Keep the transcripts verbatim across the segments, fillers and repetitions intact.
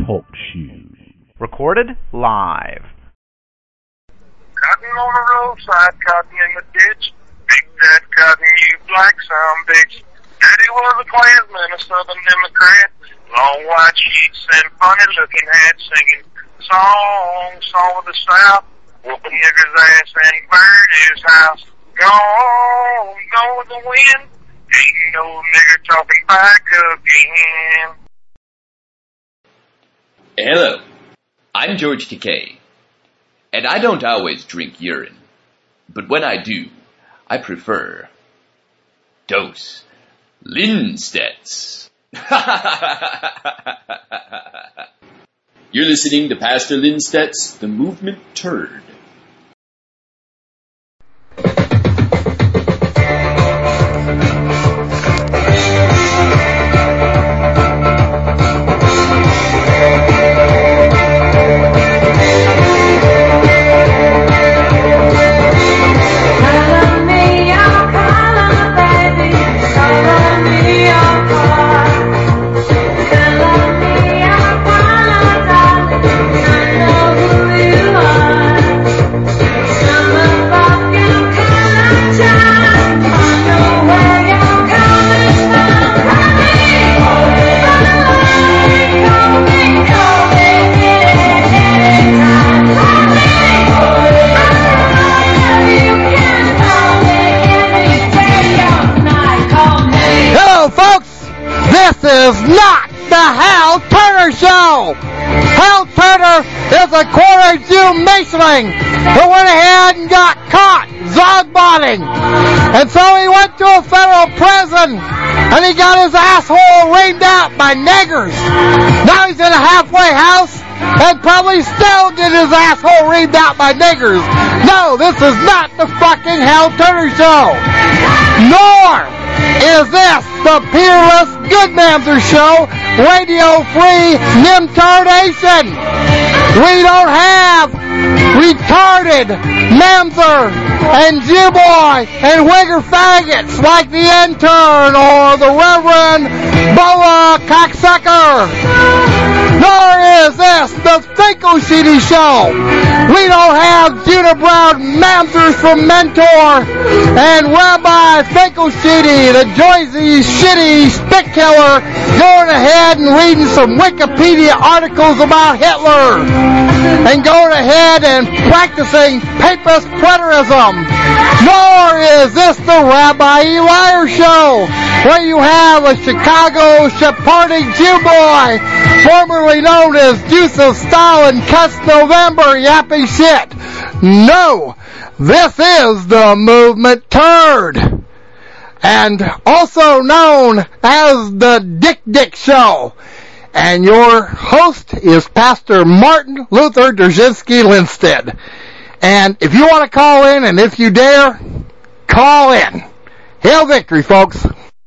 Talk Show. Recorded live. Cotton on the roadside, cotton in the ditch. Big fat cotton, you black some bitch. Daddy was a Klansman, a Southern Democrat. Long white sheets and funny-looking hats, singing songs, song of the South. Whooping nigger's ass and burn his house. Gone, gone with the wind. Ain't no nigger talking back again. Hello, I'm George Takei, and I don't always drink urine, but when I do, I prefer Dose Lindstedts. You're listening to Pastor Lindstedt's The Movement Turd. Is not the Hal Turner Show. Hal Turner is a quarter Jew Maceling who went ahead and got caught zogbotting. And so he went to a federal prison and he got his asshole reamed out by niggers. Now he's in a halfway house and probably still get his asshole reamed out by niggers. No, this is not the fucking Hal Turner Show. Nor is this the Peerless Good Mamzer Show, radio-free Nimtardation. We don't have retarded Mamzer and Jew-boy and Wigger faggots like the intern or the Reverend Boa Cocksucker. Nor is this the Finkel Sheedy Show. We don't have Judah Brown Mamzers from Mentor and Rabbi Finkel Sheedy, the Joyzy Shitty Stick Killer, going ahead and reading some Wikipedia articles about Hitler and going ahead and practicing papist preterism. Nor is this the Rabbi Eliar Show, where you have a Chicago Sephardic Jew boy, formerly known as Juice of Stalin, cuss November, yapping shit. No, this is the Movement Turd, and also known as the Dick Dick Show. And your host is Pastor Martin Luther Dzerzhinsky Lindstedt. And if you want to call in, and if you dare, call in. Hail victory, folks.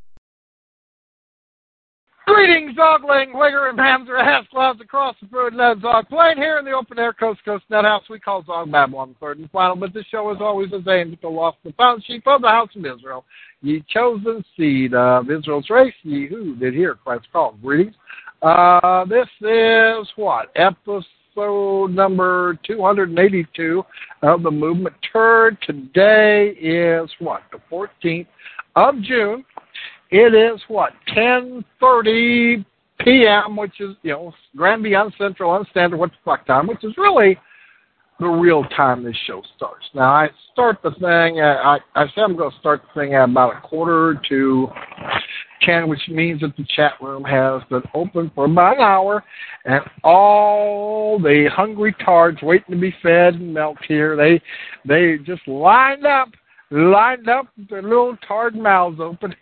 Greetings, Zogling, Wigger, and Mamzer, ass clouds across the Broad Ned Zog Plain here in the open air coast to coast net house we call Zog Babylon, the third and final. But this show, as always, is aimed at the lost and found sheep of the house of Israel, ye chosen seed of Israel's race, ye who did hear Christ's call. Greetings. Uh, this is what? Episode number two hundred eighty-two of the Movement Turd. Today is what? The fourteenth of June. It is what? ten thirty p.m., which is, you know, Granby Uncentral Unstandard what the fuck time, which is really the real time this show starts. Now, I start the thing, at, I, I say I'm going to start the thing at about a quarter to ten, which means that the chat room has been open for about an hour, and all the hungry tards waiting to be fed and milked here, they they just lined up, lined up with their little tard mouths open,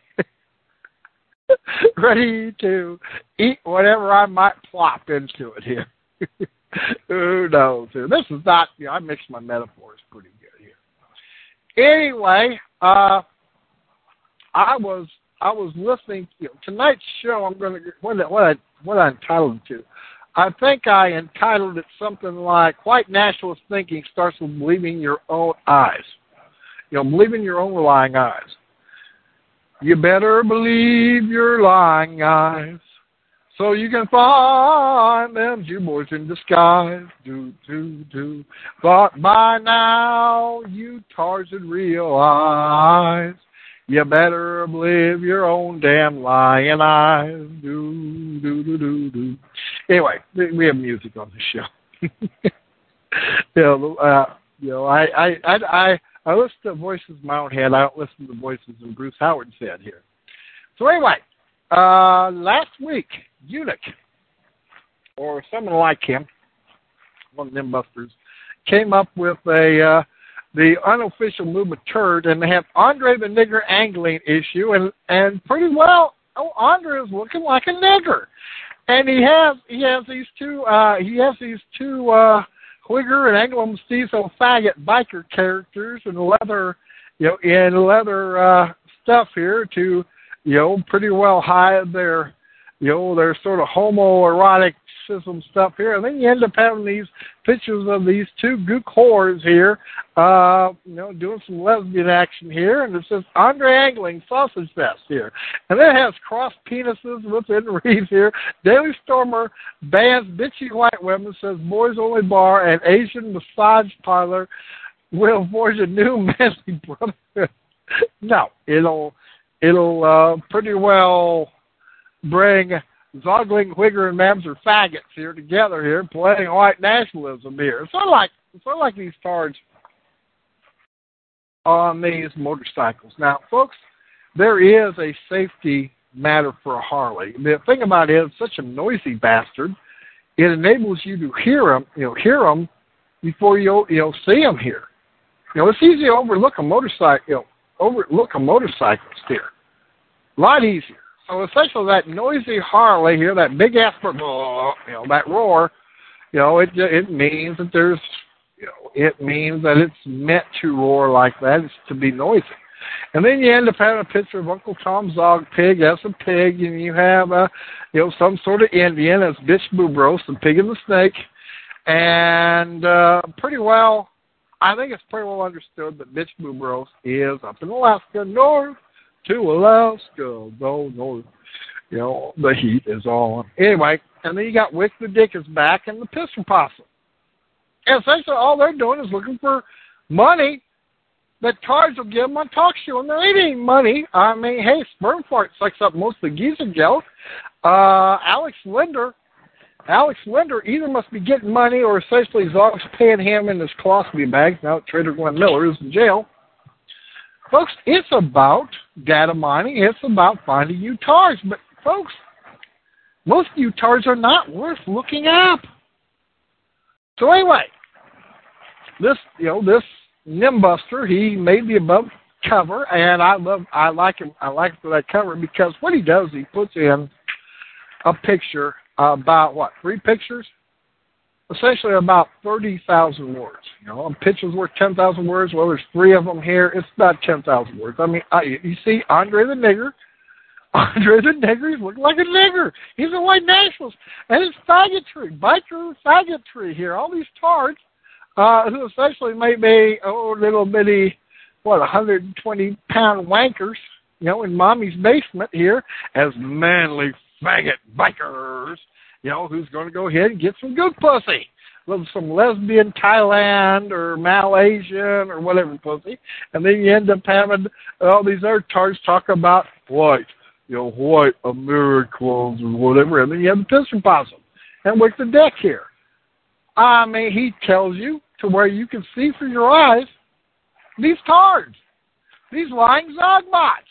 ready to eat whatever I might plop into it here. Who knows? This is not, you know, I mix my metaphors pretty good here. Anyway, uh, I was I was listening, you know, tonight's show. I'm going to what what I what I entitled it to. I think I entitled it something like "White Nationalist Thinking Starts with Believing Your Own Eyes." You know, believing your own lying eyes. You better believe your lying eyes. So you can find them Jew boys in disguise. Do, do, do. But by now, you Tarzan realize you better believe your own damn lying eyes. Do, do, do, do, do. Anyway, we have music on the show. you know, uh, you know, I, I, I, I, I listen to voices in my own head. I don't listen to the voices in Bruce Howard's head here. So anyway, uh, last week, Eunuch, or someone like him, one of them busters, came up with a uh, the unofficial movement turd, and they have Andre the Nigger angling issue, and and pretty well, oh, Andre is looking like a nigger, and he has he has these two uh, he has these two uh, Whigger and Anglo-Mestizo faggot biker characters in leather, you know, in leather uh, stuff here to, you know, pretty well hide their, you know, their sort of homoerotic stuff here, and then you end up having these pictures of these two gook whores here, uh, you know, doing some lesbian action here, and it says Andre Angling Sausage Fest here, and then it has cross penises within reads here. Daily Stormer bans bitchy white women, says boys only bar and Asian massage parlor will forge a new manly brotherhood. No, it'll it'll uh, pretty well bring Zogling, Whigger, and Mamser faggots here together here, playing white nationalism here. It's sort of like, it's sort of like these cards on these motorcycles. Now, folks, there is a safety matter for a Harley. The thing about it is, it's such a noisy bastard. It enables you to hear them, you know, hear them before you you know see them here. You know, it's easy to overlook a motorcycle, you know, overlook a motorcyclist here. A lot easier. So essentially, that noisy Harley here, that big ass, you know, that roar, you know, it it means that there's, you know, it means that it's meant to roar like that. It's to be noisy. And then you end up having a picture of Uncle Tom Zog Pig as a pig, and you have a, you know, some sort of Indian as Bitch Boobros, the pig and the snake, and uh, pretty well, I think it's pretty well understood that Bitch Boobros is up in Alaska, north to Alaska, go north. You know, the heat is on. Anyway, and then you got Wick the Dick is back and the Pistol Possum. And essentially all they're doing is looking for money that Tards will give them on talk show, and there ain't any money. I mean, hey, Sperm Fart sucks up most of the geezer gelt. Uh, Alex Linder, Alex Linder either must be getting money or essentially Zog's paying him in his Colostomy bag. Now Trader Glenn Miller is in jail. Folks, it's about data mining. It's about finding you Tards. But, folks, most of you Tards are not worth looking up. So, anyway, this, you know, this Nimbuster, he made the above cover, and I love, I like him, I like him for that cover because what he does, he puts in a picture about, what, three pictures? Essentially about thirty thousand words. You know, a picture's worth ten thousand words. Well, there's three of them here. It's about ten thousand words. I mean, I, you see Andre the Nigger. Andre the Nigger, he's looking like a nigger. He's a white nationalist. And it's faggotry, biker faggotry here. All these tards uh, who essentially may be oh, little bitty, what, one hundred twenty pound wankers, you know, in mommy's basement here as manly faggot bikers. You know, who's going to go ahead and get some good pussy. With some lesbian Thailand or Malaysian or whatever pussy. And then you end up having all these other tards talk about white, you know, white Americans or whatever. And then you have the Pistol Possum. And with the deck here. I mean, he tells you to where you can see through your eyes these tards. These lying Zogbots.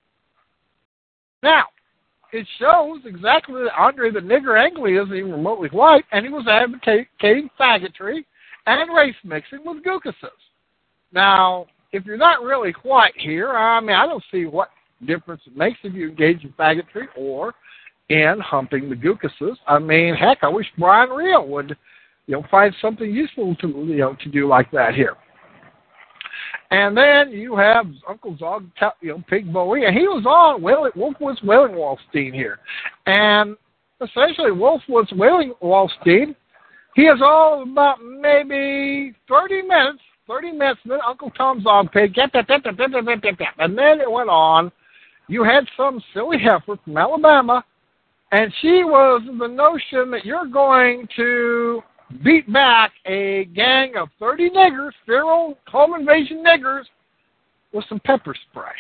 Now, it shows exactly that Andre the Nigger Angling isn't even remotely white, and he was advocating faggotry and race mixing with gookuses. Now, if you're not really white here, I mean, I don't see what difference it makes if you engage in faggotry or in humping the gookuses. I mean, heck, I wish Brian Rio would, you know, find something useful to, you know, to do like that here. And then you have Uncle Zog, you know, Pig Bowie, and he was on Wolfwood's Wailing Wallstein here. And essentially, Wolfwood's Wailing Wallstein, he is all about maybe thirty minutes, thirty minutes, and then Uncle Tom Zog Pig, and then it went on. You had some silly heifer from Alabama And she was the notion that you're going to beat back a gang of thirty niggers, feral home invasion niggers, with some pepper spray.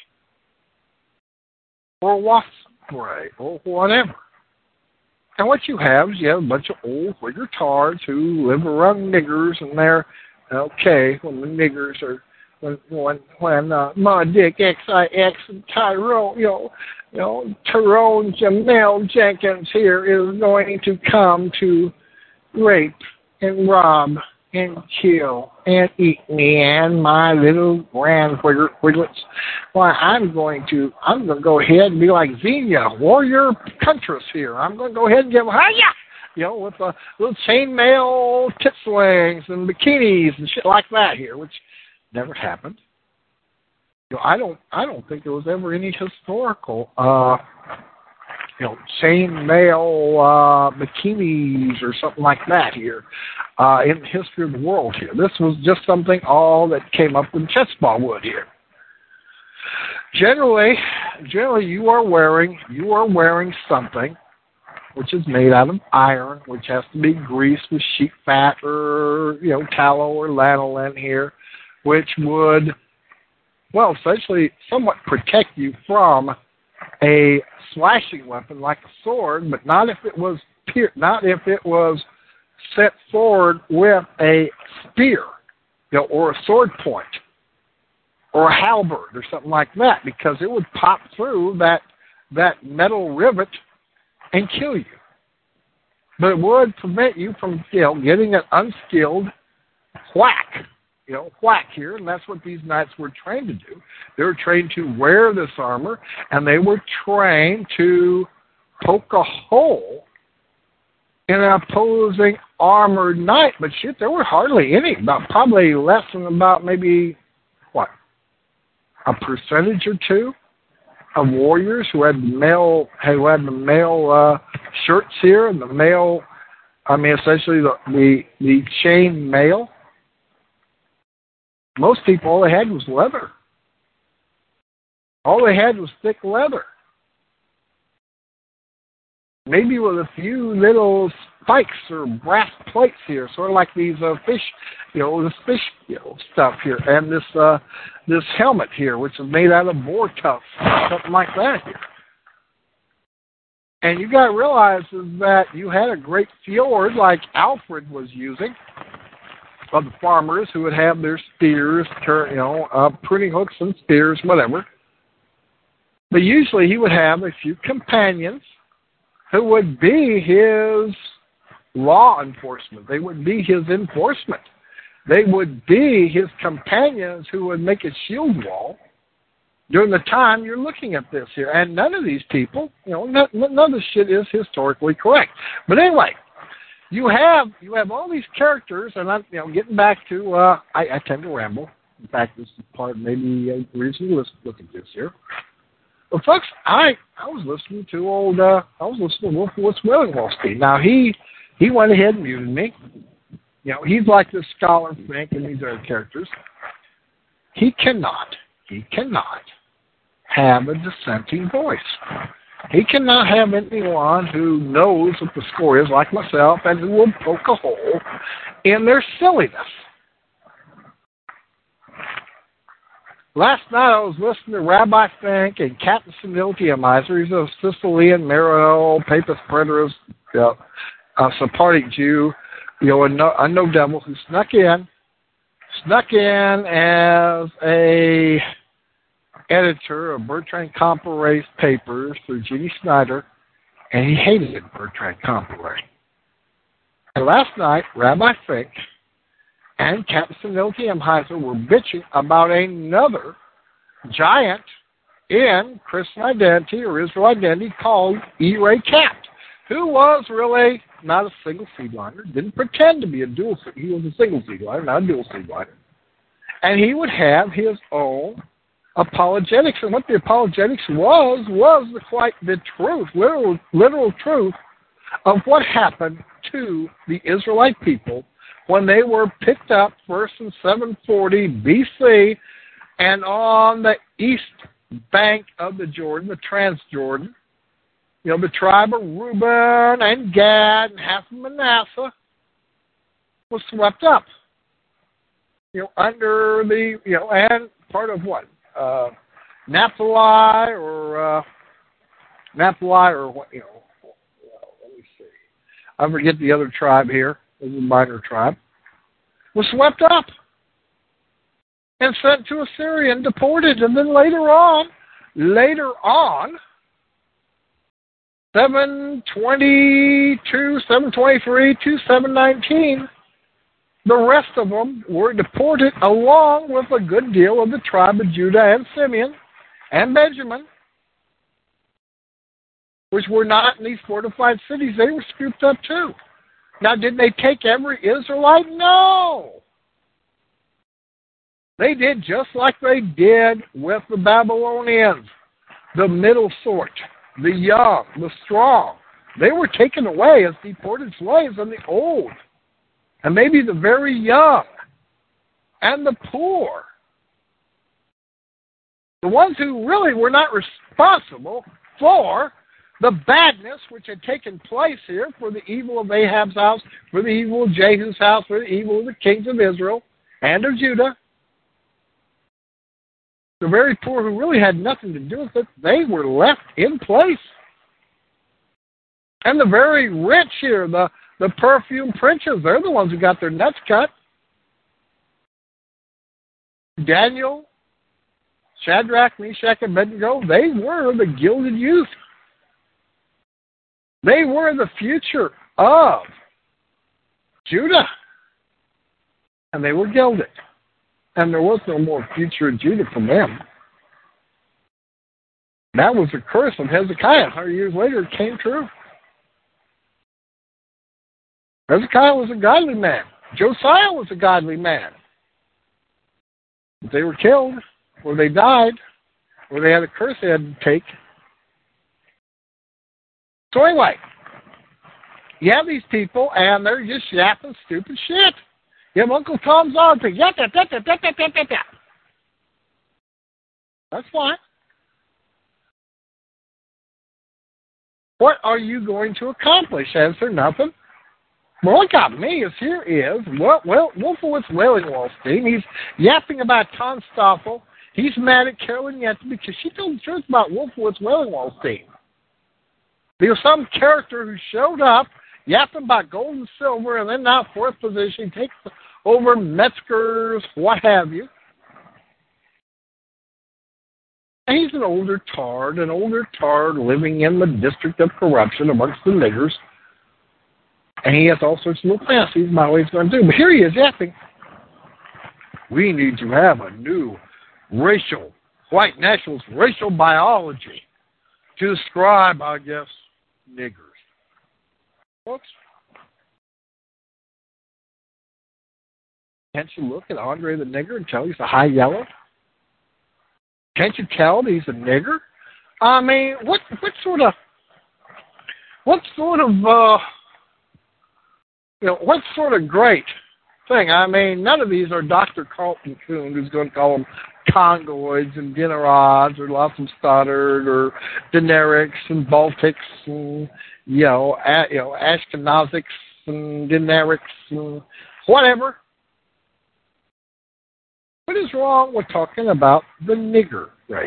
Or wasp spray, or whatever. And what you have is you have a bunch of old whigger tards who live around niggers, and they're, okay, when the niggers are, when when, when uh, Ma Dick X I X and Tyrone, you know, you know, Tyrone Jamel Jenkins here is going to come to rape and rob and kill and eat me and my little grand whigger, whiglets. Why, I'm going to, I'm going to go ahead and be like Xenia, warrior Huntress here. I'm going to go ahead and give, hiya! You know, with a little chainmail tit swings and bikinis and shit like that here, which never happened. You know, I don't, I don't think there was ever any historical, uh, you know, chainmail uh, bikinis or something like that here uh, in the history of the world here. This was just something all that came up in Chestball Wood here. Generally, generally, you are wearing, you are wearing something which is made out of iron, which has to be greased with sheep fat or, you know, tallow or lanolin here, which would, well, essentially somewhat protect you from a slashing weapon like a sword, but not if it was pier- not if it was set forward with a spear, you know, or a sword point, or a halberd, or something like that, because it would pop through that that metal rivet and kill you. But it would prevent you from, you know, getting an unskilled whack, you know, whack here, and that's what these knights were trained to do. They were trained to wear this armor, and they were trained to poke a hole in an opposing armored knight. But shit, there were hardly any, about probably less than about maybe, what, a percentage or two of warriors who had male, who had the male uh, shirts here, and the male, I mean, essentially the the, the chain mail. Most people, all they had was leather. All they had was thick leather. Maybe with a few little spikes or brass plates here, sort of like these uh, fish, you know, this fish, you know, stuff here, and this uh, this helmet here, which is made out of boar tufts, something like that here. And you got to realize is that you had a great fjord like Alfred was using, of the farmers who would have their spears, you know, uh, pruning hooks and spears, whatever. But usually he would have a few companions who would be his law enforcement. They would be his enforcement. They would be his companions who would make a shield wall during the time you're looking at this here. And none of these people, you know, none, none of this shit is historically correct. But anyway, You have you have all these characters, and I'm you know getting back to uh, I, I tend to ramble. In fact, this is part maybe a reason to look at this here. Well, folks, I I was listening to old uh, I was listening to Wolf of Willingwolfsky. Now he he went ahead and muted me. You know, he's like this scholar Frank and these other characters. He cannot he cannot have a dissenting voice. He cannot have anyone who knows what the score is, like myself, and who will poke a hole in their silliness. Last night I was listening to Rabbi Fink and Captain Sniltiamizer. He's a Sicilian, Marrow, Papist preterist, uh, uh, Sephardic Jew, you know, a no, a no devil who snuck in, snuck in as a editor of Bertrand Comparé's papers through Jeannie Snyder, and he hated Bertrand Comparet. And last night, Rabbi Fink and Captain Sniltiamizer were bitching about another giant in Christian identity or Israel identity called E. Ray Capt, who was really not a single seedliner, didn't pretend to be a dual seed. He was a single seedliner, not a dual seedliner. And he would have his own apologetics, and what the apologetics was, was the, quite the truth, literal, literal truth of what happened to the Israelite people when they were picked up first in seven forty B C and on the east bank of the Jordan, the Transjordan, you know, the tribe of Reuben and Gad and half of Manasseh was swept up. You know, under the, you know, and part of what? Uh, Naphtali or, uh, Naphtali or what, you know, well, let me see. I forget the other tribe here. It was a minor tribe. Was swept up and sent to Assyria and deported. And then later on, later on, seven twenty-two, seven twenty-three to seven nineteen, the rest of them were deported along with a good deal of the tribe of Judah and Simeon and Benjamin, which were not in these fortified cities. They were scooped up too. Now, did they take every Israelite? No. They did just like they did with the Babylonians, the middle sort, the young, the strong. They were taken away as deported slaves, and the old, and maybe the very young, and the poor. The ones who really were not responsible for the badness which had taken place here, for the evil of Ahab's house, for the evil of Jehu's house, for the evil of the kings of Israel and of Judah. The very poor who really had nothing to do with it, they were left in place. And the very rich here, the, the perfume princes, they're the ones who got their nuts cut. Daniel, Shadrach, Meshach, and Abednego, they were the gilded youth. They were the future of Judah. And they were gilded. And there was no more future of Judah from them. That was the curse of Hezekiah. one hundred years later, it came true. Hezekiah was a godly man. Josiah was a godly man. But they were killed, or they died, or they had a curse they had to take. So anyway, you have these people, and they're just yapping stupid shit. You have Uncle Tom's on thing. Yap, yap, yap, yap, yap, yap, yap, yap. That's fine. What are you going to accomplish? Answer nothing. Well, what got me is here is, well, well Wolfowitz Wellingwallstein. He's yapping about Tom Stoffel. He's mad at Carolyn Yancey because she told the truth about Wolfowitz Wellingwallstein. There was some character who showed up, yapping about gold and silver, and then now fourth position, takes over Metzger's, what have you. And he's an older tard, an older tard living in the district of corruption amongst the niggers. And he has all sorts of little fantasies about what he's going to do. But here he is yapping. We need to have a new racial, white nationalist racial biology to describe, I guess, niggers. Folks, can't you look at Andre the Nigger and tell he's a high yellow? Can't you tell that he's a nigger? I mean, what what sort of what sort of uh, you know what sort of great thing? I mean, none of these are Doctor Carlton Coon, who's going to call them Congoids and Dinarids or Lotham Stoddard or Dinarics and Baltics and you know, a, you know Ashkenazics and Dinarics and whatever. What is wrong with talking about the nigger race?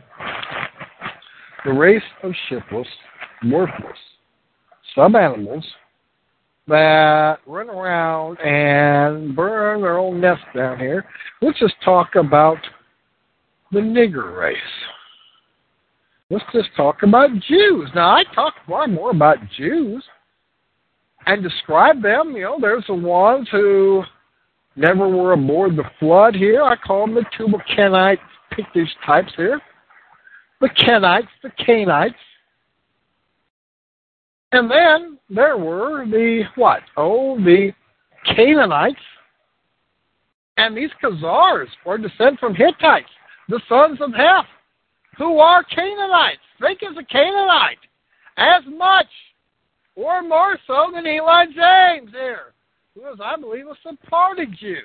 The race of shiftless, worthless sub-animals that run around and burn their own nest down here. Let's just talk about the nigger race. Let's just talk about Jews. Now, I talk far more about Jews and describe them. You know, there's the ones who never were aboard the flood here. I call them the Tubal Kenites, Pictish types here. The Kenites, the Canaanites. And then there were the, what? Oh, the Canaanites. And these Khazars are descent from Hittites, the sons of Heth, who are Canaanites. Think as a Canaanite, as much or more so than Eli James here, who is, I believe, a Sephardic Jew.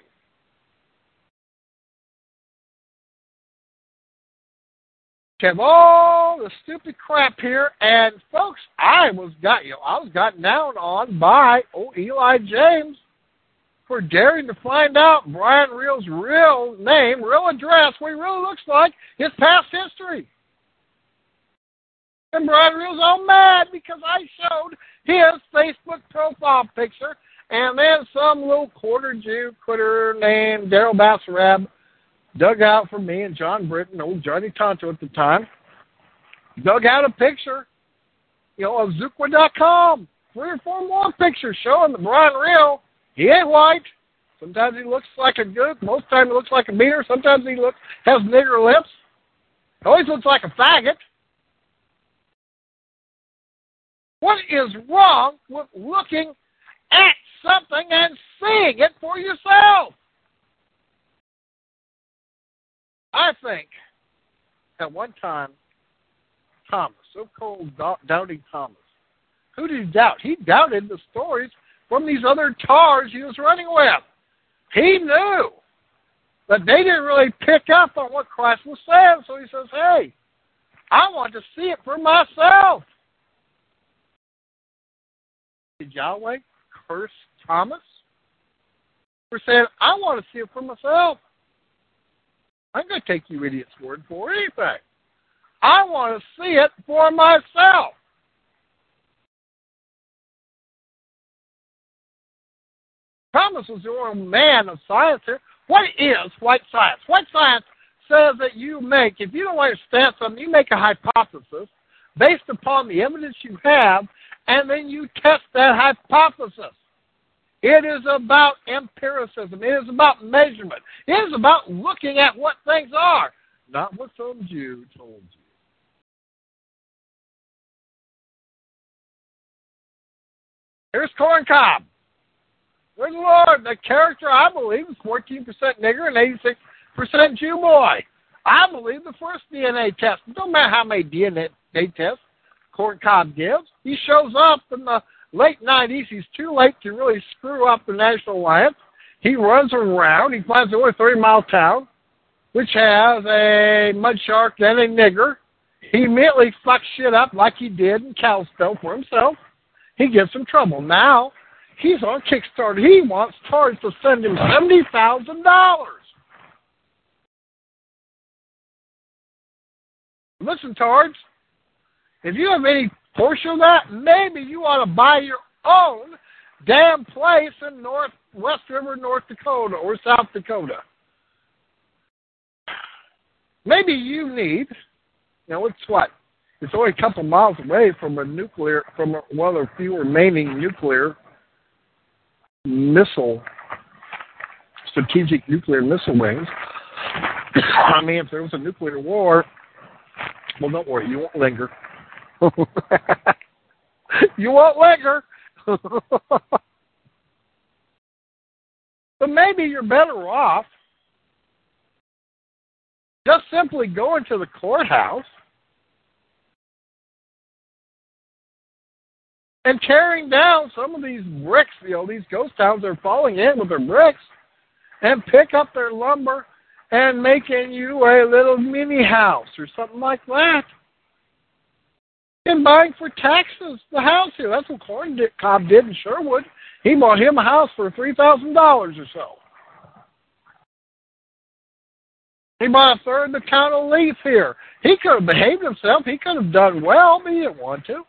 have all the stupid crap here, and folks, I was got you know, I was gotten down on by old Eli James for daring to find out Brian Reel's real name, real address, what he really looks like, his past history. And Brian Reel's all mad because I showed his Facebook profile picture, and then some little quarter Jew critter named Daryl Bassarab dug out for me and John Britton, old Johnny Tonto at the time, dug out a picture, you know, of Zookwa dot com. Three or four more pictures showing that Brian Reel, he ain't white. Sometimes he looks like a gook. Most times he looks like a beater. Sometimes he looks has nigger lips. He always looks like a faggot. What is wrong with looking at something and seeing it for yourself? I think at one time, Thomas, so-called doubting Thomas, who did he doubt? He doubted the stories from these other tars he was running with. He knew that they didn't really pick up on what Christ was saying, so he says, hey, I want to see it for myself. Did Yahweh curse Thomas for saying, I want to see it for myself? I'm going to take you idiot's word for anything. I want to see it for myself. Thomas was the only man of science here. What is white science? White science says that you make, if you don't understand something, you make a hypothesis based upon the evidence you have, and then you test that hypothesis. It is about empiricism. It is about measurement. It is about looking at what things are, not what some Jew told you. Here's Corn Cob. Good Lord, the character, I believe, is fourteen percent nigger and eighty-six percent Jew boy. I believe the first D N A test. It don't matter how many D N A tests Corn Cob gives. He shows up in the late nineties. He's too late to really screw up the National Alliance. He runs around. He finds a thirty-mile town, which has a mud shark and a nigger. He immediately fucks shit up like he did in Kalispell for himself. He gives him trouble. Now, he's on Kickstarter. He wants Tards to send him seventy thousand dollars. Listen, Tards, if you have any portion of that, maybe you ought to buy your own damn place in North West River, North Dakota, or South Dakota. Maybe you need, you know, it's what? It's only a couple miles away from a nuclear, from one of the few remaining nuclear missile, strategic nuclear missile wings. I mean, if there was a nuclear war, well, don't worry, you won't linger. You won't linger. But maybe you're better off just simply going to the courthouse and tearing down some of these bricks, you know, these ghost towns are falling in with their bricks, and pick up their lumber and making you a little mini house or something like that. And buying for taxes the house here. That's what Corn Cob did in Sherwood. He bought him a house for three thousand dollars or so. He bought a third of the town of Leaf here. He could have behaved himself. He could have done well, but he didn't want to.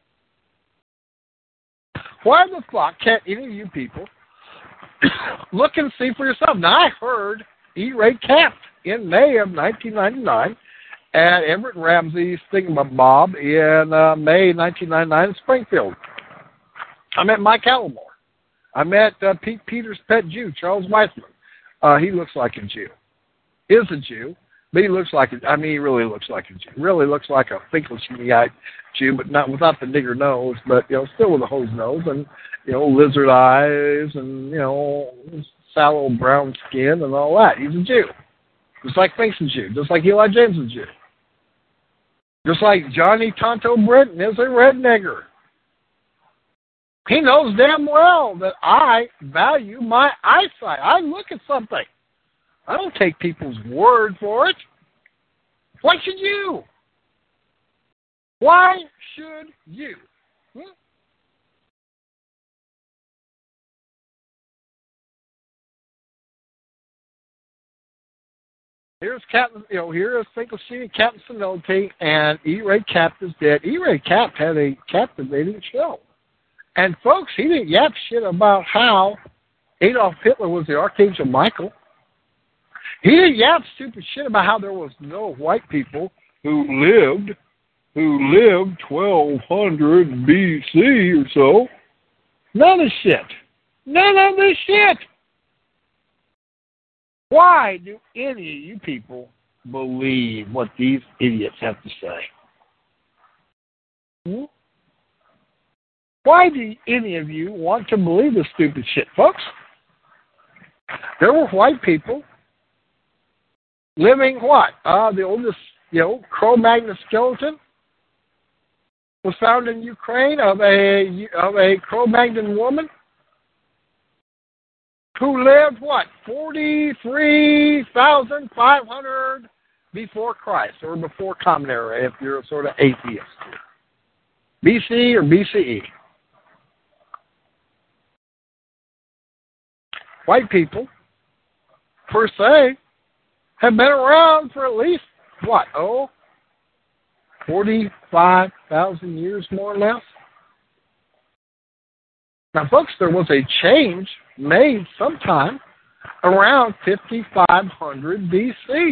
Why the fuck can't any of you people look and see for yourself? Now, I heard E. Ray Camp in May of nineteen ninety-nine at Everett Ramsey's Thingamabob in uh, May nineteen ninety-nine in Springfield. I met Mike Allamore. I met uh, Pete Peters' pet Jew, Charles Weissman. Uh, he looks like a Jew. Is a Jew, but he looks like a, I mean, he really looks like a Jew. Really looks like a Finkelstein-eyed Jew, but not without the nigger nose, but, you know, still with a hose nose and, you know, lizard eyes and, you know, sallow brown skin and all that. He's a Jew. Just like Fink's a Jew. Just like Eli James is a Jew. Just like Johnny Tonto Britton is a red nigger. He knows damn well that I value my eyesight. I look at something. I don't take people's word for it. Why should you? Why should you? Hmm? Here's Captain, you know, here is Finkelstein, Captain Senility, and E-Ray Cap is dead. E-Ray Cap had a captivating show. And folks, he didn't yap shit about how Adolf Hitler was the Archangel Michael. He didn't yap stupid shit about how there was no white people who lived, who lived twelve hundred B C or so. None of this shit. None of this shit. Why do any of you people believe what these idiots have to say? Hmm? Why do any of you want to believe this stupid shit, folks? There were white people living what? Uh, the oldest, you know, Cro-Magnon skeleton was found in Ukraine of a of a Cro-Magnon woman who lived, what, forty-three thousand five hundred before Christ, or before Common Era, if you're a sort of atheist. B C or B C E. White people, per se, have been around for at least, what, oh, forty-five thousand years, more or less? Now, folks, there was a change made sometime around fifty-five hundred B C.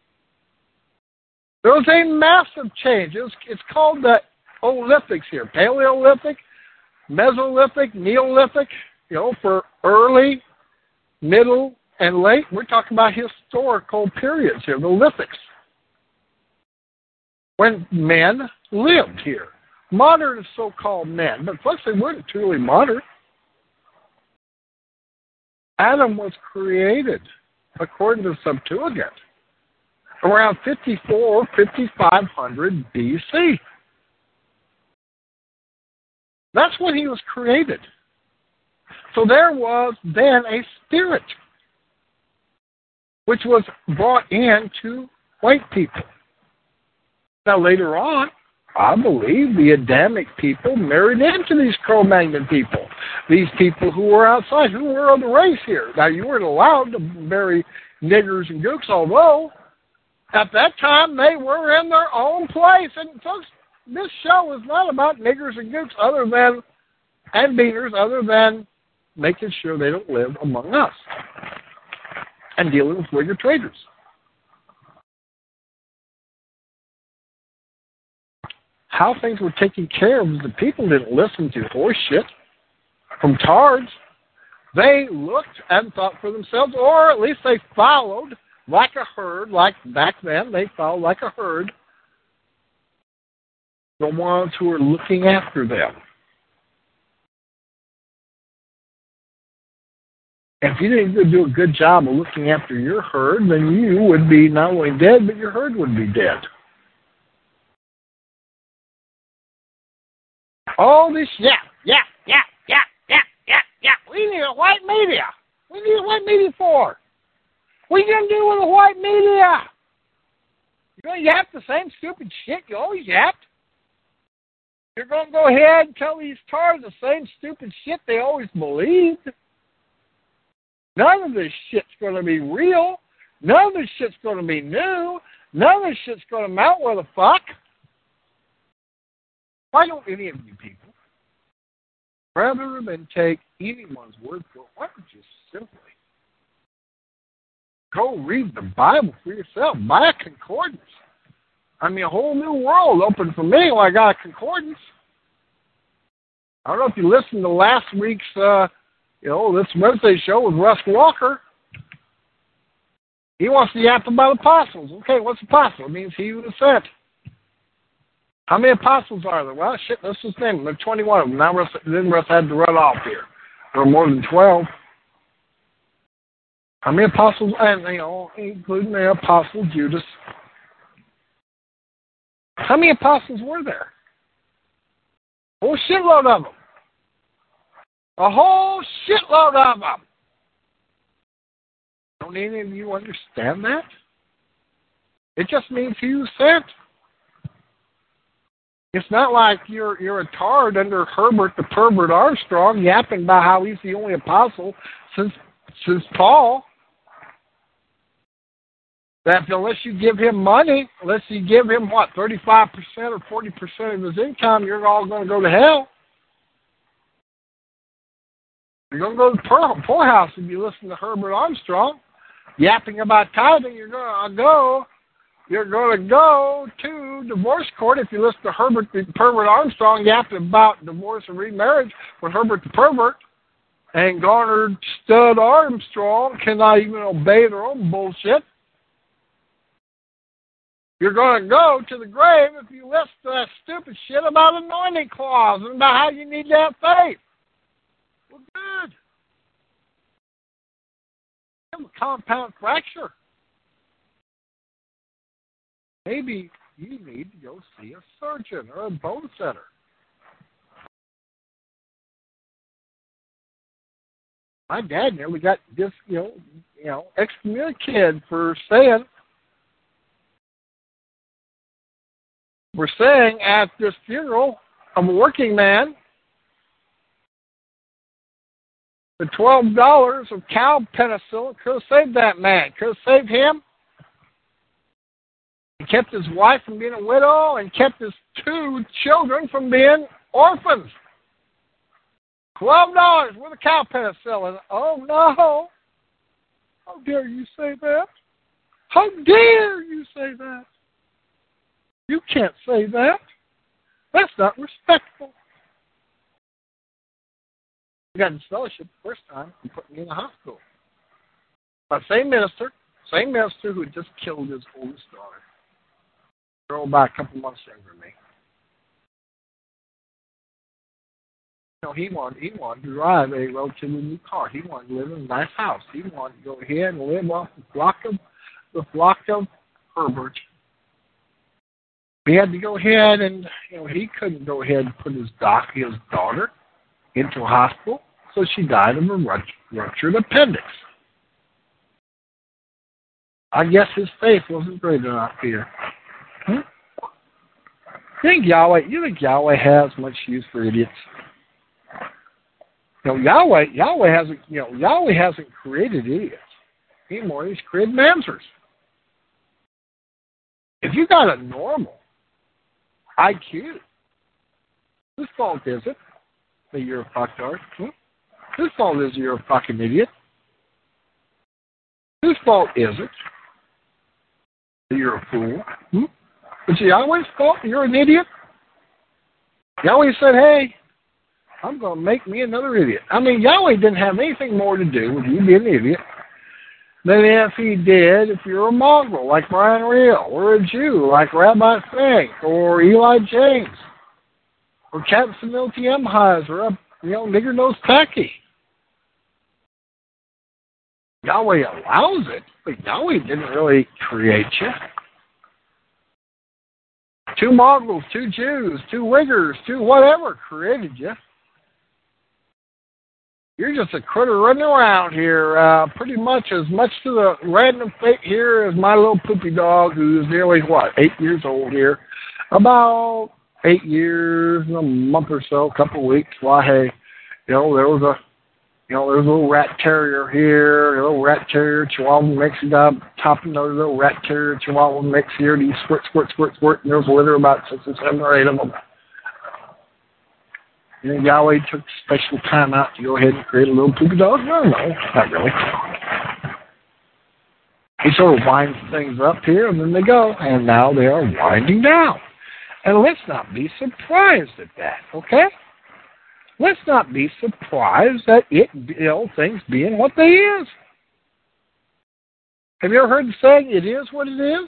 There was a massive change. It was, it's called the Olithics here. Paleolithic, Mesolithic, Neolithic, you know, for early, middle, and late. We're talking about historical periods here, the Lithics, when men lived here. Modern so-called men, but folks, they weren't truly modern. Adam was created, according to Septuagint, around fifty-four, fifty-five hundred B C. That's when he was created. So there was then a spirit which was brought into white people. Now later on, I believe the Adamic people married into these Cro-Magnon people. These people who were outside, who were of the race here. Now, you weren't allowed to marry niggers and gooks, although at that time they were in their own place. And folks, this show is not about niggers and gooks other than, and beaners, other than making sure they don't live among us and dealing with Whig traitors. How things were taken care of is the people didn't listen to horse shit from tards. They looked and thought for themselves, or at least they followed like a herd, like back then, they followed like a herd the ones who were looking after them. If you didn't do a good job of looking after your herd, then you would be not only dead, but your herd would be dead. All this yap, yap, yap, yap, yap, yap, yap. We need a white media. We need a white media for. What are you going to do with a white media? You're going to yap the same stupid shit you always yapped. You're going to go ahead and tell these tars the same stupid shit they always believed. None of this shit's going to be real. None of this shit's going to be new. None of this shit's going to mount where the fuck. Why don't any of you people, rather than take anyone's word for it, why don't you simply go read the Bible for yourself? Buy a concordance. I mean, a whole new world opened for me when I got a concordance. I don't know if you listened to last week's, uh, you know, this Wednesday show with Russ Walker. He wants to yap about apostles. Okay, what's apostle? It means he who is sent. How many apostles are there? Well, shit, let's just name them. There are twenty-one of them. Now Russ, then Russ had to run off here. There are more than twelve. How many apostles, and, you know, including the apostle Judas. How many apostles were there? A whole shitload of them. A whole shitload of them. Don't any of you understand that? It just means he was sent. It's not like you're you're a tard under Herbert the Pervert Armstrong yapping about how he's the only apostle since since Paul. That unless you give him money, unless you give him what, thirty-five percent or forty percent of his income, you're all going to go to hell. You're going to go to the poorhouse if you listen to Herbert Armstrong yapping about tithing. You're going to go. You're going to go to divorce court if you listen to Herbert the Pervert Armstrong yapping about divorce and remarriage with Herbert the Pervert. And Garnered Stud Armstrong cannot even obey their own bullshit. You're going to go to the grave if you listen to that stupid shit about anointing clause and about how you need to have faith. Well, good. You have a compound fracture. Maybe you need to go see a surgeon or a bone center. My dad nearly got this, you know, you know, excommunicated for saying, we're saying at this funeral of a working man, the twelve dollars of cow penicillin could have saved that man, could have saved him. He kept his wife from being a widow and kept his two children from being orphans. Twelve dollars worth of cow penicillin. Oh no! How dare you say that? How dare you say that? You can't say that. That's not respectful. I got in fellowship the first time and put me in the hospital. My same minister, same minister who had just killed his oldest daughter. Girl about a couple months younger than me. You know, he wanted he wanted to drive a relatively new car. He wanted to live in a nice house. He wanted to go ahead and live off the flock of the flock of Herbert. He had to go ahead and, you know, he couldn't go ahead and put his doc, his daughter into a hospital, so she died of a ruptured appendix. I guess his faith wasn't great enough here. Hmm? You think Yahweh? You think Yahweh has much use for idiots? You know, Yahweh, Yahweh hasn't, you know, Yahweh hasn't created idiots anymore. He's created mansers. If you got a normal I Q, whose fault is it that you're a fucktard? Hmm? Whose fault is it you're a fucking idiot? Whose fault is it that you're a fool? Hmm? Is it Yahweh's fault that you're an idiot? Yahweh said, hey, I'm going to make me another idiot. I mean, Yahweh didn't have anything more to do with you being an idiot than if he did if you're a mongrel like Brian Real, or a Jew like Rabbi Frank, or Eli James, or Captain Samilti Emhize, or a, you know, nigger-nosed tacky. Yahweh allows it, but Yahweh didn't really create you. Two mongrels, two Jews, two Wiggers, two whatever created you. You're just a critter running around here, uh, pretty much as much to the random fate here as my little poopy dog, who's nearly, what, eight years old here. About eight years and a month or so, a couple of weeks. Why, hey, you know, there was a, you know, there was a little rat terrier here, a little rat terrier, Chihuahua mix, you got top another little rat terrier, Chihuahua mix here, these squirt, squirt, squirt, squirt, and there was a litter about six or seven or eight of them. And Yahweh took special time out to go ahead and create a little poopy dog? No, no, not really. He sort of winds things up here, and then they go, and now they are winding down. And let's not be surprised at that, okay? Let's not be surprised at it, you know, things being what they is. Have you ever heard the saying, it is what it is?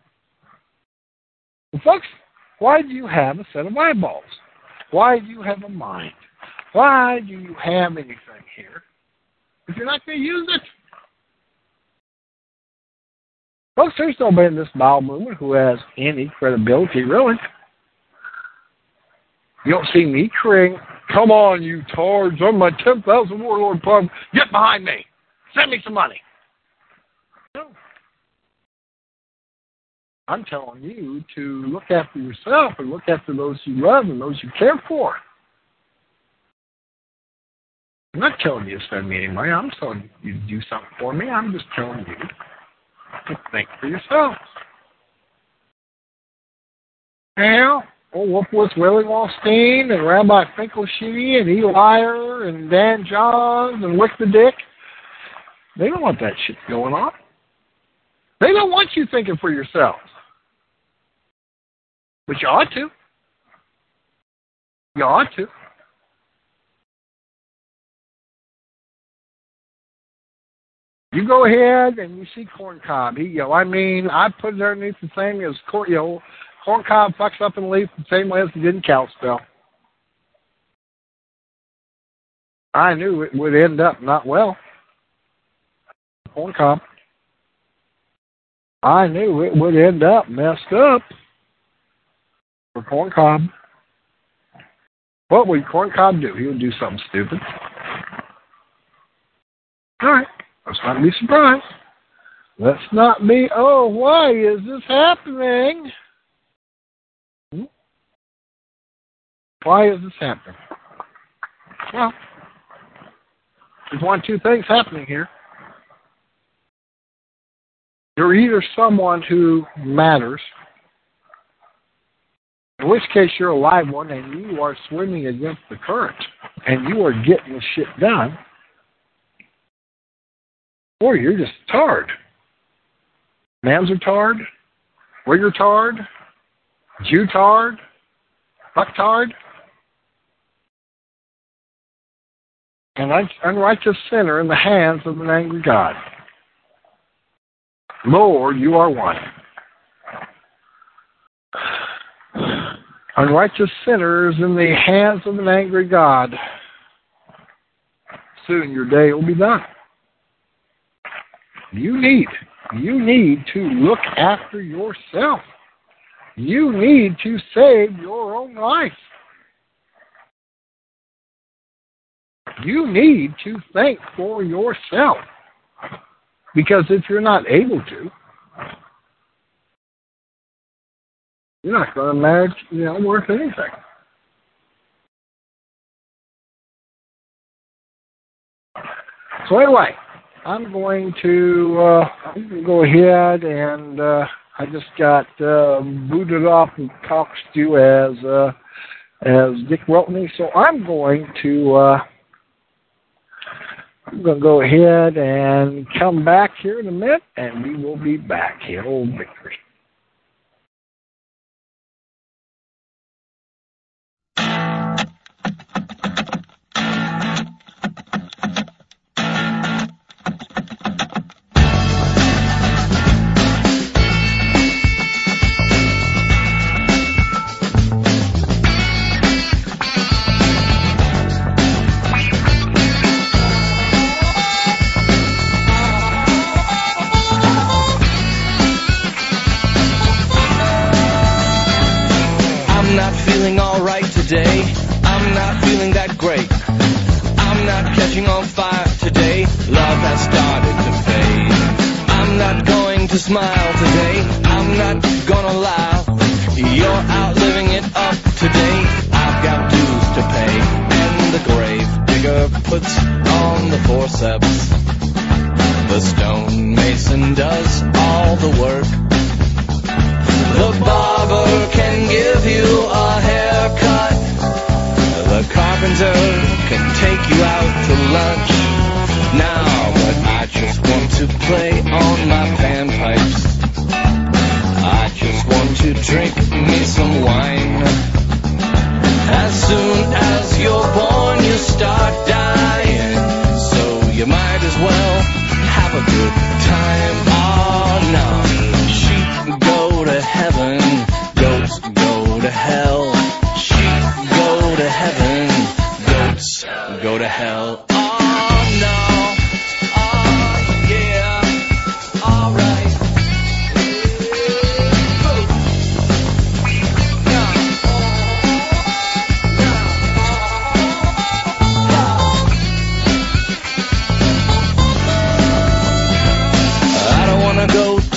Well, folks, why do you have a set of eyeballs? Why do you have a mind? Why do you have anything here if you're not going to use it? Folks, there's nobody in this bowel movement who has any credibility, really. You don't see me creating, come on, you tards, I'm my ten thousand warlord pub, get behind me, send me some money. No. I'm telling you to look after yourself and look after those you love and those you care for. I'm not telling you to send me any money. I'm telling you to do something for me. I'm just telling you to think for yourself. Now, oh, what was Willie Walstein and Rabbi Finkelstein and Eli and Dan Johns and Wick the Dick? They don't want that shit going on. They don't want you thinking for yourselves. But you ought to. You ought to. You go ahead and you see corn cob. He, you know, I mean, I put it underneath the same as corn. You know, corn cob fucks up in leaf the same way as it did in Kalispell. I knew it would end up not well. Corn cob. I knew it would end up messed up for corn cob. What would corn cob do? He would do something stupid. All right. Let's not be surprised. Let's not be, oh, why is this happening? Hmm? Why is this happening? Well, there's one, two things happening here. You're either someone who matters, in which case you're a live one and you are swimming against the current and you are getting the shit done, or you're just tard. Mams are tard, Wigger tard, Jew tard, fuck tard, an unrighteous sinner in the hands of an angry God. Lord, you are one. Unrighteous sinners in the hands of an angry God. Soon your day will be done. You need, you need to look after yourself. You need to save your own life. You need to think for yourself. Because if you're not able to, you're not going to manage, you know, worth anything. So anyway, I'm going to uh, I'm going to go ahead and uh, I just got uh, booted off and Cockstew as uh, as Dick Weltney. So I'm going to uh, I'm going to go ahead and come back here in a minute, and we will be back here. Old Victory. Today, I'm not feeling that great. I'm not catching on fire today. Love has started to fade. I'm not going to smile today. I'm not gonna lie. You're out living it up today. I've got dues to pay. And the grave digger puts on the forceps. The stonemason does all the work. The barber can give you a haircut. The carpenter can take you out to lunch. Now, but I just want to play on my panpipes. I just want to drink me some wine. As soon as you're born, you start dying. So you might as well have a good time. Oh, no. Sheep go to heaven, goats go to hell. Sheep go to heaven, goats go to hell. Oh no, oh yeah, alright. No.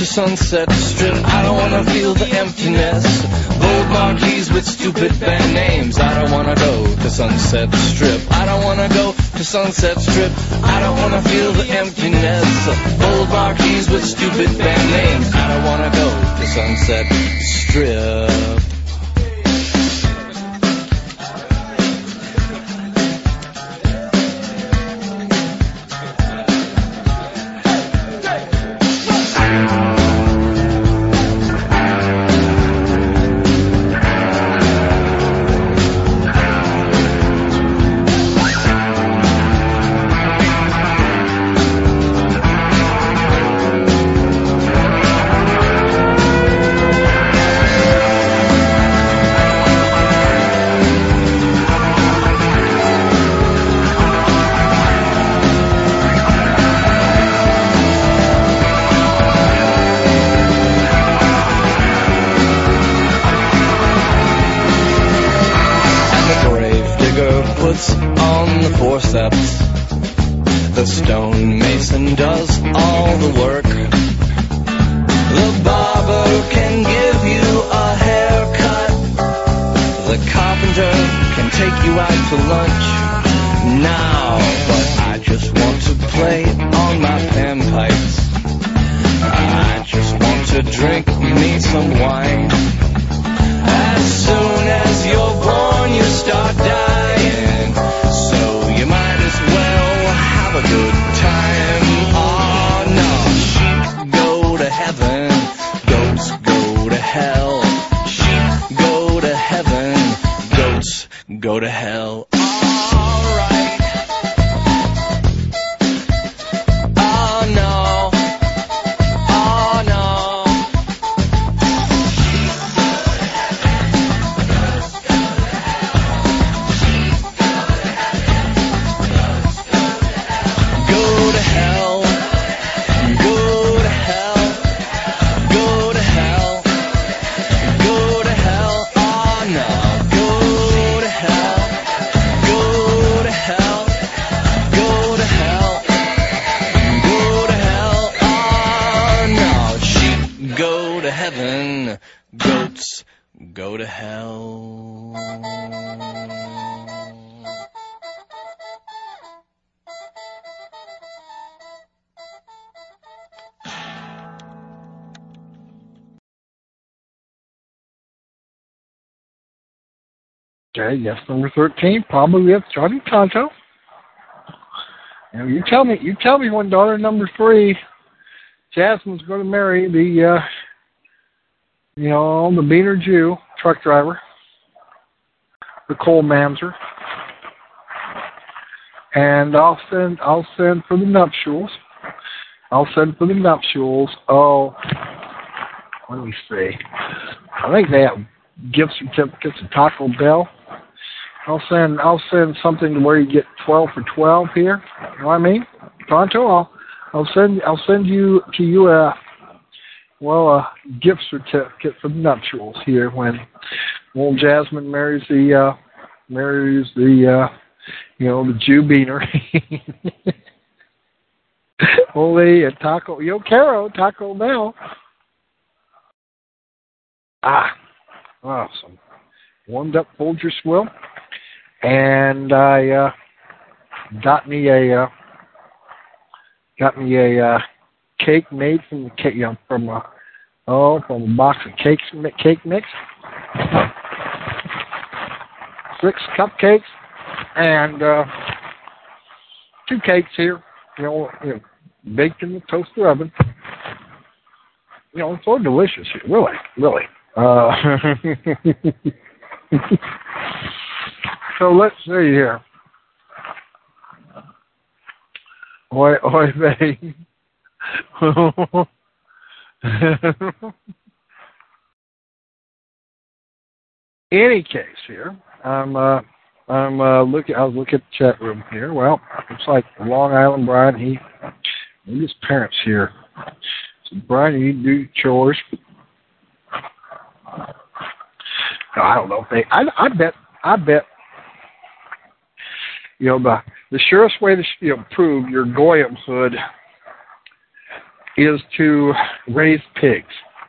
Sunset Strip. I don't wanna feel the emptiness. Bold marquees with stupid band names. I don't wanna go to Sunset Strip. I don't wanna go to Sunset Strip. I don't wanna feel the emptiness. Bold marquees with stupid band names. I don't wanna go to Sunset Strip. The stonemason does all the work. The barber can give you a haircut. The carpenter can take you out to lunch now. But I just want to play on my panpipes. I just want to drink me some wine. As soon as you're born, you start dying. So you might as well have a good time. Oh no, sheep go to heaven, goats go to hell. Sheep go to heaven, goats go to hell. Alright. Oh no. Oh no. Goats go to hell. Okay, yes, number thirteen, probably it's Johnny Tonto. And you tell me, you tell me when daughter number three, Jasmine's going to marry the, uh, you know, the Beaner Jew truck driver, the coal mamser, and I'll send, I'll send for the nuptials. I'll send for the nuptials. Oh, let me see. I think they have gift certificates at Taco Bell. I'll send, I'll send something to where you get twelve for twelve here. You know what I mean? Tonto, I'll, I'll send, I'll send you to you a. Well, a gift certificate for the nuptials here when old Jasmine marries the uh, marries the uh, you know the Jew Beaner. Only a Taco Yo Caro Taco Bell. Ah, awesome. Warmed up Folgers Swill, and I uh, got me a uh, got me a. Uh, cake made from the cake, you know, from a oh, from a box of cakes, cake mix, six cupcakes, and uh, two cakes here, you know, you know, baked in the toaster oven. You know, it's so delicious here, really, really. Uh, so let's see here. Oi, oi, baby. Any case here, I'm uh, I'm uh, looking. I was looking at the chat room here. Well, looks like Long Island Brian. He, and his parents here. So Brian, you do chores. I don't know if they. I, I bet. I bet. You know, the the surest way to you know, prove your goyimhood is to raise pigs.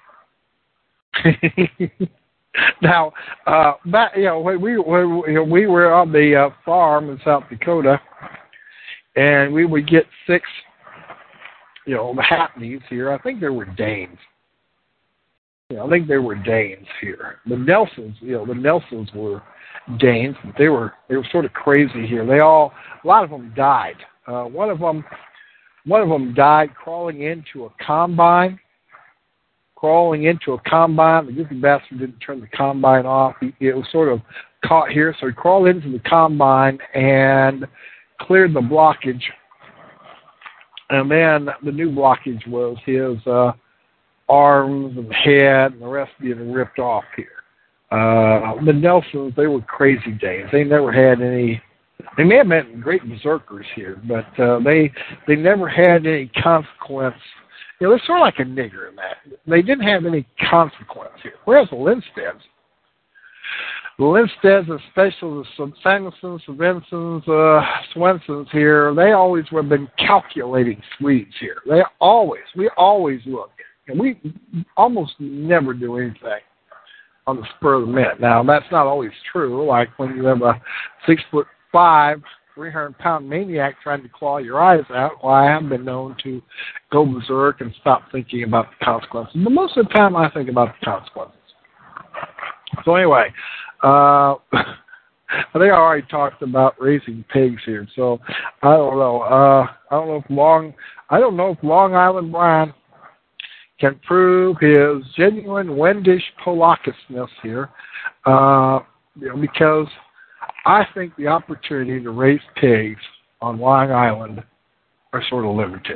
Now, uh, back, you know, when we when, you know, we were on the uh, farm in South Dakota, and we would get six, you know, the Hackneys here. I think they were Danes. You know, I think they were Danes here. The Nelsons, you know, the Nelsons were Danes, but they were they were sort of crazy here. They all, a lot of them died. Uh, one of them, one of them died crawling into a combine. Crawling into a combine. The goofy bastard didn't turn the combine off. He, it was sort of caught here, so he crawled into the combine and cleared the blockage. And then the new blockage was his uh, arms and head and the rest being ripped off here. Uh, the Nelsons, they were crazy days. They never had any. They may have been great berserkers here, but uh, they they never had any consequence. You know, they're sort of like a nigger in that. They didn't have any consequence here. Whereas the Lindsteads, the Lindsteads, especially the Samuelsons, the Vinsons, uh, Swensons here, they always have been calculating Swedes here. They always, we always look. And we almost never do anything on the spur of the minute. Now, that's not always true. Like when you have a six foot five, three hundred pound maniac trying to claw your eyes out, well, I have been known to go berserk and stop thinking about the consequences. But most of the time, I think about the consequences. So anyway, uh, I think I already talked about raising pigs here. So I don't know. Uh, I don't know if Long. I don't know if Long Island Brian can prove his genuine Wendish Polakisness here, uh, you know, because I think the opportunity to raise pigs on Long Island are sort of limited.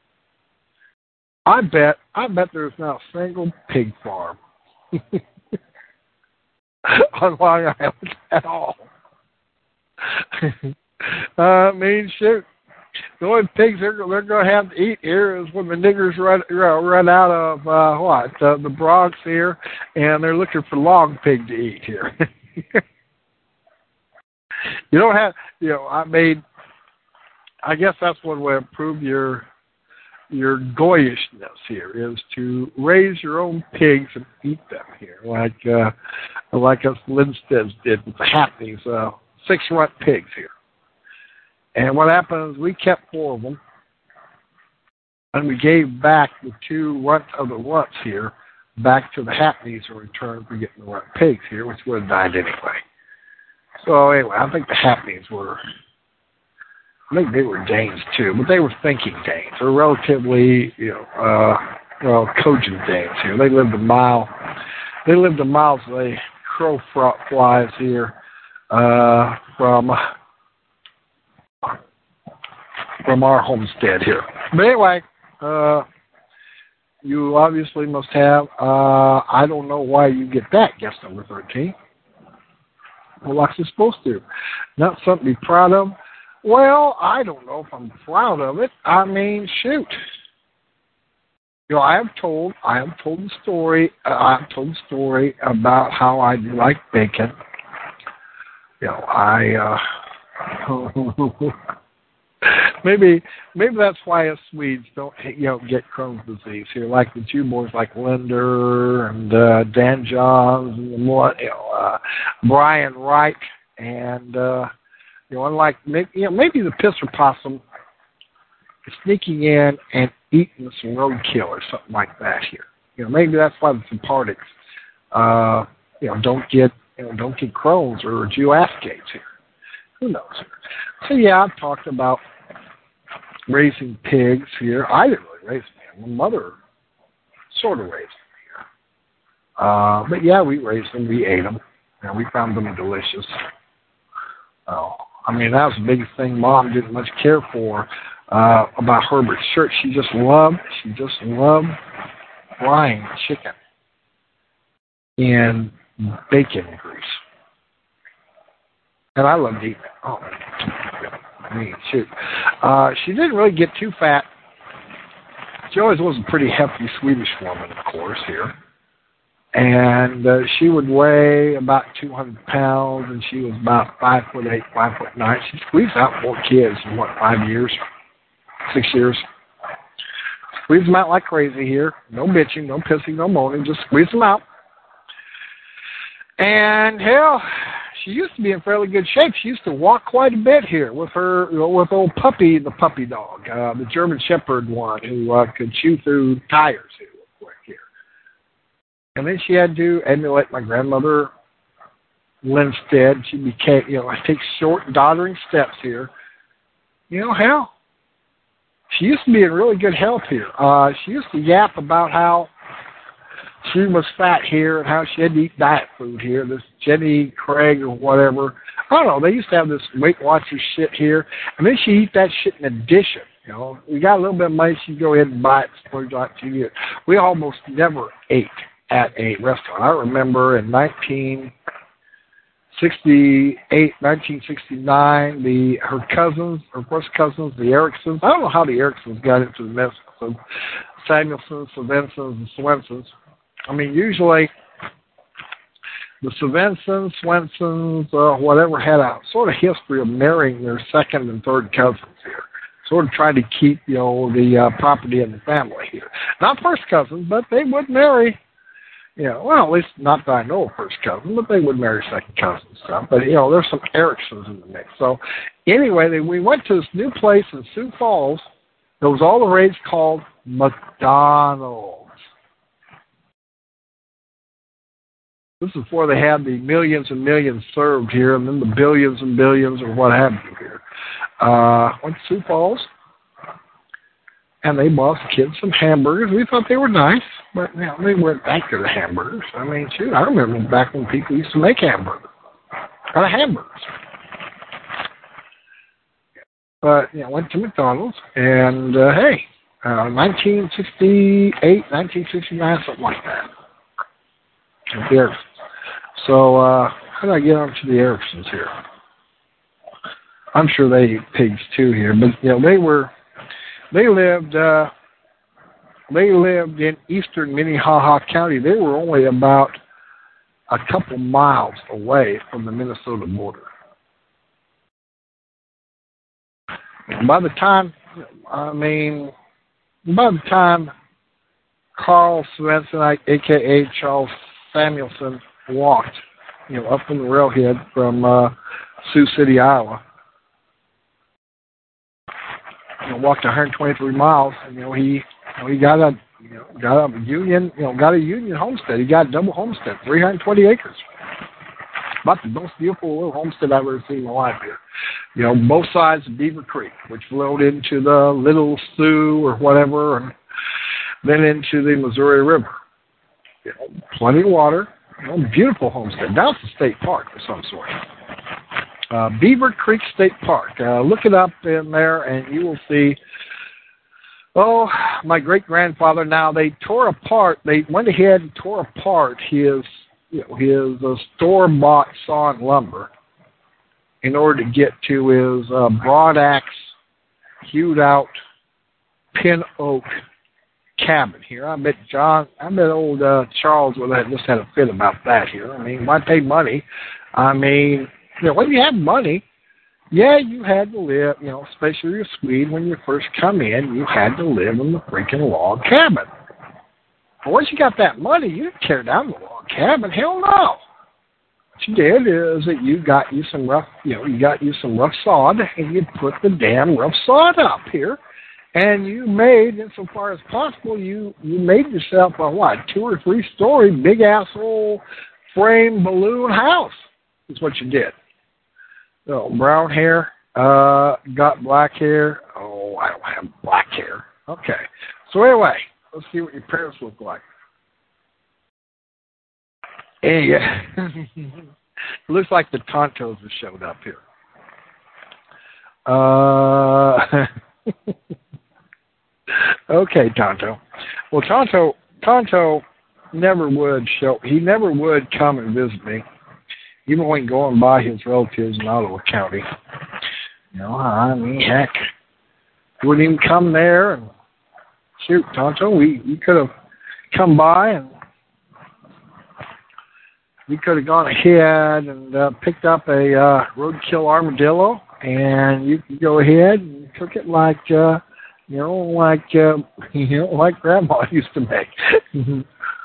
I bet, I bet there's not a single pig farm on Long Island at all. uh, I mean, shoot, the only pigs they're, they're going to have to eat here is when the niggers run run out of uh, what uh, the Bronx here, and they're looking for long pig to eat here. You don't have, you know, I mean, I guess that's one way to prove your your goyishness here is to raise your own pigs and eat them here, like uh, like us Lindsteads did with the Hackneys, uh, six runt pigs here. And what happened is we kept four of them, and we gave back the two runt of the runts here back to the Hackneys in return for getting the runt pigs here, which would have died anyway. So anyway, I think the Hackneys were, I think they were Danes too, but they were thinking Danes. They're relatively, you know, uh, well, cogent Danes here. They lived a mile, they lived a mile away, crow flies here, uh, from, from our homestead here. But anyway, uh, you obviously must have, uh, I don't know why you get that, guest number thirteen. Well, like you're supposed to. Not something to be proud of. Well, I don't know if I'm proud of it. I mean, shoot. You know, I have told, I have told the story, uh, I've told the story about how I do like bacon. You know, I, uh, maybe, maybe that's why us Swedes don't, you know, get Crohn's disease here, like the Jew boys like Linder and uh, Dan Johns and the more, you know, uh, Brian Wright and uh, you know, unlike maybe, you know, maybe the pisser possum is sneaking in and eating some roadkill or something like that here. You know, maybe that's why the Separtics, uh, you know, don't get, you know, don't get Crohn's or Jew gates here. Who knows? So yeah, I've talked about raising pigs here. I didn't really raise them. My mother sort of raised them here. Uh, but yeah, we raised them. We ate them. And we found them delicious. Oh, I mean, that was the biggest thing Mom didn't much care for uh, about Herbert's shirt. She just loved, she just loved frying chicken in bacon grease. And I loved eating it. Oh, I mean, shoot. Uh, she didn't really get too fat. She always was a pretty hefty Swedish woman, of course, here. And uh, she would weigh about two hundred pounds, and she was about five foot eight, five foot nine. She squeezed out four kids in, what, five years? Six years? squeeze them out like crazy here. No bitching, no pissing, no moaning. Just squeeze them out. And hell, she used to be in fairly good shape. She used to walk quite a bit here with her, you know, with old Puppy, the puppy dog, uh, the German Shepherd one, who uh, could chew through tires here real quick here. And then she had to emulate my grandmother Linstead. She became, you know, I take short, doddering steps here. You know, hell, she used to be in really good health here. Uh, she used to yap about how she was fat here and how she had to eat diet food here. This Jenny Craig or whatever. I don't know. They used to have this Weight Watchers shit here. And then she'd eat that shit in addition. You know, we got a little bit of money. She'd go ahead and buy it. Splurge on it to you. We almost never ate at a restaurant. I remember in nineteen sixty-eight, nineteen sixty-nine, the her cousins, her first cousins, the Ericksons. I don't know how the Ericksons got into the mess. So Samuelsons, Svensons, and Swensons. I mean, usually the Svensons, Swensons, uh, whatever, had a sort of history of marrying their second and third cousins here. Sort of trying to keep, you know, the uh, property in the family here. Not first cousins, but they would marry, you know, well, at least not that I know of first cousins, but they would marry second cousins and stuff. But, you know, there's some Ericksons in the mix. So, anyway, they, we went to this new place in Sioux Falls. There was all the rage called McDonald's. This is before they had the millions and millions served here, and then the billions and billions or what have you here. Uh, went to Sioux Falls, and they bought the kids some hamburgers. We thought they were nice, but you know, they weren't that good at hamburgers. I mean, shoot, I remember back when people used to make hamburgers out of hamburgers. But, you know, went to McDonald's, and, uh, hey, uh, nineteen sixty-eight, nineteen sixty-nine, something like that. The Ericksons. So, uh, how did I get onto the Ericksons here? I'm sure they eat pigs too here, but, you know, they were, they lived, uh, they lived in eastern Minnehaha County. They were only about a couple miles away from the Minnesota border. And by the time, I mean, by the time Carl Svensson, a k a. Charles Samuelson, walked, you know, up from the railhead from uh, Sioux City, Iowa. You know, walked one hundred twenty-three miles, and you know he, you know, he got a, you know, got a union, you know, got a union homestead. He got a double homestead, three hundred twenty acres. About the most beautiful little homestead I've ever seen in my life here. You know, both sides of Beaver Creek, which flowed into the Little Sioux or whatever, and then into the Missouri River. You know, plenty of water. You know, beautiful homestead. Now it's a state park of some sort. Uh, Beaver Creek State Park. Uh, look it up in there, and you will see. Oh, my great grandfather. Now they tore apart. They went ahead and tore apart his, you know, his uh, store bought sawn lumber in order to get to his uh, broad axe, hewed out pin oak cabin here. I bet John, I bet old uh, Charles would have just had a fit about that here. I mean, why pay money? I mean, you know, when you have money, yeah, you had to live, you know, especially your Swede, when you first come in, you had to live in the freaking log cabin. But once you got that money, you didn't tear down the log cabin. Hell no. What you did is that you got you some rough, you know, you got you some rough sod, and you put the damn rough sod up here. And you made, insofar as possible, you, you made yourself a, what, two or three story big asshole frame balloon house is what you did. So, brown hair, uh, got black hair. Oh, I don't have black hair. Okay. So anyway, let's see what your parents look like. Hey, looks like the Tontos have showed up here. Uh... Okay, Tonto. Well, Tonto, Tonto never would show. He never would come and visit me, even when going by his relatives in Ottawa County. You know, I mean, heck, he wouldn't even come there. And shoot, Tonto, we we could have come by and we could have gone ahead and uh, picked up a uh, roadkill armadillo, and you could go ahead and cook it like. Uh, you know, like uh, you know, like Grandma used to make.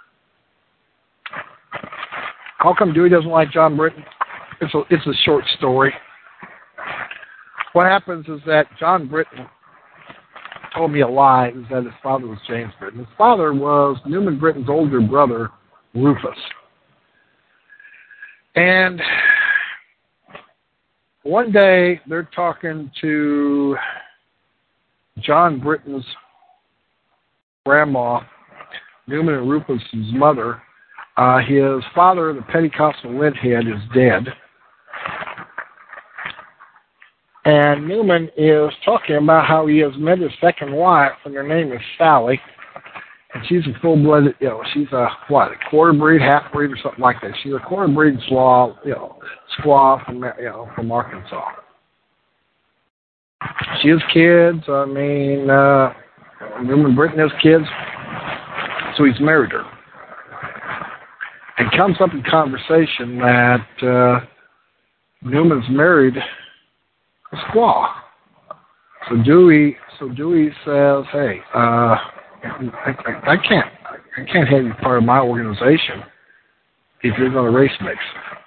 How come Dewey doesn't like John Britton? It's a it's a short story. What happens is that John Britton told me a lie. It was that his father was James Britton. His father was Newman Britton's older brother, Rufus. And one day they're talking to John Britton's grandma, Newman and Rufus's mother. Uh, his father, the Pentecostal Linthead, is dead. And Newman is talking about how he has met his second wife, and her name is Sally. And she's a full-blooded, you know, she's a, what, a quarter-breed, half-breed, or something like that. She's a quarter-breed squaw, you know, squaw from, you know, from Arkansas. She has kids. I mean, uh, Newman Britton has kids, so he's married her. And comes up in conversation that uh, Newman's married a squaw. So Dewey, so Dewey says, "Hey, uh, I, I, I can't, I can't have you part of my organization if you're going to race mix."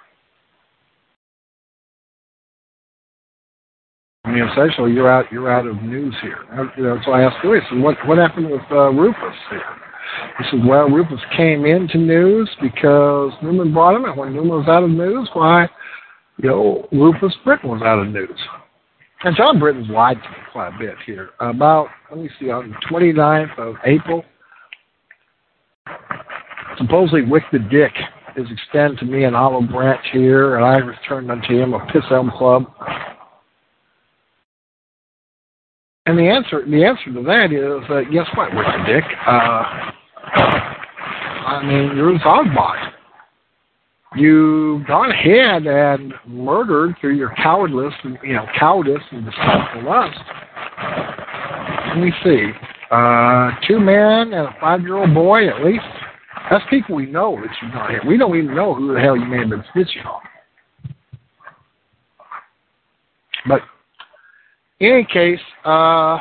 I mean, essentially, you're out, you're out of news here. You know, so I asked Dewey, "So what, what happened with uh, Rufus here?" He said, "Well, Rufus came into news because Newman brought him, and when Newman was out of news, why, you know, Rufus Britton was out of news." And John Britton's lied to me quite a bit here. About, let me see, on the twenty-ninth of April, supposedly Wick the Dick is extended to me an olive branch here, and I returned unto him a Piss Elm Club. And the answer, the answer to that is, uh, guess what, Wick the Dick? Uh, I mean, you're a Zogbot. You've gone ahead and murdered through your cowardice and, you know, cowardice and deceitful lust. Let me see. Uh, two men and a five-year-old boy, at least. That's people we know that you've gone ahead. We don't even know who the hell you may have been snitching on. But in any case, uh,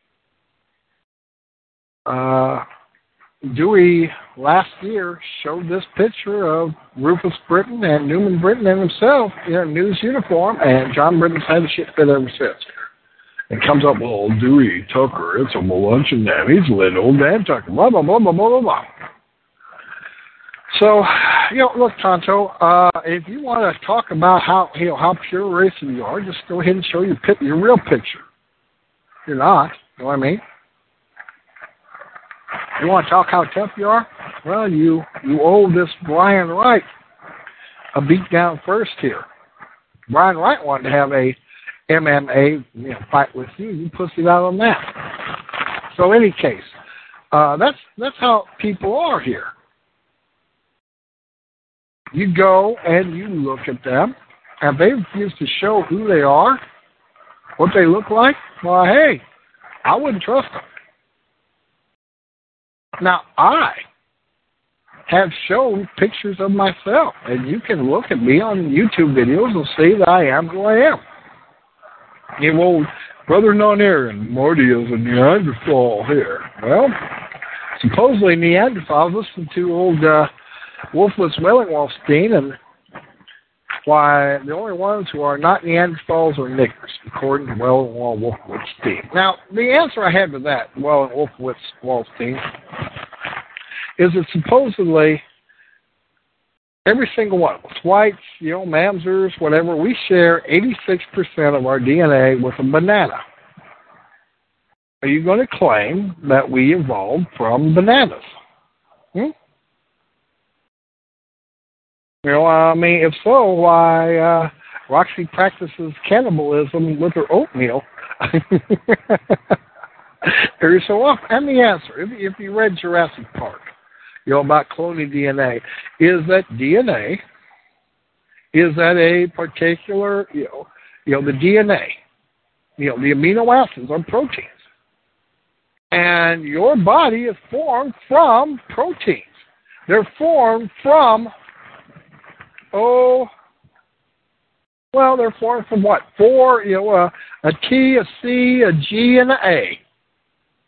uh, Dewey last year showed this picture of Rufus Britton and Newman Britton and himself in a news uniform, and John Britton's had the shit fit ever since. It comes up, well, Dewey Tucker, it's a luncheon now. He's a little old Dan Tucker, blah, blah, blah, blah, blah, blah, blah. So, you know, look, Tonto, uh, if you want to talk about how, you know, how pure racing you are, just go ahead and show your, pit, your real picture. You're not, you know what I mean? You want to talk how tough you are? Well, you you owe this Brian Wright a beat down first here. Brian Wright wanted to have a M M A you know, fight with you. You pussied out on that. So, in any case, uh, that's that's how people are here. You go and you look at them, and they refuse to show who they are, what they look like. Well, hey, I wouldn't trust them. Now, I have shown pictures of myself, and you can look at me on YouTube videos and see that I am who I am. You know, Brother Non-Aaron, Marty is a Neanderthal here. Well, supposedly Neanderthals listen to old uh, Wolfowitz Wellingwolfstein, and why the only ones who are not Neanderthals are niggers, according to Wellingwolfstein. Now, the answer I have to that, Wellingwolfstein, is that supposedly every single one of us, whites, you know, mamzers, whatever, we share eighty-six percent of our D N A with a banana. Are you going to claim that we evolved from bananas? Hmm? You know, I mean, if so, why uh, Roxy practices cannibalism with her oatmeal every so often? And the answer, if, if you read Jurassic Park, you know, about cloning D N A, is that D N A, is that a particular, you know, you know, the D N A, you know, the amino acids are proteins. And your body is formed from proteins. They're formed from, oh, well, they're formed from what? Four, you know, uh, a T, a C, a G, and an A.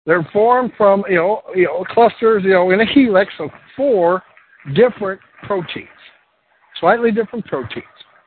They're formed from, you know, you know, clusters, you know, in a helix of four different proteins, slightly different proteins.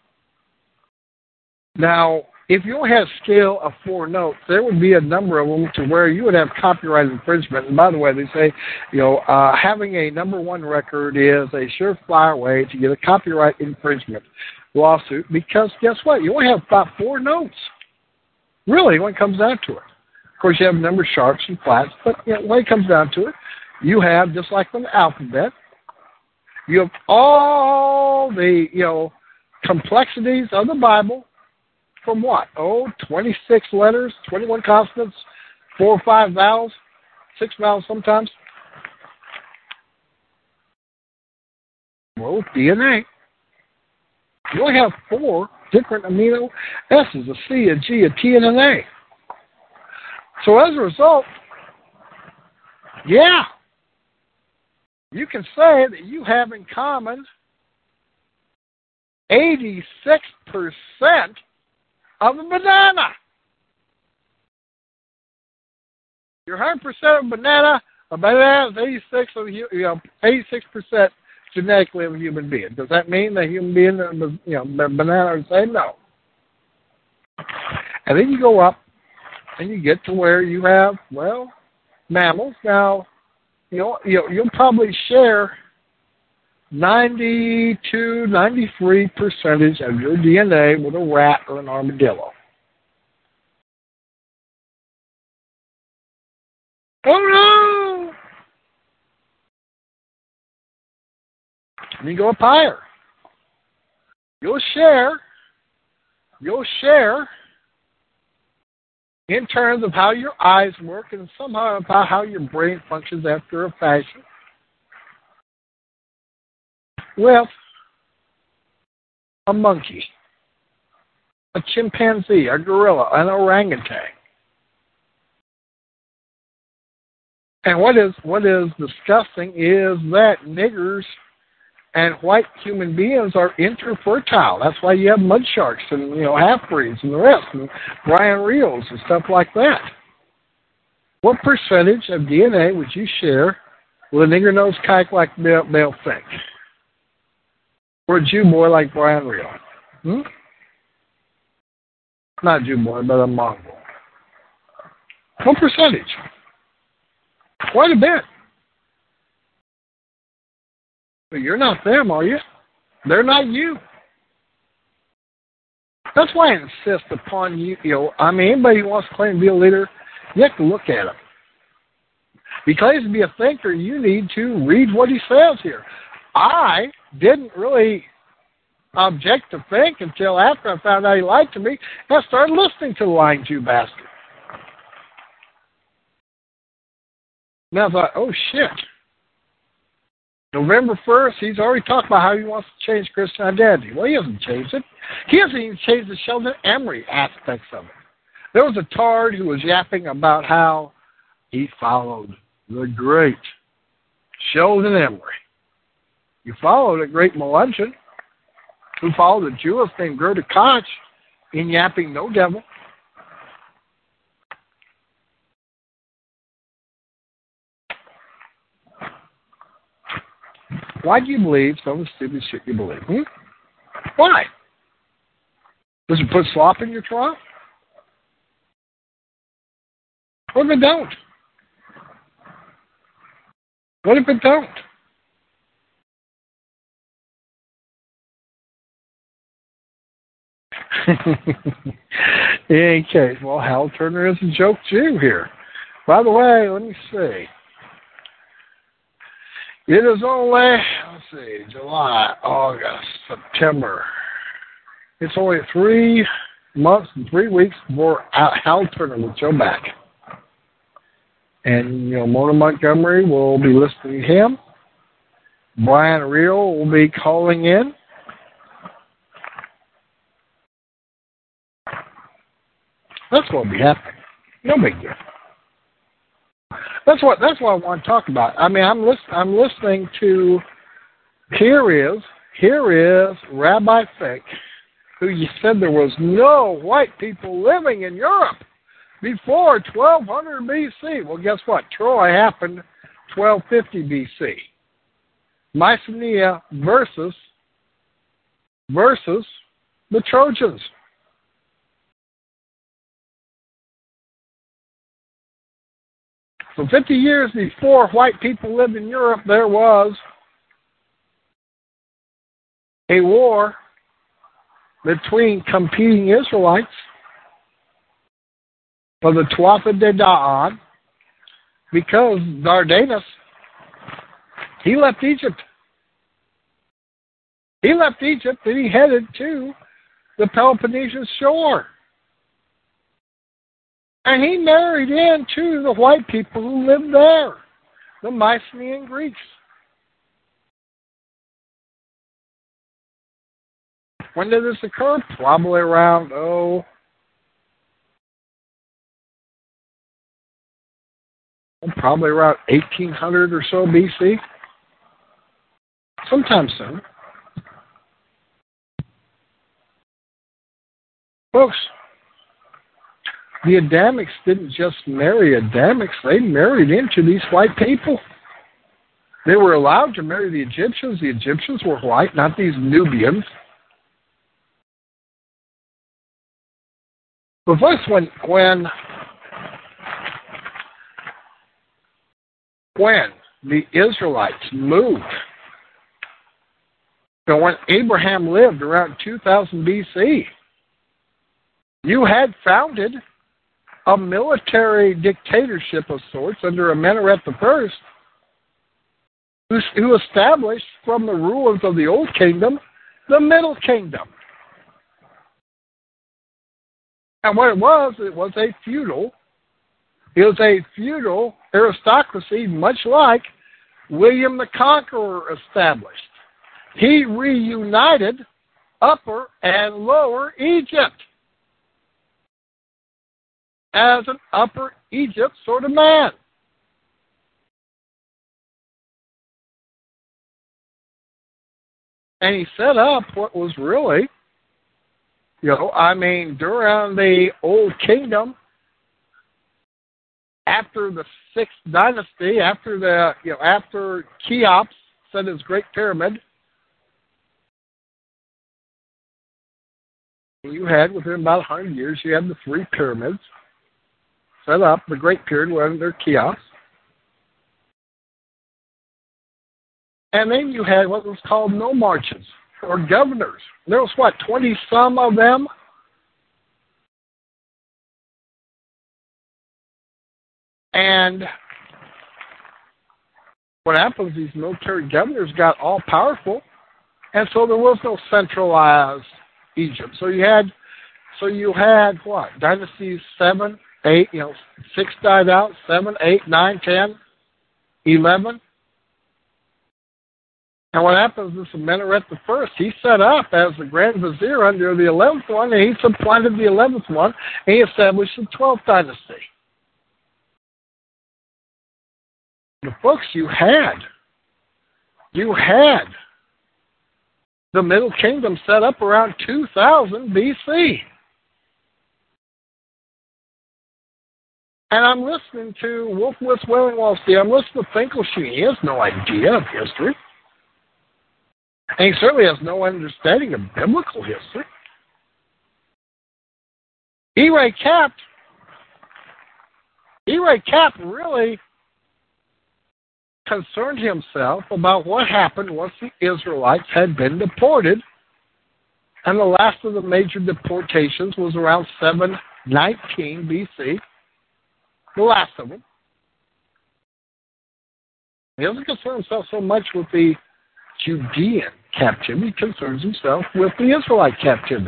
Now, if you only had a scale of four notes, there would be a number of them to where you would have copyright infringement. And by the way, they say, you know, uh, having a number one record is a surefire way to get a copyright infringement lawsuit because guess what? You only have about four notes, really, when it comes down to it. Of course, you have a number of sharps and flats, but you know, when it comes down to it, you have, just like in the alphabet, you have all the, you know, complexities of the Bible from what? Oh, twenty-six letters, twenty-one consonants, four or five vowels, six vowels sometimes. Well, D N A. You only have four different amino acids, a C, a G, a T, and an A. So as a result, yeah, you can say that you have in common eighty-six percent of a banana. You're one hundred percent of a banana. A banana is eighty-six of you know eighty-six percent genetically of a human being. Does that mean that human being, you know, banana is the same? No. And then you go up, and you get to where you have, well, mammals. Now, you know, you know you'll probably share ninety-two, ninety-three percentage of your D N A with a rat or an armadillo. Oh no! And you go up higher. You'll share, you'll share in terms of how your eyes work and somehow about how your brain functions after a fashion with a monkey, a chimpanzee, a gorilla, an orangutan. And what is what is disgusting is that niggers and white human beings are interfertile. That's why you have mud sharks and, you know, half-breeds and the rest, and Brian Reels and stuff like that. What percentage of D N A would you share with a nigger-nosed kike like Bill, Bill Fink? Or a Jew boy like Brian Reel? Hmm? Not a Jew boy, but a Mongol. What percentage? Quite a bit. But you're not them, are you? They're not you. That's why I insist upon you, you know, I mean, anybody who wants to claim to be a leader, you have to look at him. Because to be a thinker, you need to read what he says here. I didn't really object to Fink until after I found out he lied to me, and I started listening to the lying Jew bastard. Now I thought, oh shit. November first, he's already talked about how he wants to change Christian identity. Well, he hasn't changed it. He hasn't even changed the Sheldon Emery aspects of it. There was a tard who was yapping about how he followed the great Sheldon Emery. You followed a great Melanchthon who followed a Jewess named Gerda Koch in yapping no devil. Why do you believe some of the stupid shit you believe? Hmm? Why? Does it put slop in your trough? What if it don't? What if it don't? In any case, well, Hal Turner is a joke Jew here. By the way, let me see. It is only, let's see, July, August, September. It's only three months and three weeks before Hal Turner will show back. And, you know, Mona Montgomery will be listening to him. Brian Reel will be calling in. That's what will be happening. No big deal. That's what. That's what I want to talk about. I mean, I'm listen, I'm listening to. Here is here is Rabbi Fink, who you said there was no white people living in Europe. before twelve hundred B C. Well, guess what? Troy happened twelve fifty B C. Mycenae versus versus the Trojans. So fifty years before white people lived in Europe, there was a war between competing Israelites for the Tuatha de Da'an, because Dardanus, he left Egypt. He left Egypt and he headed to the Peloponnesian shore. And he married into the white people who lived there, the Mycenaean Greeks. When did this occur? Probably around, oh, probably around eighteen hundred or so B C. Sometime soon. Folks, the Adamics didn't just marry Adamics, they married into these white people. They were allowed to marry the Egyptians. The Egyptians were white, not these Nubians. But first, when when when the Israelites moved, so when Abraham lived around two thousand B C, you had founded a military dictatorship of sorts under Amenhotep the First, who, who established from the rulers of the Old Kingdom the Middle Kingdom. And what it was, it was a feudal, it was a feudal aristocracy, much like William the Conqueror established. He reunited Upper and Lower Egypt as an Upper Egypt sort of man. And he set up what was really, you know, I mean, during the Old Kingdom, after the Sixth Dynasty, after the, you know, after Cheops set his Great Pyramid, you had, within about one hundred years, you had the three pyramids set up. The Great Pyramid was under Cheops. And then you had what was called nomarchs, or governors. There was, what, twenty-some of them? And what happens, these military governors got all powerful, and so there was no centralized Egypt. So you had, so you had what? Dynasties seven, eight, you know, six died out, seven, eight, nine, ten, eleven. And what happens is Amenhotep the First, he set up as the Grand Vizier under the eleventh one, and he supplanted the eleventh one, and he established the twelfth dynasty. The folks, you had, you had the Middle Kingdom set up around two thousand B C. And I'm listening to Wolfowitz Wellingwell. I'm listening to Finkelstein. He has no idea of history. And he certainly has no understanding of biblical history. E. Ray Capps, E. Ray Capps really concerned himself about what happened once the Israelites had been deported. And the last of the major deportations was around seven nineteen B C. The last of them. He doesn't concern himself so much with the Judean captivity, he concerns himself with the Israelite captivity.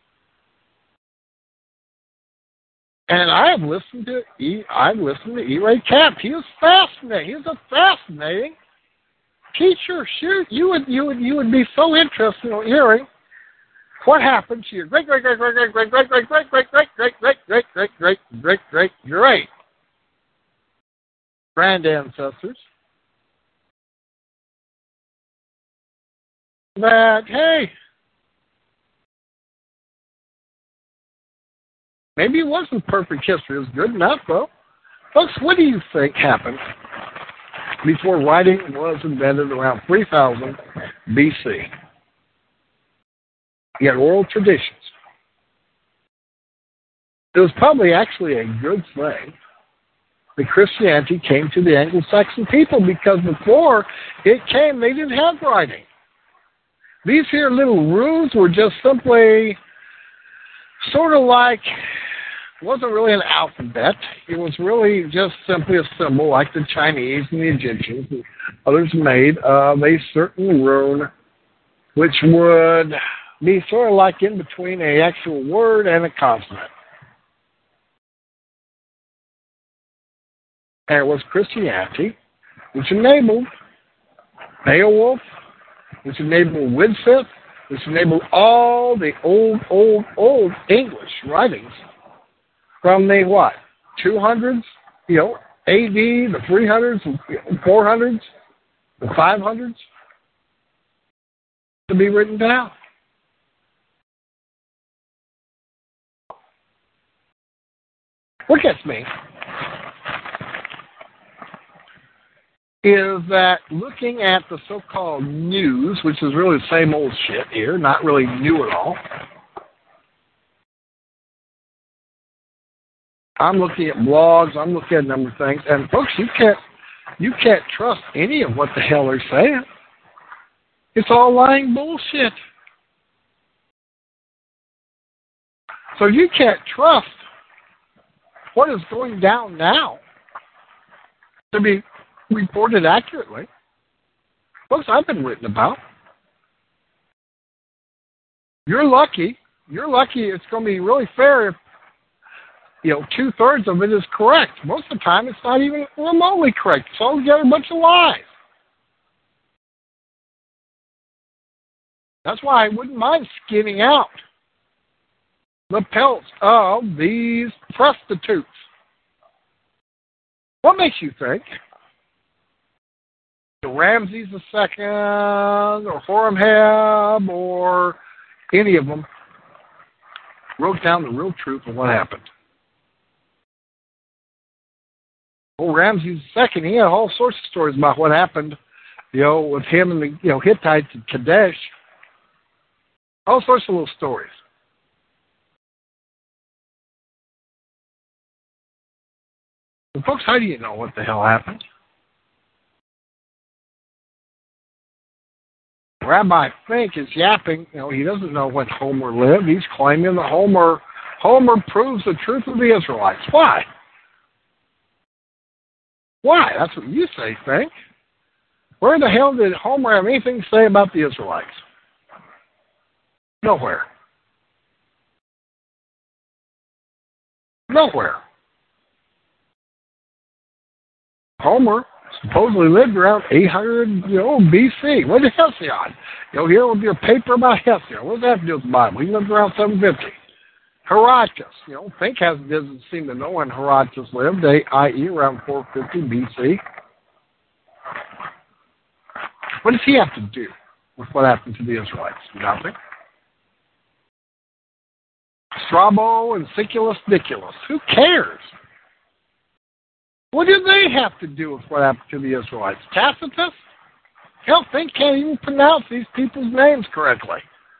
And I have listened to E. I've listened to E. Ray Capps. He is fascinating. He's a fascinating teacher. Shoot, you would you would you would be so interested in hearing what happened to your great great great great great great great great great great great great great great great great great great great grand ancestors. That, hey, Maybe it wasn't perfect history. It was good enough, though. Folks, what do you think happened before writing was invented around three thousand B C? You had oral traditions. It was probably actually a good thing that Christianity came to the Anglo-Saxon people, because before it came, they didn't have writing. These here little rules were just simply sort of like, it wasn't really an alphabet. It was really just simply a symbol like the Chinese and the Egyptians and others made of a certain rune, which would be sort of like in between an actual word and a consonant. And it was Christianity, which enabled Beowulf, which enabled Widsith, which enabled all the old, old, old English writings from the what? two hundreds, you know, A D, the three hundreds, the four hundreds, the five hundreds, to be written down. What gets me is that looking at the so-called news, which is really the same old shit here, not really new at all. I'm looking at blogs, I'm looking at a number of things, and folks, you can't you can't trust any of what the hell they're saying. It's all lying bullshit. So you can't trust what is going down now to be reported accurately. Folks, I've been written about. You're lucky. You're lucky it's going to be really fair if, you know, two-thirds of it is correct. Most of the time, it's not even remotely correct. It's altogether a bunch of lies. That's why I wouldn't mind skinning out the pelts of these prostitutes. What makes you think the Ramses the Second or Horemheb or any of them wrote down the real truth of what happened? Well, Ramses the Second, he had all sorts of stories about what happened, you know, with him and the you know Hittites at Kadesh. All sorts of little stories. Well, folks, how do you know what the hell happened? Rabbi Fink is yapping. You know, he doesn't know when Homer lived. He's claiming that Homer Homer proves the truth of the Israelites. Why? Why? That's what you say, Fink. Where the hell did Homer have anything to say about the Israelites? Nowhere. Nowhere. Homer supposedly lived around eight hundred, you know, B C. What is Hesiod? You know, here will be a paper about Hesiod. What does that have to do with the Bible? He lived around seven fifty. Herodotus, you know, Fink has doesn't seem to know when Herodotus lived, that is around four fifty B C. What does he have to do with what happened to the Israelites? Nothing. Strabo and Siculus Niculus. Who cares? What do they have to do with what happened to the Israelites? Tacitus? Hell, Fink can't even pronounce these people's names correctly.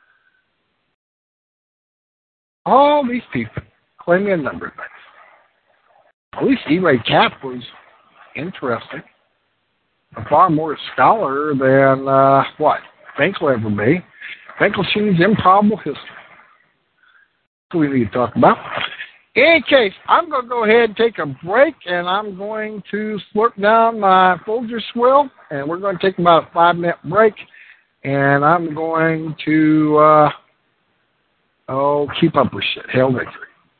All these people claiming a number of things. At least E. Ray Cap was interesting. A far more scholar than, uh, what, Fink will ever be. Finkelstein's improbable history. That's what we need to talk about. In any case, I'm going to go ahead and take a break, and I'm going to slurp down my Folgers Swill, and we're going to take about a five-minute break, and I'm going to, uh, oh, keep up with shit. Hail victory.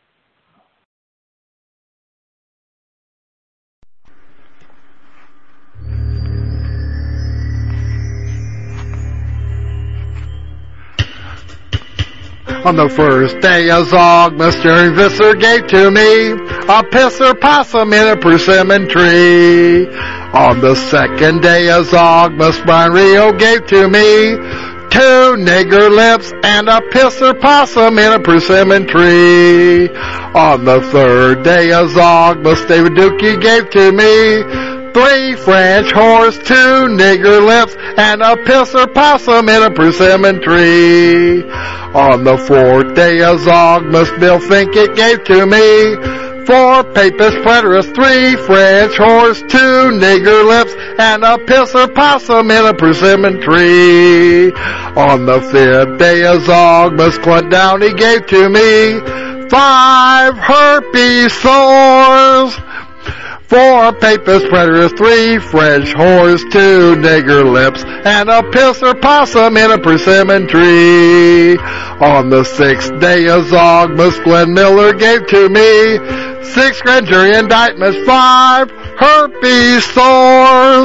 On the first day of Zogmas, Jerry Visser gave to me a pisser possum in a persimmon tree. On the second day of Zogmas, Brian Rio gave to me two nigger lips, and a pisser possum in a persimmon tree. On the third day of Zogmas, David Dookie gave to me three French horse, two nigger lips, and a pisser possum in a persimmon tree. On the fourth day of Zogmas, Bill Finkett gave to me four papist preterists, three French horse, two nigger lips, and a pisser possum in a persimmon tree. On the fifth day of Zogmas, Clint Downey gave to me five herpes sores, four papist preterists, three French horse, two nigger lips, and a pisser possum in a persimmon tree. On the sixth day of Zogmas, Glenn Miller gave to me six grand jury indictments, five herpes sores,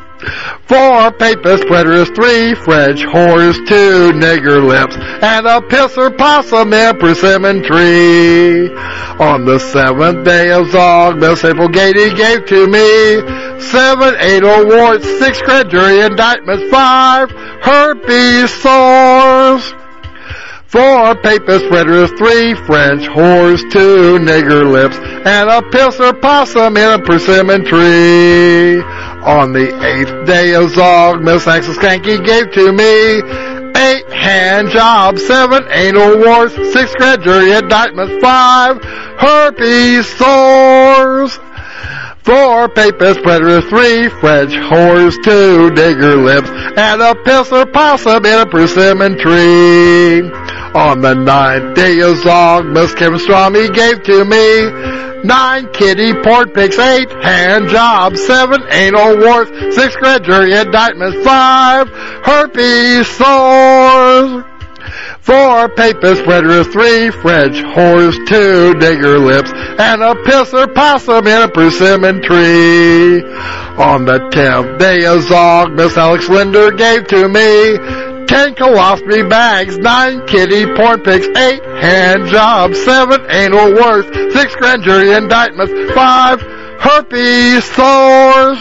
four papist preterists, three French horse, two nigger lips, and a pisser possum in a persimmon tree. On the seventh day of Zogmas, April Gady gave to me seven anal warts, six grand jury indictments, five herpes sores, four papist preterists, three French horse, two nigger lips, and a pisser possum in a persimmon tree. On the eighth day of Zogmas, Axel Skanky gave to me eight hand jobs, seven anal warts, six grand jury indictments, five herpes sores, four papist preterists, three French horse, two nigger lips, and a pisser possum in a persimmon tree. On the ninth day of Zogmas, Kevin Stromey gave to me nine kitty pork pigs, eight hand jobs, seven anal warts, six grand jury indictments, five herpes sores, four papist preterists, three French horse, two nigger lips, and a pisser possum in a persimmon tree. On the tenth day of Zogmas, Alex Linder gave to me ten colostomy bags, nine kitty porn pigs, eight hand jobs, seven anal warts, six grand jury indictments, five herpes sores,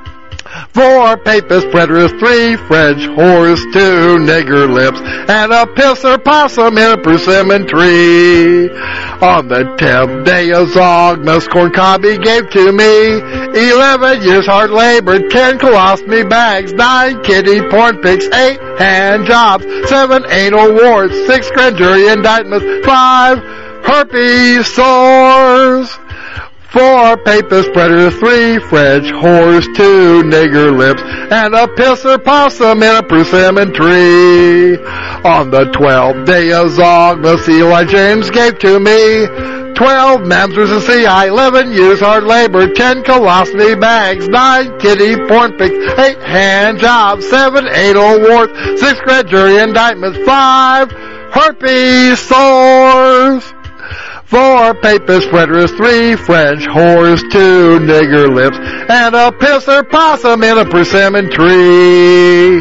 four papist preterists, three French horse, two nigger lips, and a pisser possum in a persimmon tree. On the tenth day of Zogmas, Corncobby gave to me eleven years hard labor, ten colostomy bags, nine kitty porn pigs, eight hand jobs, seven anal warts, six grand jury indictments, five herpes sores, four papist preterists, three French horse, two nigger lips, and a pisser possum in a persimmon tree. On the twelfth day of Zogmas, Eli James gave to me twelve mamzers and C I, eleven years hard labor, ten colostomy bags, nine kitty porn pigs, eight hand jobs, seven anal warts, six grand jury indictments, five herpes sores, four papist preterists, three French horse, two nigger lips, and a pisser possum in a persimmon tree.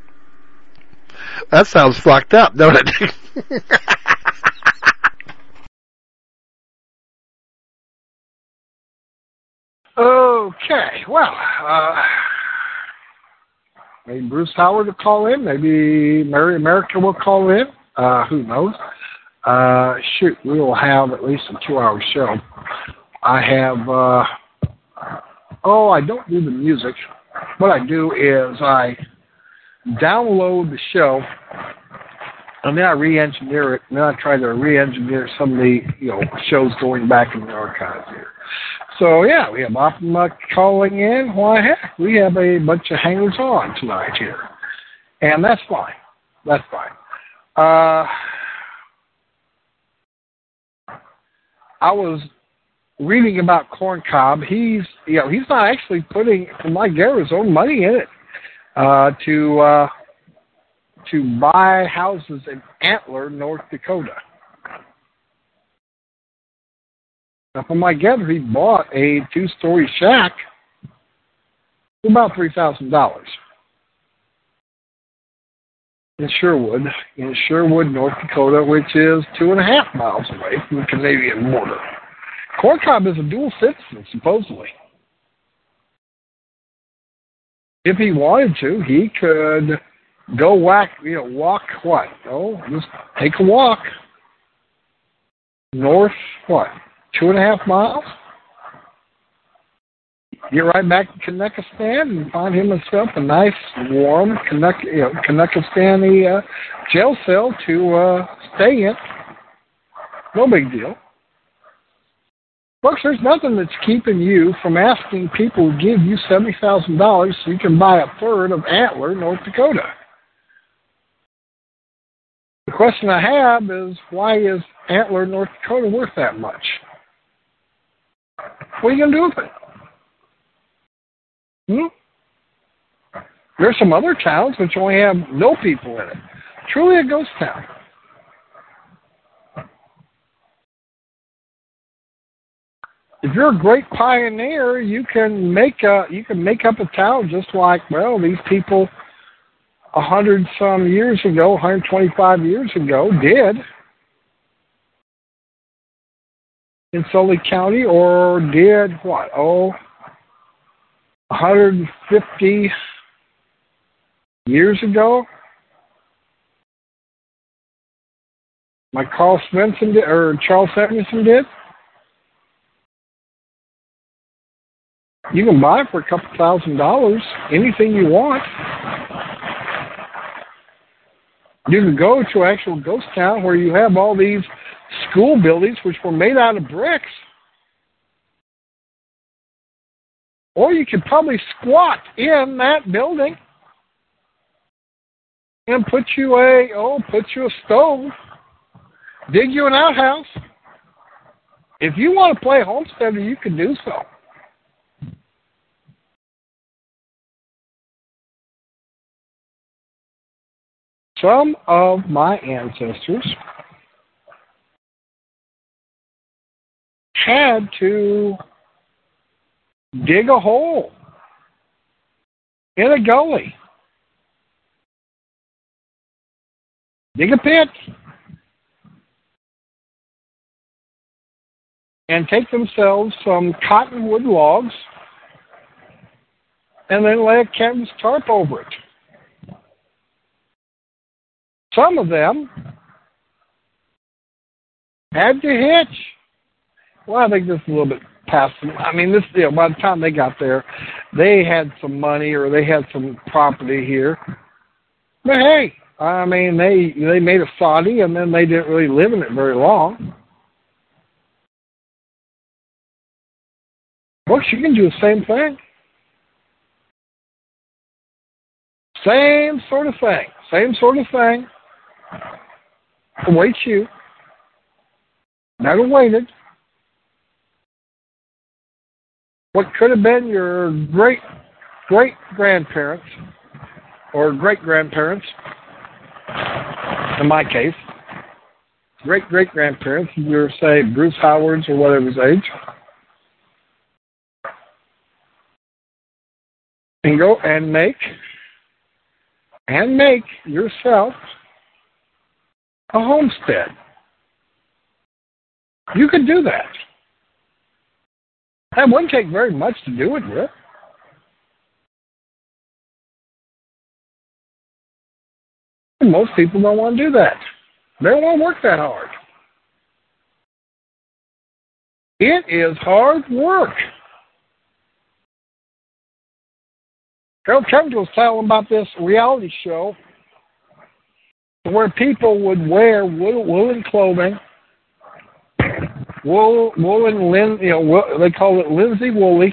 That sounds fucked up, don't it? Okay, well, uh, maybe Bruce Howard will call in, maybe Mary America will call in, uh, who knows. Uh, shoot, we will have at least a two-hour show. I have, uh, oh, I don't do the music. What I do is I download the show, and then I re-engineer it, and then I try to re-engineer some of the, you know, shows going back in the archives here. So, yeah, we have Optima calling in. Why, heck, we have a bunch of hangers-on tonight here. And that's fine. That's fine. Uh... I was reading about Corncob. He's, you know, he's not actually putting, from my gather, his own money in it uh, to uh, to buy houses in Antler, North Dakota. Now, from my gather, he bought a two-story shack for about three thousand dollars in Sherwood, in Sherwood, North Dakota, which is two and a half miles away from the Canadian border. Corncob is a dual citizen, supposedly. If he wanted to, he could go whack, you know, walk what? Oh, just take a walk. North, what? Two and a half miles? Get right back to Kanekistan and find him himself a nice, warm Kanek, you know, Kanekistani uh, jail cell to uh, stay in. No big deal. Folks, there's nothing that's keeping you from asking people to give you seventy thousand dollars so you can buy a third of Antler, North Dakota. The question I have is, why is Antler, North Dakota worth that much? What are you going to do with it? Hmm? There's some other towns which only have no people in it. Truly a ghost town. If you're a great pioneer, you can make a you can make up a town just like, well, these people a hundred some years ago, one hundred twenty-five years ago, did in Sully County, or did what? Oh, one hundred fifty years ago. Like Carl Svensson did, or Charles Samuelson did. You can buy it for a couple thousand dollars, anything you want. You can go to an actual ghost town where you have all these school buildings which were made out of bricks. Or you could probably squat in that building and put you a, oh, put you a stove, dig you an outhouse. If you want to play homesteader, you can do so. Some of my ancestors had to dig a hole in a gully, dig a pit, and take themselves some cottonwood logs and then lay a canvas tarp over it. Some of them had to hitch. Well, I think this is a little bit past them. I mean, this, you know, by the time they got there, they had some money or they had some property here. But hey, I mean, they they made a soddy and then they didn't really live in it very long. Well, you can do the same thing. Same sort of thing. Same sort of thing. Awaits you. Never waited. What could have been your great great grandparents or great grandparents, in my case, great great grandparents, you're say Bruce Howard's or whatever his age, and go and make and make yourself a homestead. You could do that. That wouldn't take very much to do it with. Most people don't want to do that. They don't want to work that hard. It is hard work. Harold Kevin was telling about this reality show where people would wear wool, woolen clothing, wool, woolen, lin, you know, wool, they call it linsey woolly.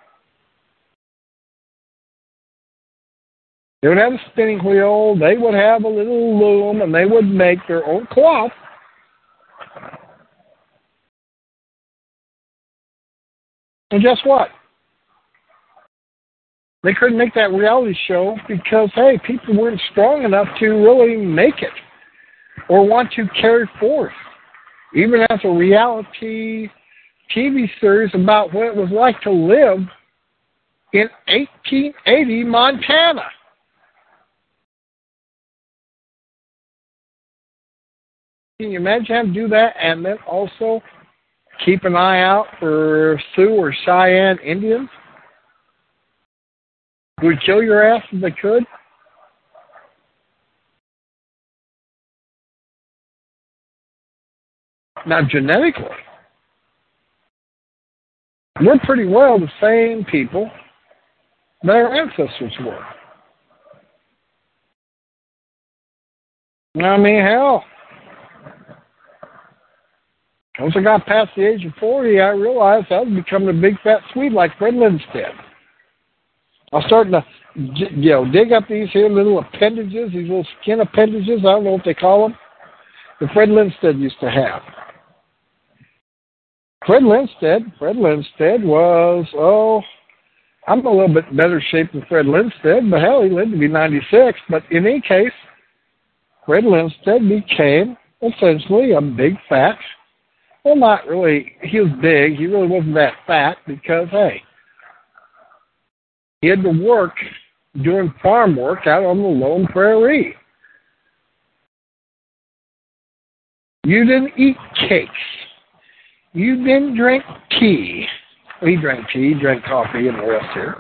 They would have a spinning wheel, they would have a little loom, and they would make their own cloth. And guess what? They couldn't make that reality show because, hey, people weren't strong enough to really make it or want to carry forth, even as a reality T V series about what it was like to live in eighteen eighty Montana. Can you imagine having to do that and then also keep an eye out for Sioux or Cheyenne Indians who would kill your ass if they could? Now, genetically, we're pretty well the same people that our ancestors were. I mean, hell, once I got past the age of forty, I realized I was becoming a big fat Swede like Fred Lindstedt. I was starting to, you know, dig up these here little appendages, these little skin appendages, I don't know what they call them, that Fred Lindstedt used to have. Fred Lindstedt, Fred Lindstedt was, oh, I'm in a little bit better shape than Fred Lindstedt, but hell, he lived to be ninety-six. But in any case, Fred Lindstedt became essentially a big fat, well, not really, he was big, he really wasn't that fat because, hey, he had to work doing farm work out on the lone prairie. You didn't eat cakes. You didn't drink tea. Well, he drank tea, he drank coffee, and the rest here.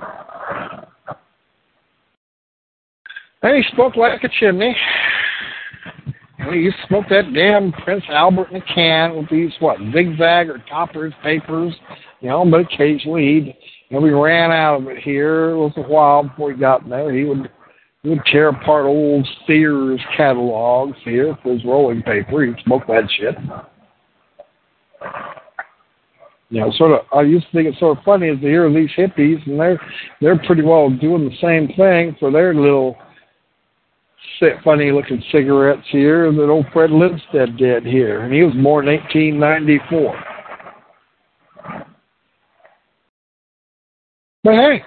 And he smoked like a chimney. And he used to smoke that damn Prince Albert in a can with these, what, zigzag or toppers, papers, you know, but occasionally he'd, you know, we ran out of it here. It was a while before he got there. He would, he would tear apart old Sears catalogs here for his rolling paper. He'd smoke that shit. You know, sort of, I used to think it's sort of funny as to hear these hippies, and they're, they're pretty well doing the same thing for their little funny-looking cigarettes here that old Fred Lindstedt did here. And he was born in eighteen ninety-four. But hey,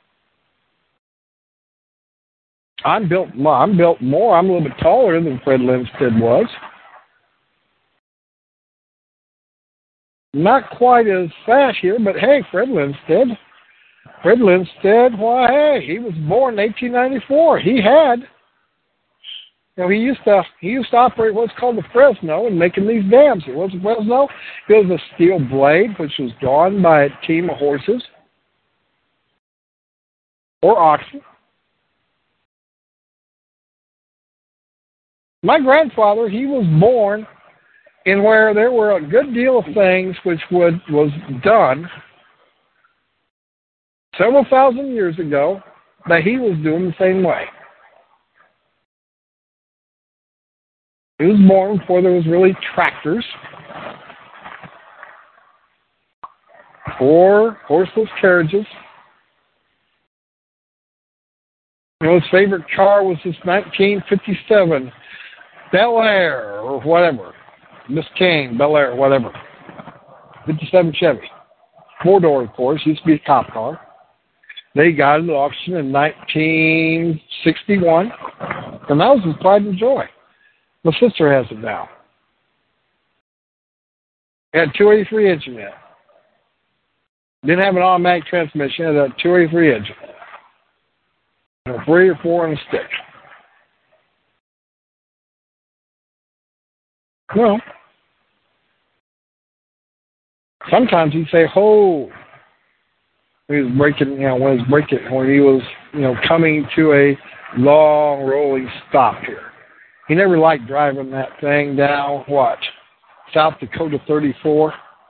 I'm built, I'm built more. I'm a little bit taller than Fred Lindstedt was. Not quite as fast here, but hey, Fred Lindstedt. Fred Lindstedt, why, hey, he was born in eighteen ninety-four. He had, you know, he used to he used to operate what's called the Fresno and making these dams. It was a Fresno. It was a steel blade, which was drawn by a team of horses or oxen. My grandfather, he was born in where there were a good deal of things which would was done several thousand years ago that he was doing the same way. He was born before there was really tractors or horseless carriages. You know, his favorite car was this nineteen fifty-seven Bel Air or whatever. Miss Kane, Bel Air, whatever. fifty-seven Chevy. Four door, of course. Used to be a cop car. They got it at auction in nineteen sixty-one. And that was his pride and joy. My sister has it now. It had two eighty-three engine in it. Didn't have an automatic transmission. It had a two eighty-three engine. And a three or four on a stick. Well, sometimes he'd say, "Ho!" He was breaking, you know, when he was breaking, when he was, you know, coming to a long rolling stop here. He never liked driving that thing down, what, South Dakota thirty-four,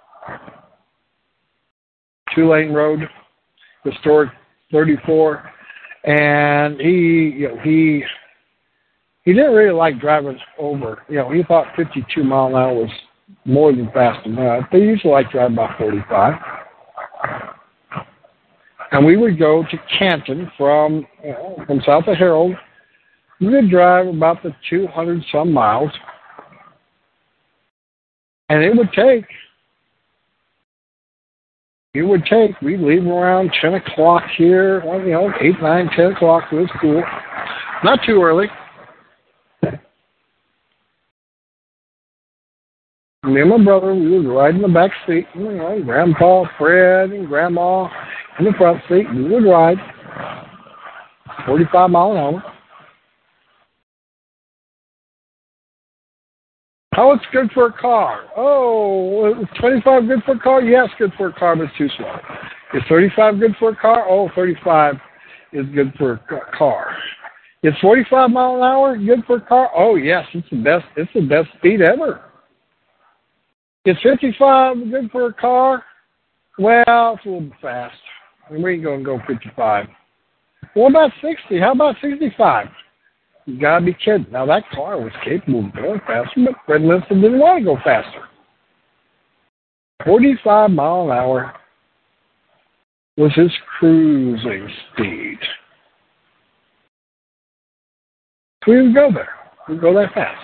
two-lane road, historic thirty-four, and he, you know, he, he didn't really like driving over. You know, he thought fifty-two mile an hour was more than fast enough. They usually like driving about forty-five. And we would go to Canton from, you know, from south of Harold. We would drive about the two hundred some miles. And it would take, it would take, we'd leave around ten o'clock here, well, you know, eight, nine, ten o'clock, it was cool. Not too early. Me and my brother, we would ride in the back seat, you know, Grandpa, Fred, and Grandma in the front seat. We would ride forty-five mile an hour. Oh, it's good for a car. Oh, is twenty-five good for a car? Yes, good for a car, but it's too slow. Is thirty-five good for a car? Oh, thirty-five is good for a car. Is forty-five mile an hour good for a car? Oh, yes, it's the best. It's the best speed ever. Is fifty-five good for a car? Well, it's a little bit fast. I mean, we ain't going to go fifty-five. What about sixty? How about sixty-five? You got to be kidding. Now, that car was capable of going faster, but Fred Linson didn't want to go faster. forty-five mile an hour was his cruising speed. We didn't go there. We didn't go that fast.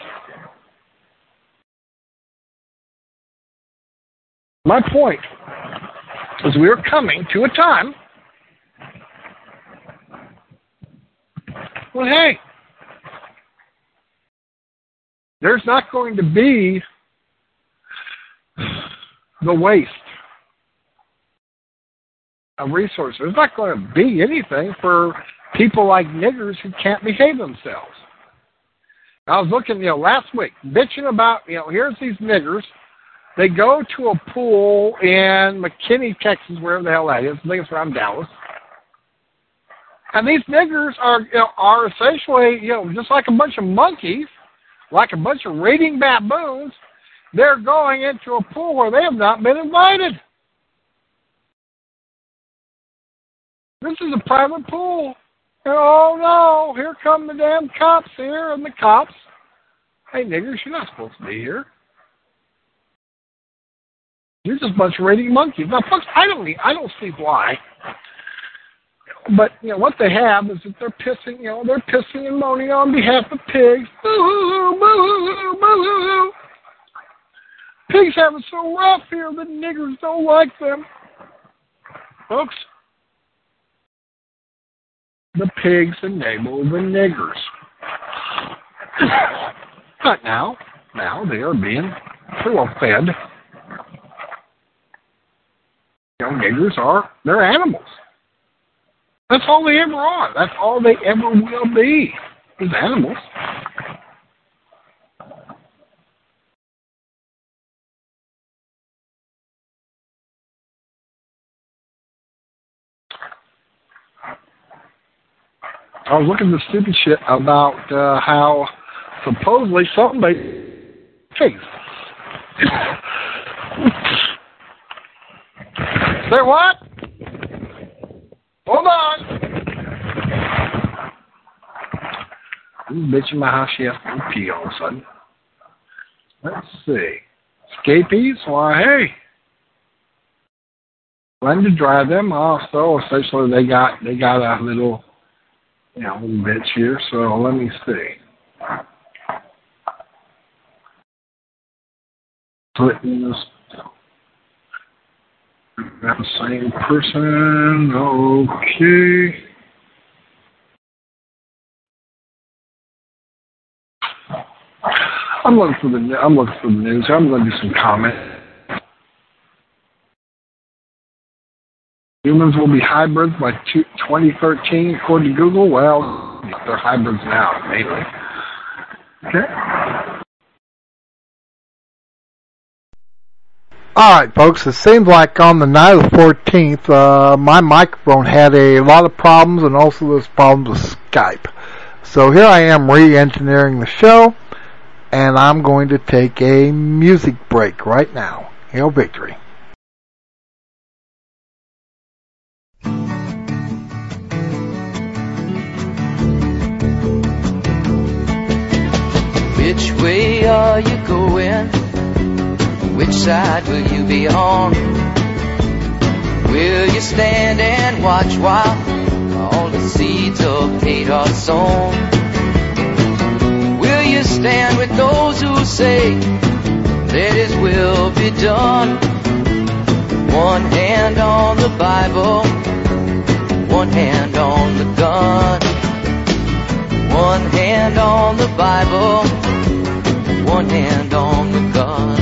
My point is we are coming to a time when, hey, there's not going to be the waste of resources. There's not going to be anything for people like niggers who can't behave themselves. I was looking, you know, last week, bitching about, you know, here's these niggers. They go to a pool in McKinney, Texas, wherever the hell that is. I think it's around Dallas. And these niggers are, you know, are essentially, you know, just like a bunch of monkeys, like a bunch of raiding baboons. They're going into a pool where they have not been invited. This is a private pool. And, oh, no, here come the damn cops here, and the cops. Hey, niggers, you're not supposed to be here. You're just a bunch of raiding monkeys. Now, folks, I don't, I don't see why. But, you know, what they have is that they're pissing, you know, they're pissing and moaning on behalf of pigs. Boo-hoo-hoo, boo-hoo-hoo, boo-hoo-hoo. Pigs have it so rough here that niggers don't like them. Folks, the pigs enable the niggers. But now, now they are being pretty well fed. You know, niggers are, they're animals. That's all they ever are. That's all they ever will be, is animals. I was looking at the stupid shit about uh, how supposedly somebody pigs. Say what? Hold on. I'm bitching about how she has to pee all of a sudden. Let's see. Escapees? Why, hey. When to drive them off, so essentially they got they got a little, you know, little bitch here. So let me see. Clinton is the same person. Okay. I'm looking for the I'm looking for the news. I'm going to do some comments. Humans will be hybrids by twenty thirteen, according to Google. Well, they're hybrids now, mainly. Okay. All right, folks, it seems like on the night of the fourteenth, uh, my microphone had a lot of problems, and also there's problems with Skype. So here I am re-engineering the show, and I'm going to take a music break right now. Hail Victory. Which way are you going? Which side will you be on? Will you stand and watch while all the seeds of hate are sown? Will you stand with those who say that His will be done? One hand on the Bible, one hand on the gun. One hand on the Bible, one hand on the gun.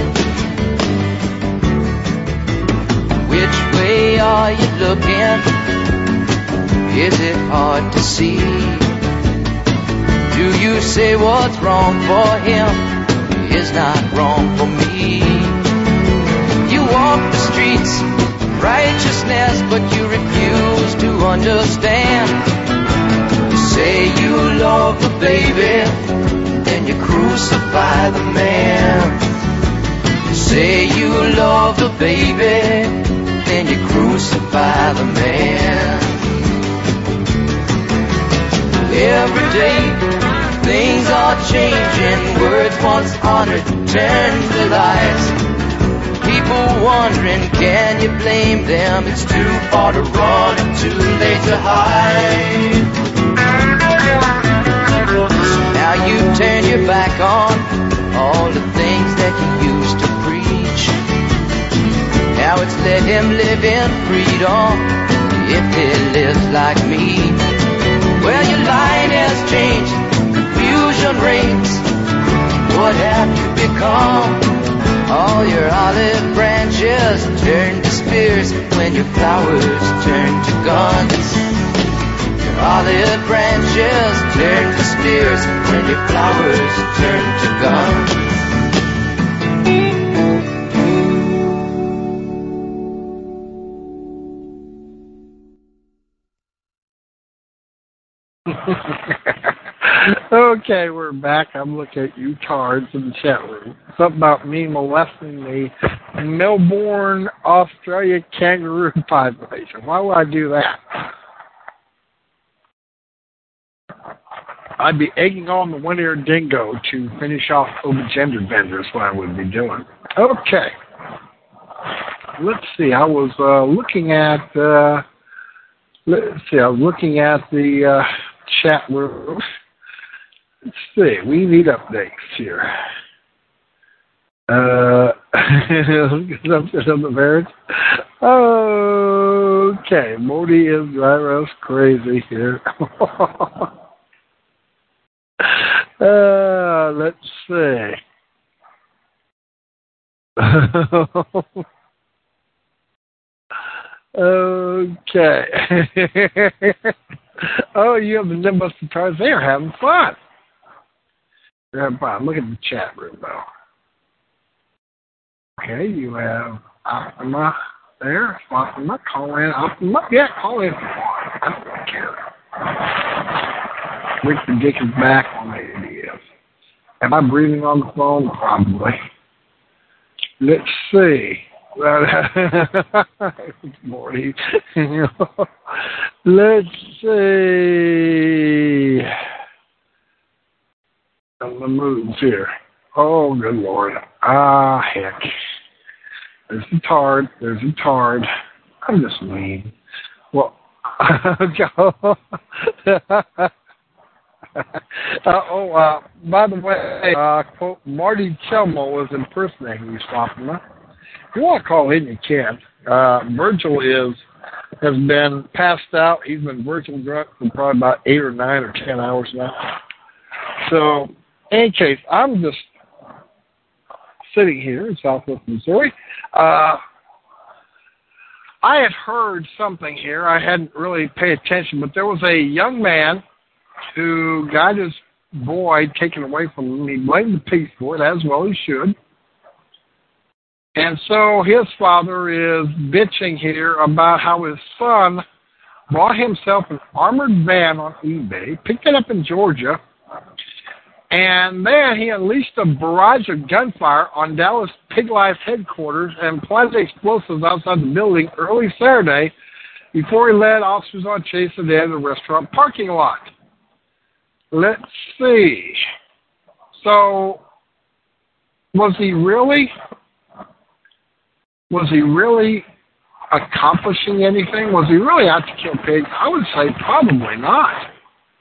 Which way are you looking? Is it hard to see? Do you say what's wrong for him is not wrong for me? You walk the streets of righteousness, but you refuse to understand. You say you love the baby, then you crucify the man. You say you baby, then you crucify the man. Every day, things are changing. Words once honored turn to lies. People wondering, can you blame them? It's too far to run and too late to hide. So now you turn your back on all the things that you used to preach. Now it's let him live in freedom if he lives like me. Well, your line has changed, confusion reigns. What have you become? All your olive branches turn to spears when your flowers turn to guns. Your olive branches turn to spears when your flowers turn to guns. Okay, we're back. I'm looking at you tards in the chat room. Something about me molesting the Melbourne, Australia kangaroo population. Why would I do that? I'd be egging on the one-eared dingo to finish off over-gendered vendors, what I would be doing. Okay. Let's see. I was uh, looking at, uh, let's see, I was looking at the uh, chat room. Let's see, we need updates here. Uh, something of the Okay, Modi is driving us crazy here. uh, let's see. Okay. Oh, you have the Nimbus guitars. They are having fun. They're having fun. Look at the chat room, though. Okay, you have Optima there. Optima, call in. Optima, yeah, call in. I don't care. Rick the Dick is back on the A D S. Am I breathing on the phone? Probably. Let's see. Morty. Let's see. On the moves here. Oh, good Lord. Ah, heck. There's the tard. There's the tard. I'm just mean. Well, uh, oh, uh, by the way, uh, quote, Marty Chelmo is impersonating you, Stockman. If you want to call in, you can. Uh, Virgil is has been passed out. He's been Virgil drunk for probably about eight or nine or ten hours now. So, in any case, I'm just sitting here in Southwest Missouri. Uh, I had heard something here. I hadn't really paid attention, but there was a young man who got his boy taken away from him. He blamed the pigs for it, as well he should. And so his father is bitching here about how his son bought himself an armored van on eBay, picked it up in Georgia, and then he unleashed a barrage of gunfire on Dallas Pig Life headquarters and planted explosives outside the building early Saturday before he led officers on chase at the end of the restaurant parking lot. Let's see. So, was he really... Was he really accomplishing anything? Was he really out to kill pigs? I would say probably not.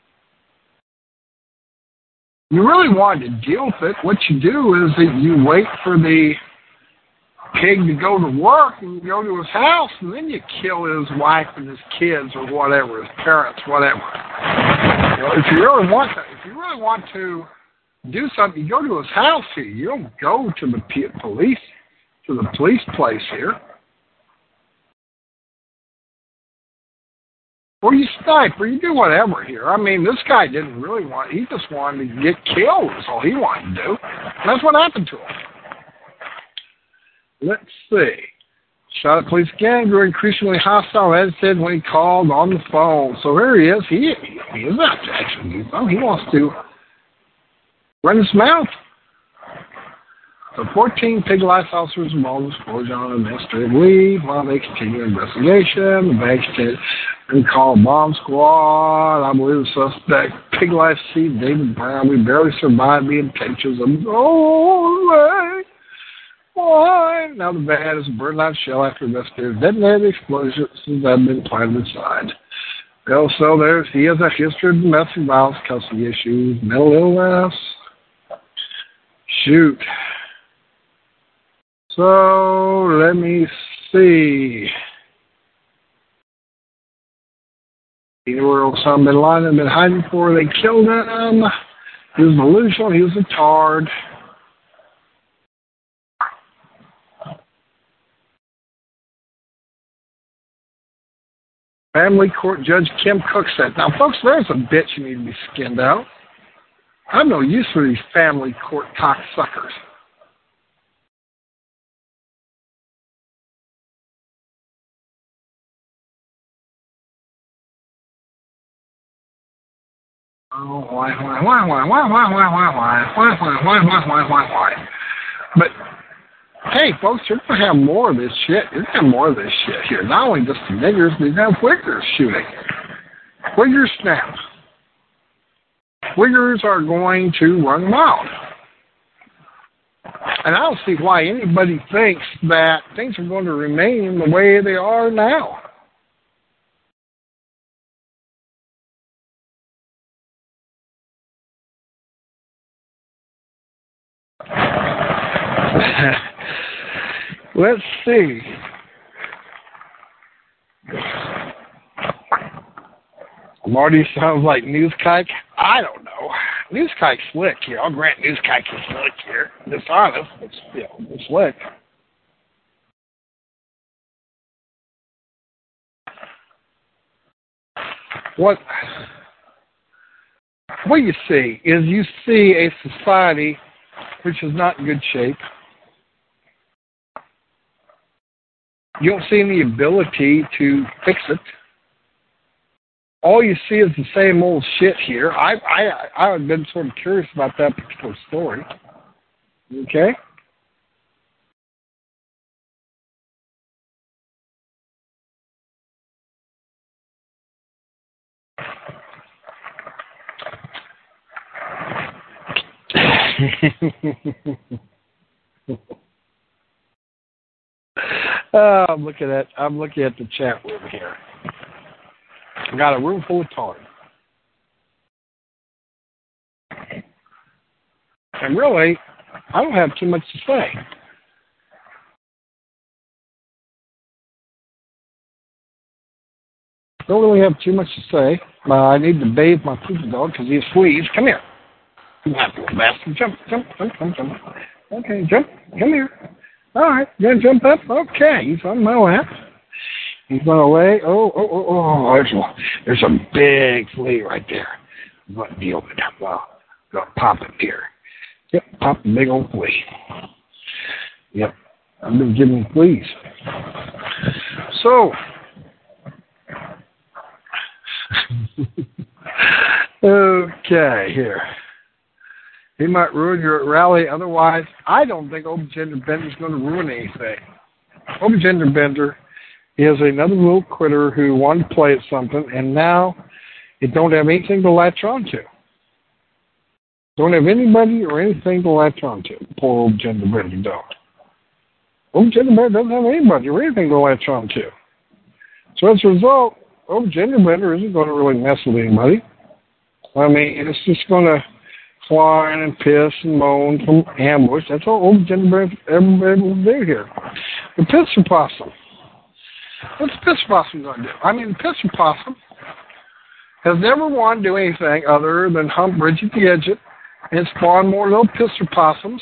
You really wanted to deal with it. What you do is that you wait for the pig to go to work and you go to his house and then you kill his wife and his kids or whatever, his parents, whatever. You know, if you really want to, if you really want to do something, you go to his house here. You don't go to the police. To the police place here. Or you snipe, or you do whatever here. I mean, this guy didn't really want, he just wanted to get killed, is all he wanted to do. And that's what happened to him. Let's see. Shot at police again, grew increasingly hostile, as said when he called on the phone. So here he is. He, he is not to actually do something. He wants to run his mouth. The fourteen Pig Life officers involved in disclosure on administrative leave while they continue investigation. The bank can call bomb squad. I believe the suspect, Pig Life Chief David Brown, we barely survived the intentions of oh, why? Now the van is a bird-like shell after investigators detonated the explosions that had been planted inside. Also, there's he has a history of domestic violence, custody issues, mental illness. Shoot. So, let me see. He knew where Osama bin Laden had been hiding before they killed him. He was delusional. He was a tard. Family Court Judge Kim Cook said, now, folks, there's a bitch you need to be skinned out. I'm no use for these family court cocksuckers. Oh, why, why, why, why, why, why, why, why, why, why, why, why, why, why, why, why? But, hey, folks, you're going to have more of this shit. You're going to have more of this shit here. Not only just the niggers, but you have Wiggers shooting. Wiggers snap. Wiggers are going to run wild. And I don't see why anybody thinks that things are going to remain the way they are now. Let's see. Marty sounds like Newskike. I don't know. Newskike's slick here. I'll grant Newskike is slick here. Dishonest, but still, it's slick. What, what you see is you see a society which is not in good shape. You don't see any ability to fix it. All you see is the same old shit here. I I I've been sort of curious about that particular story. Okay? Oh, I'm looking at I'm looking at the chat room here. I got a room full of tar. And really, I don't have too much to say. Don't really have too much to say. Uh, I need to bathe my poopy dog because he's fleas. Come here. You have to, bastard. Jump, jump, jump, jump, jump. Okay, jump. Come here. All right, you gonna jump up? Okay, he's on my lap. He's going away. Oh, oh, oh, oh, there's a, there's a big flea right there. I'm going to deal with it. I'm going to pop it here. Yep, pop the big old flea. Yep, I've been giving fleas. So, okay, here. He might ruin your rally. Otherwise, I don't think Obagender Bender's going to ruin anything. Obagender Bender is another little critter who wanted to play at something, and now it don't have anything to latch on to. Don't have anybody or anything to latch on to. Poor Obagender Bender don't. Obagender Bender doesn't have anybody or anything to latch on to. So as a result, Obagender Bender isn't going to really mess with anybody. I mean, it's just going to whine and piss and moan from ambush. That's all Obagender Bender ever able to do here. The Pisser Possum. What's the Pisser Possum going to do? I mean, the Pisser Possum has never wanted to do anything other than hump Bridget the Edget and spawn more little Pisser Possums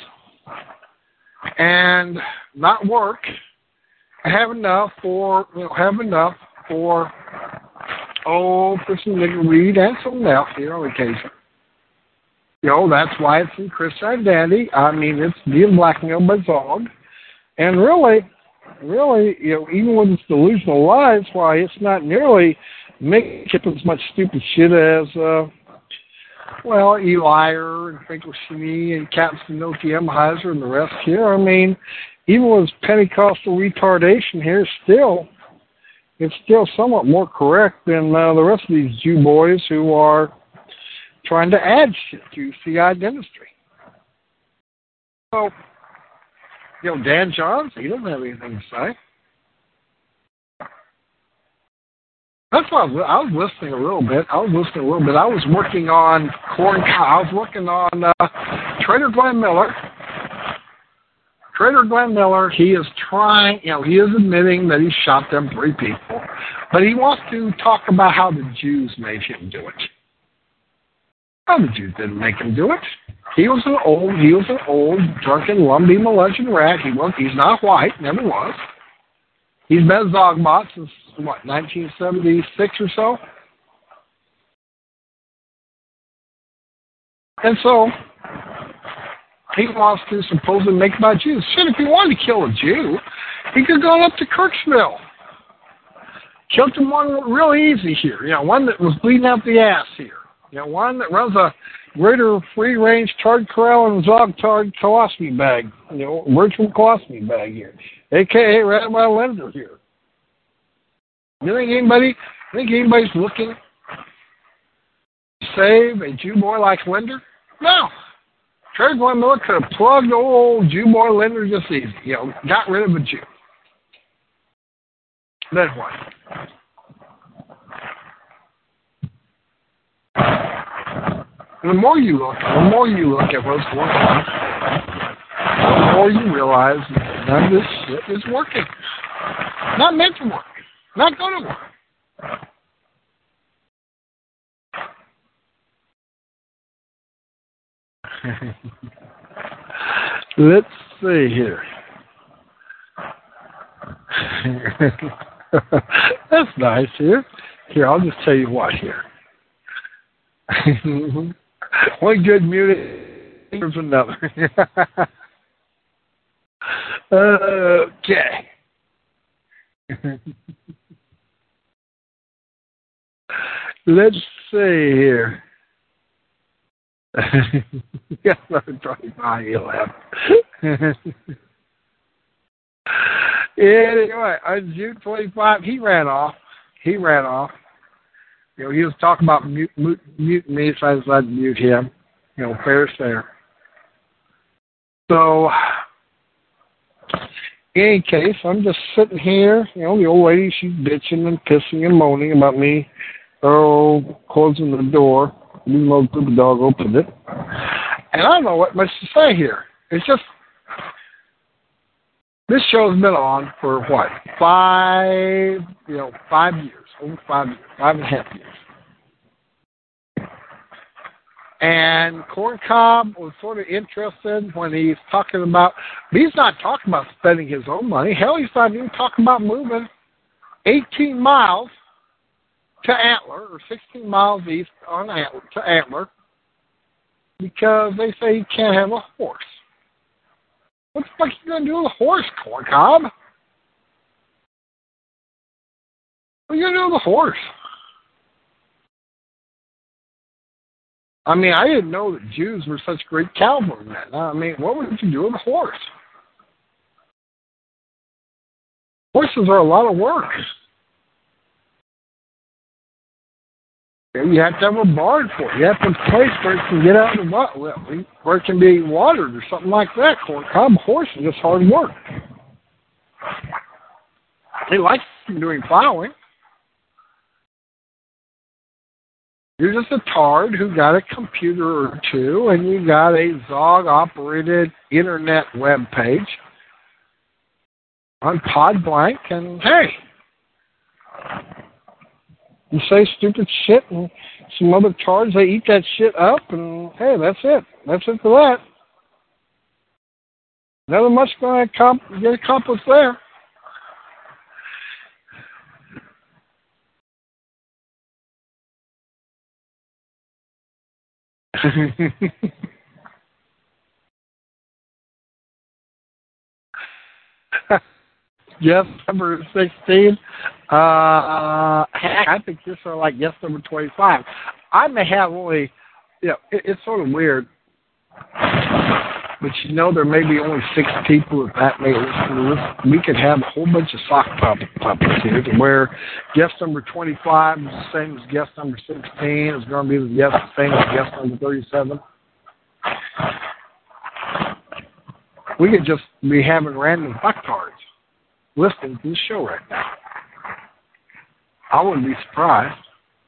and not work and have enough for, you know, have enough for, oh, for some nigger weed and something else here on occasion. You know, that's why it's in Chris Identity. I mean, it's being blackmailed by Zog. And really, really, you know, even with its delusional lies, why it's not nearly making up as much stupid shit as uh, well, Elier and Finkelstein and Captain Milty Emheiser and the rest here, I mean, even with Pentecostal retardation here, still, it's still somewhat more correct than uh, the rest of these Jew boys who are trying to add shit to C I dentistry. So, you know, Dan Johns, he doesn't have anything to say. That's why I was, I was listening a little bit. I was listening a little bit. I was working on corn. I was working on uh, Trader Glenn Miller. Trader Glenn Miller, he is trying, you know, he is admitting that he shot them three people, but he wants to talk about how the Jews made him do it. Oh, the Jews didn't make him do it. He was an old, he was an old, drunken, Lumbee, Malaysian rat. He was, he's not white, never was. He's been Zogbot since, what, nineteen seventy-six or so? And so, he wants to supposedly make about Jews. Shit, if he wanted to kill a Jew, he could have gone up to Kirksville. Killed him one real easy here. You know, one that was bleeding out the ass here. You know, one that runs a greater free-range Tard Corral and Zog Tard colostomy bag. You know, virtual colostomy bag here. A K A Rabbi Lender here. You think anybody, think anybody's looking to save a Jew boy like Lender? No. Trader Glenn Miller could have plugged old Jew boy Lender just easy. You know, got rid of a Jew. Then what? And the more you look, the more you look at what's going on, the more you realize none of this shit is working. Not meant to work. Not going to work. Let's see here. That's nice here. Here, I'll just tell you what here. One good music deserves another. Okay. Let's see here. Yeah, twenty-five eleven. Anyway, on June twenty-fifth, he ran off. He ran off. You know, he was talking about mute, mute, mute me, so I decided to mute him. You know, fair fair. So, in any case, I'm just sitting here. You know, the old lady, she's bitching and pissing and moaning about me, oh, closing the door. Even though the dog opened it. And I don't know what much to say here. It's just, this show's been on for what? Five, you know, five years. Over five years. Five and a half years. And Corn Cob was sort of interested when he's talking about, but he's not talking about spending his own money. Hell, he's not even talking about moving eighteen miles to Antler, or sixteen miles east on Antler, to Antler, because they say he can't have a horse. What the fuck are you going to do with a horse, Corn Cob? What are you going to do with a horse? I mean, I didn't know that Jews were such great cavalrymen. I mean, what would you do with a horse? Horses are a lot of work. You have to have a barn for it. You have to have a place where it can get out of the water, where it can be watered or something like that. Corn Cob horse is just hard work. He likes doing plowing. You're just a tard who got a computer or two, and you got a Zog-operated internet web page on Podblank, and hey, you say stupid shit, and some other tards, they eat that shit up, and hey, that's it. That's it for that. Nothing much going to get accomplished there. Yes, number sixteen. Uh, heck, I think this is like yes, number twenty-five. I may have only yeah, it, it's sort of weird. But you know, there may be only six people that that may listen to this. We could have a whole bunch of sock puppets here, to where guest number twenty-five is the same as guest number sixteen. It's going to be the guest the same as guest number thirty-seven. We could just be having random fucktards listening to the show right now. I wouldn't be surprised.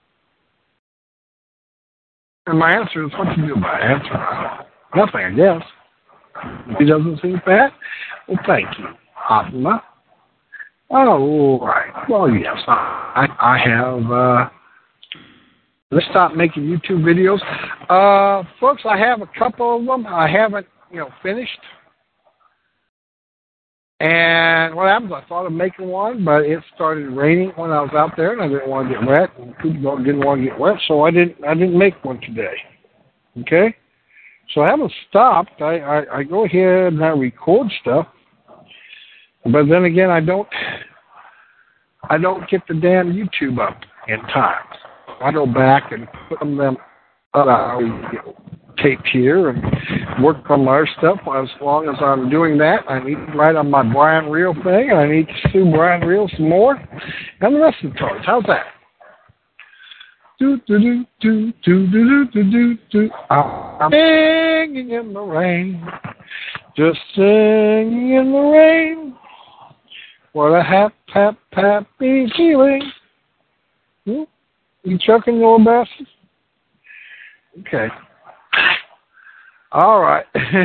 And my answer is, what do you do about it? Answer, nothing, I guess. He doesn't seem fat? Well, thank you, Atma. Oh, all right. Well, yes, I, I have, uh, let's stop making YouTube videos. Uh, folks, I have a couple of them. I haven't, you know, finished. And what happens, I thought of making one, but it started raining when I was out there, and I didn't want to get wet, and people didn't want to get wet, so I didn't, I didn't make one today. Okay? So I haven't stopped. I, I, I go ahead and I record stuff, but then again, I don't I don't get the damn YouTube up in time. I go back and put them uh, taped here and work on my other stuff. As long as I'm doing that, I need to write on my Brian Reel thing, and I need to sue Brian Reel some more, and the rest of the cards. How's that? Do do do do do do do do do. I'm singing in the rain, just singing in the rain. What a hap hap happy feeling. Hmm? You chucking, you little bastard? Okay. All right.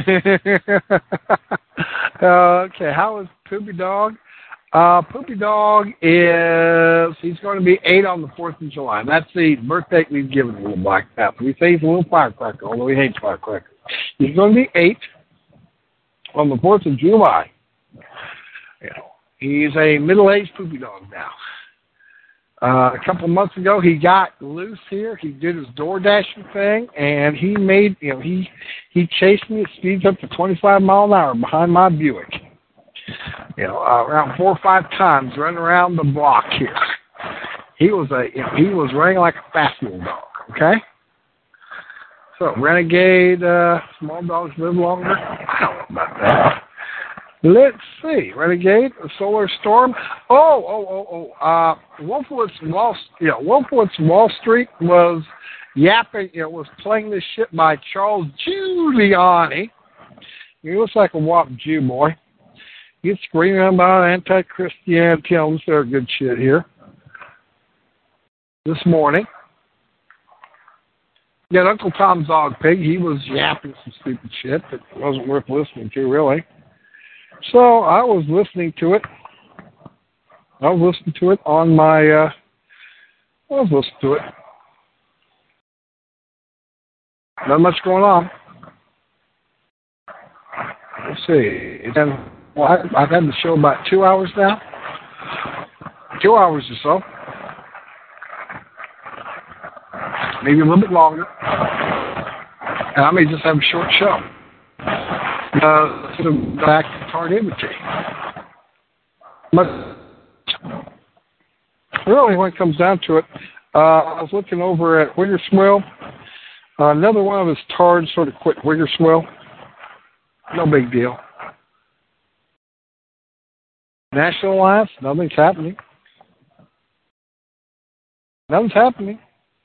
uh, okay. How is Poopy Dog? Uh, Poopy Dog is, he's going to be eight on the fourth of July. That's the birthday we've given Little Black Panther. We say he's a little firecracker, although he hates firecrackers. He's going to be eight on the fourth of July. You know, he's a middle-aged Poopy Dog now. Uh, a couple of months ago, he got loose here. He did his door dashing thing, and he made, you know, he, he chased me at speeds up to twenty-five miles an hour behind my Buick. You know, uh, around four or five times running around the block here. He was a, you know, he was running like a fast little dog. Okay. So Renegade, uh, small dogs live longer. I don't know about that. Let's see, Renegade, Solar Storm. Oh, oh, oh, oh. Uh, Wolfowitz Wall, you know, Wolfowitz Wall Street was yapping. You know, was playing this shit by Charles Giuliani. He looks like a wop Jew boy. He's screaming about anti-Christianity. Let's start good shit here. This morning. Yeah, Uncle Tom's Dog Pig, he was yapping some stupid shit that wasn't worth listening to, really. So I was listening to it. I was listening to it on my, uh, I was listening to it. Not much going on. Let's see. And, well, I, I've had the show about two hours now. Two hours or so. Maybe a little bit longer. And I may just have a short show. Uh, sort of back to Tart Imity. But really, when it comes down to it, uh, I was looking over at Wiggerswell. Uh, another one of his tards sort of quit Wiggerswell. No big deal. National Alliance, nothing's happening. Nothing's happening.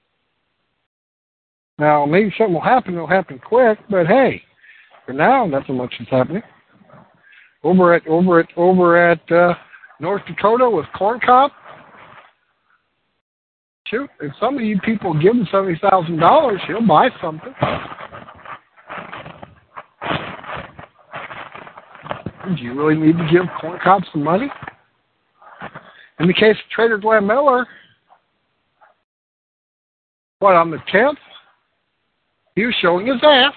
Now, maybe something will happen, it'll happen quick, but hey, for now, nothing much is happening. Over at, over at, over at, uh, North Dakota with Corn Cob, shoot, if some of you people give him seventy thousand dollars, he'll buy something. Do you really need to give Corn Cob some money? In the case of Trader Glenn Miller, what, on the tenth? He was showing his ass.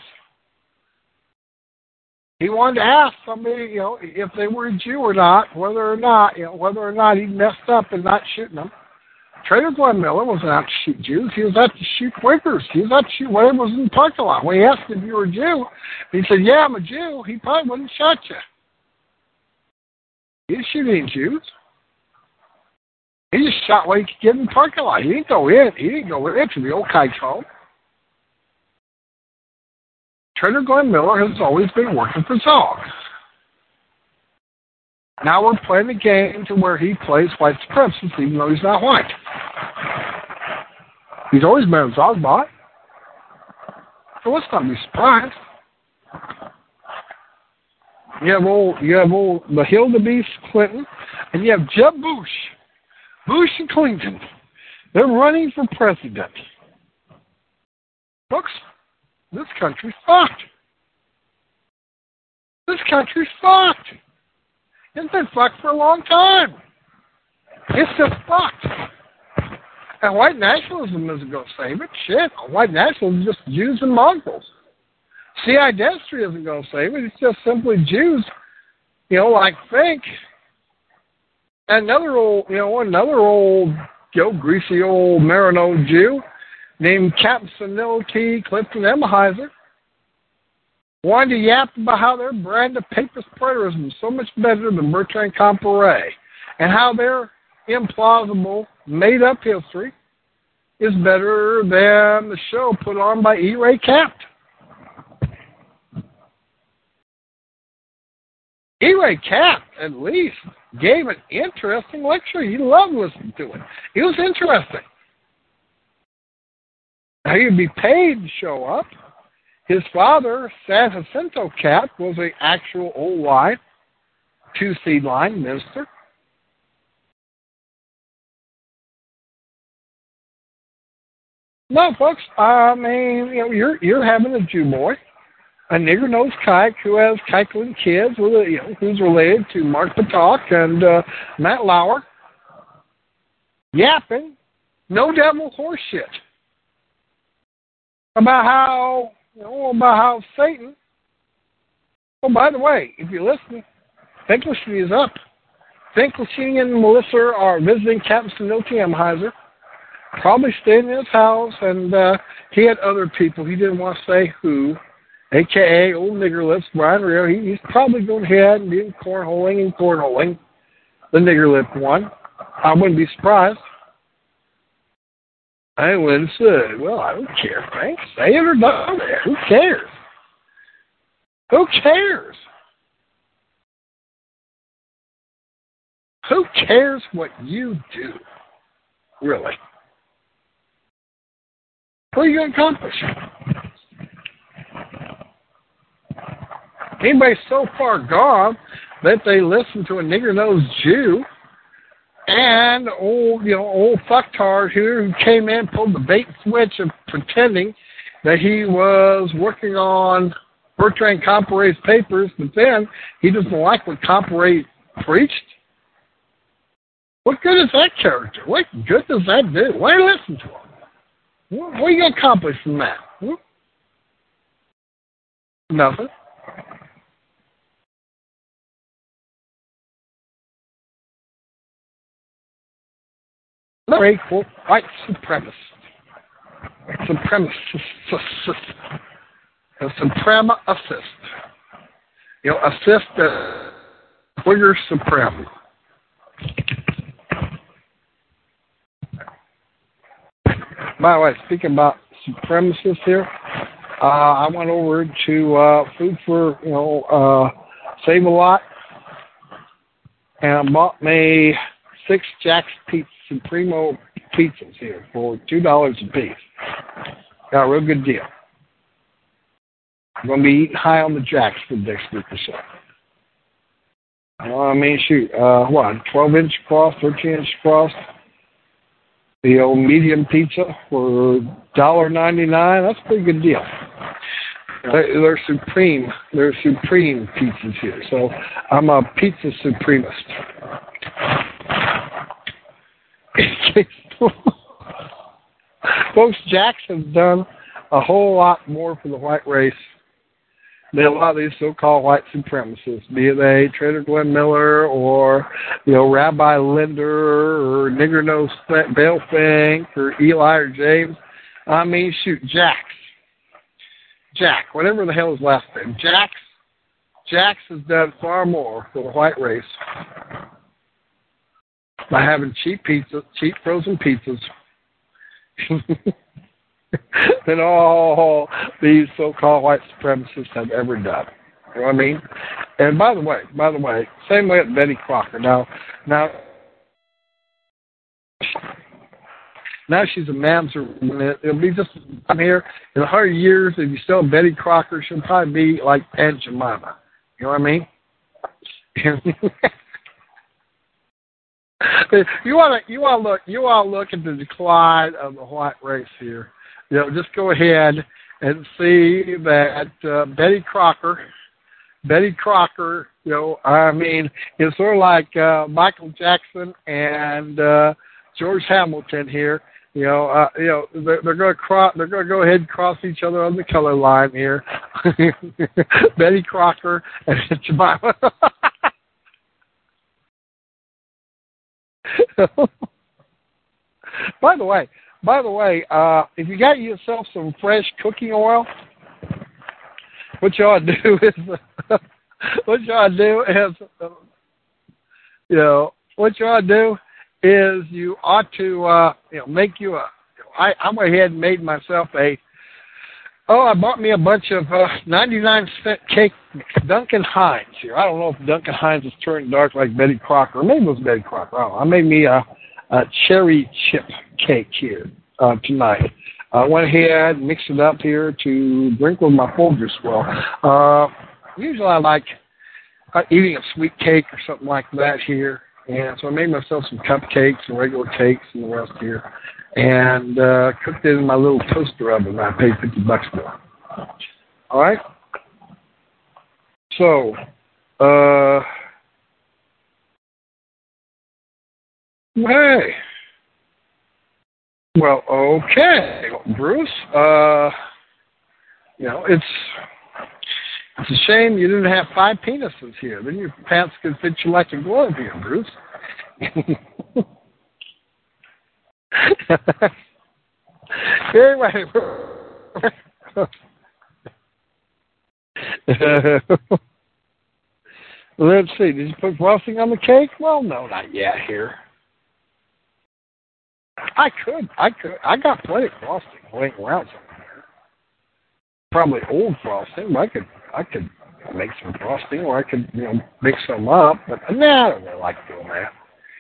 He wanted to ask somebody, you know, if they were a Jew or not, whether or not, you know, whether or not he messed up in not shooting them. Trader Glenn Miller wasn't out to shoot Jews. He was out to shoot Quakers. He was out to shoot whatever was in the parking lot. When he asked if you were a Jew, he said, yeah, I'm a Jew. He probably wouldn't have shot you. He didn't shoot any Jews. He just shot what he could get in the parking lot. He didn't go in. He didn't go into the old kite's home. Trader Glenn Miller has always been working for Zog. Now we're playing a game to where he plays white supremacist even though he's not white. He's always been a Zogbot. So let's not be surprised. You have old, you have old the Hildebeest Clinton, and you have Jeb Bush. Bush and Clinton. They're running for president. Folks, this country's fucked. This country's fucked. It's been fucked for a long time. It's just fucked. And white nationalism isn't going to save it. Shit, white nationalism is just Jews and Mongols. C I dentistry isn't going to save it. It's just simply Jews, you know, like Fink. Another old, you know, another old, you know, greasy old Marino Jew named Captain Senility Clifton Emmeheiser wanted to yap about how their brand of papist preterism is so much better than Bertrand Comparet and how their implausible, made-up history is better than the show put on by E. Ray Capt. E. Ray Capt, at least, gave an interesting lecture. You loved listening to it. It was interesting. Now, you'd be paid to show up. His father, San Jacinto Capt, was an actual old line, two-seed line minister. No, folks, I mean, you know, you're you're having a Jew boy, a nigger-nosed kike who has kikeling kids, with a, you know, who's related to Mark Patak and uh, Matt Lauer, yapping, no devil horse shit about how, you know, about how Satan. Oh, by the way, if you're listening, Finkelstein is up. Finkelstein and Melissa are visiting Captain Senility Emmeheiser. Probably staying in his house, and uh, he had other people. He didn't want to say who, a k a. Old Nigger Lips, Brian Rio. He, he's probably going ahead and doing cornholing and cornholing, the Nigger Lip one. I wouldn't be surprised. I wouldn't say, well, I don't care, Frank. Say it or don't. Who cares? Who cares? Who cares what you do, really? What are you going to accomplish? Anybody's so far gone that they listen to a nigger-nosed Jew and old, you know, old fucktard here who came in, pulled the bait switch of pretending that he was working on Bertrand Comparet's papers, but then he doesn't like what Comparet preached. What good is that character? What good does that do? Why listen to him? What are you going to accomplish from that? Hmm? Nothing. Very cool. White supremacist. Supremacist. A suprema assist. You know, assist the Whigger Supreme. By the way, speaking about supremacists here, uh, I went over to uh, Food for, you know, uh, Save a Lot, and I bought me six Jack's Pizza Supremo pizzas here for two dollars a piece. Got a real good deal. I'm going to be eating high on the Jacks for the next week or so. Uh, I mean, shoot, uh, what, twelve inch across, thirteen inch across. The old medium pizza for one dollar ninety-nine. That's a pretty good deal. They're, they're supreme. They're supreme pizzas here. So I'm a pizza supremist. Folks, Jack's has done a whole lot more for the white race than a lot of these so-called white supremacists, be they Trader Glenn Miller or, you know, Rabbi Linder or Nigger Nose Bale Fink or Eli or James. I mean, shoot, Jack's. Jack, whatever the hell his last name. Jack's. Jack's has done far more for the white race by having cheap pizza, cheap frozen pizzas. than all these so-called white supremacists have ever done. You know what I mean? And by the way, by the way, same way with Betty Crocker. Now, now, now she's a mamzer. It'll be just I'm here in a hundred years. If you still Betty Crocker, she'll probably be like Aunt Jemima. You know what I mean? you want to you want to look you want to look at the decline of the white race here. You know, just go ahead and see that uh, Betty Crocker, Betty Crocker. You know, I mean, it's sort of like uh, Michael Jackson and uh, George Hamilton here. You know, uh, you know, they're, they're going to cross. They're going to go ahead and cross each other on the color line here. Betty Crocker and Jemima. By the way, by the way, uh, if you got yourself some fresh cooking oil, what you ought to do is, what you ought to do is, uh, you know, what you ought to do is you ought to, uh, you know, make you a. I, I went ahead and made myself a. Oh, I bought me a bunch of uh, ninety-nine cent cake mix. Duncan Hines here. I don't know if Duncan Hines is turned dark like Betty Crocker. Or maybe it was Betty Crocker. I don't know. I made me a, a cherry chip cake here uh, tonight. I went ahead and mixed it up here to drink with my Folgers well. Uh, usually I like uh, eating a sweet cake or something like that here. And so I made myself some cupcakes and regular cakes and the rest here. And uh, cooked it in my little toaster oven. I paid fifty bucks for. All right. So, uh, hey. Well, okay, Bruce. Uh, you know, it's it's a shame you didn't have five penises here. Then your pants could fit you like a glove here, Bruce. Anyway, let's see. Did you put frosting on the cake? Well, no, not yet here. I could. I could. I got plenty of frosting laying around somewhere. Probably old frosting, but I could. I could make some frosting, or I could, you know, mix some up. But nah, I don't really like doing that.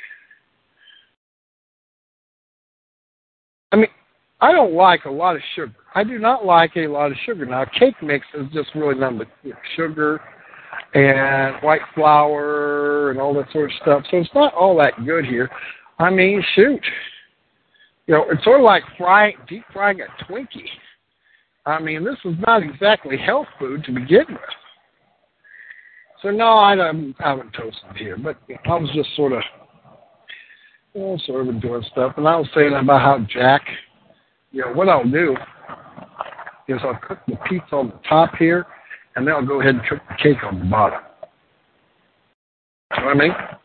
I mean, I don't like a lot of sugar. I do not like a lot of sugar. Now, cake mix is just really nothing but, you know, sugar and white flour and all that sort of stuff. So it's not all that good here. I mean, shoot. You know, it's sort of like frying, deep frying a Twinkie. I mean, this is not exactly health food to begin with. So, no, I, don't, I haven't toasted here. But you know, I was just sort of... Well, sort of doing stuff, and I was saying about how Jack, you know, what I'll do is I'll cook the pizza on the top here, and then I'll go ahead and cook the cake on the bottom. You know what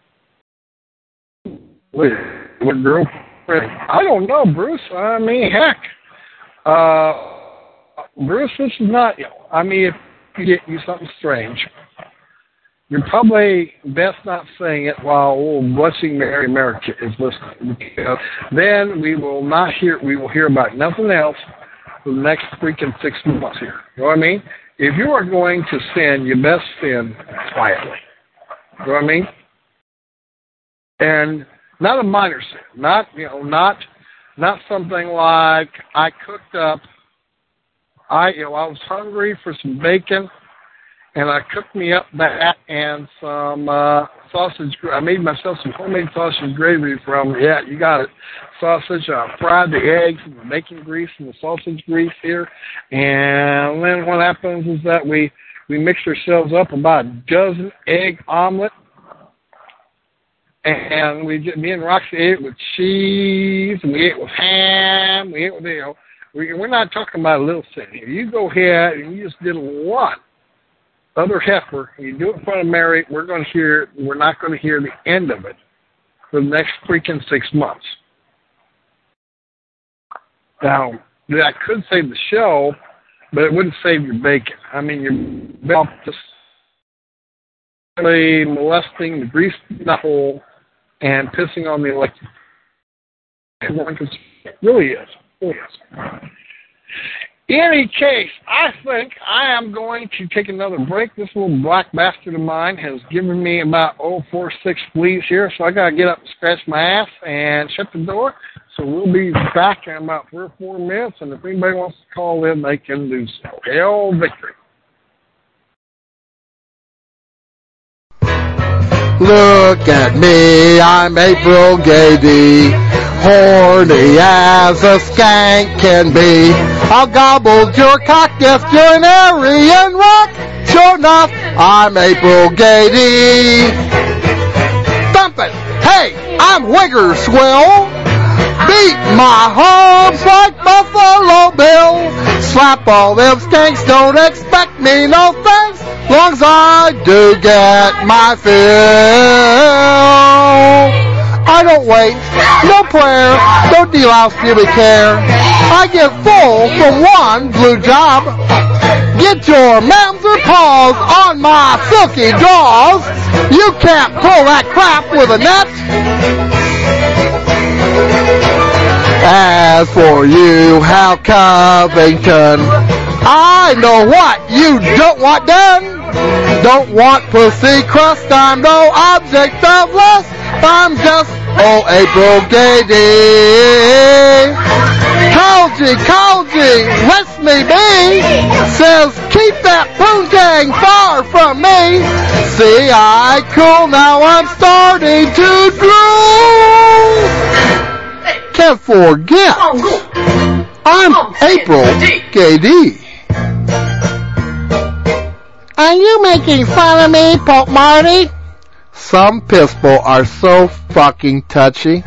I mean? Wait, what girlfriend? I don't know, Bruce. I mean, heck, uh, Bruce, this is not, you know, I mean, if you get you something strange, you're probably best not saying it while old Blessing Mary America is listening. Because then we will not hear, we will hear about nothing else for the next freaking six months here. You know what I mean? If you are going to sin, you best sin quietly. You know what I mean? And not a minor sin. Not, you know, not, not something like I cooked up, I, you know, I was hungry for some bacon, and I cooked me up that and some uh, sausage. I made myself some homemade sausage gravy from, yeah, you got it, sausage. I fried the eggs and the bacon grease and the sausage grease here. And then what happens is that we, we mix ourselves up about a dozen egg omelet. And we get, me and Roxy ate with cheese, and we ate with ham. We ate with, you know, we, we're not talking about a little thing here. You go ahead and you just did one other heifer, and you do it in front of Mary, we're going to hear, we're not going to hear the end of it for the next freaking six months. Now, that could save the show, but it wouldn't save your bacon. I mean, you're just really molesting the grease knuckle and pissing on the electric. It really is. It really is. In any case, I think I am going to take another break. This little black bastard of mine has given me about, oh, four, six fleas here, so I got to get up and scratch my ass and shut the door. So we'll be back in about three or four minutes, and if anybody wants to call in, they can do so. Hail victory. Look at me, I'm April Gady, horny as a skank can be. I'll gobble your cock if you're an Aryan rock. Sure enough, I'm April Gady. Thump it! Hey, I'm Wigger Swell. Beat my hubs like Buffalo Bill. Slap all them skanks, don't expect me no thanks. Long as I do get my fill. I don't wait, no prayer, no delouse pubic hair. I get full from one blue job. Get your mams or paws on my silky jaws. You can't pull that crap with a net. As for you, Hal Covington, I know what you don't want done. Don't want pussy crust, I'm no object of lust. I'm just, oh, April Gady. Colgy, Colgy, lets me be. Says, keep that poon gang far from me. See, I cool, now I'm starting to drool. Can't forget, I'm April Gady. Are you making fun of me, Pope Marty? Some people are so fucking touchy.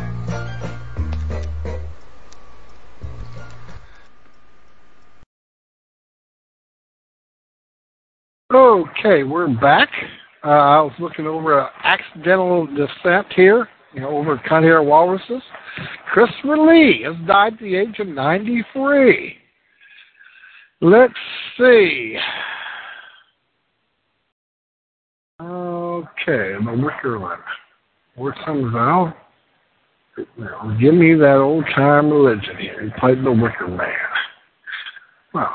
Okay, we're back. Uh, I was looking over an accidental descent here, you know, over Cunt Hair Walruses. Christopher Lee has died at the age of ninety-three. Let's see. Okay, the Wicker Man. Where's some Val? Now, give me that old time religion here. He played the Wicker Man. Well.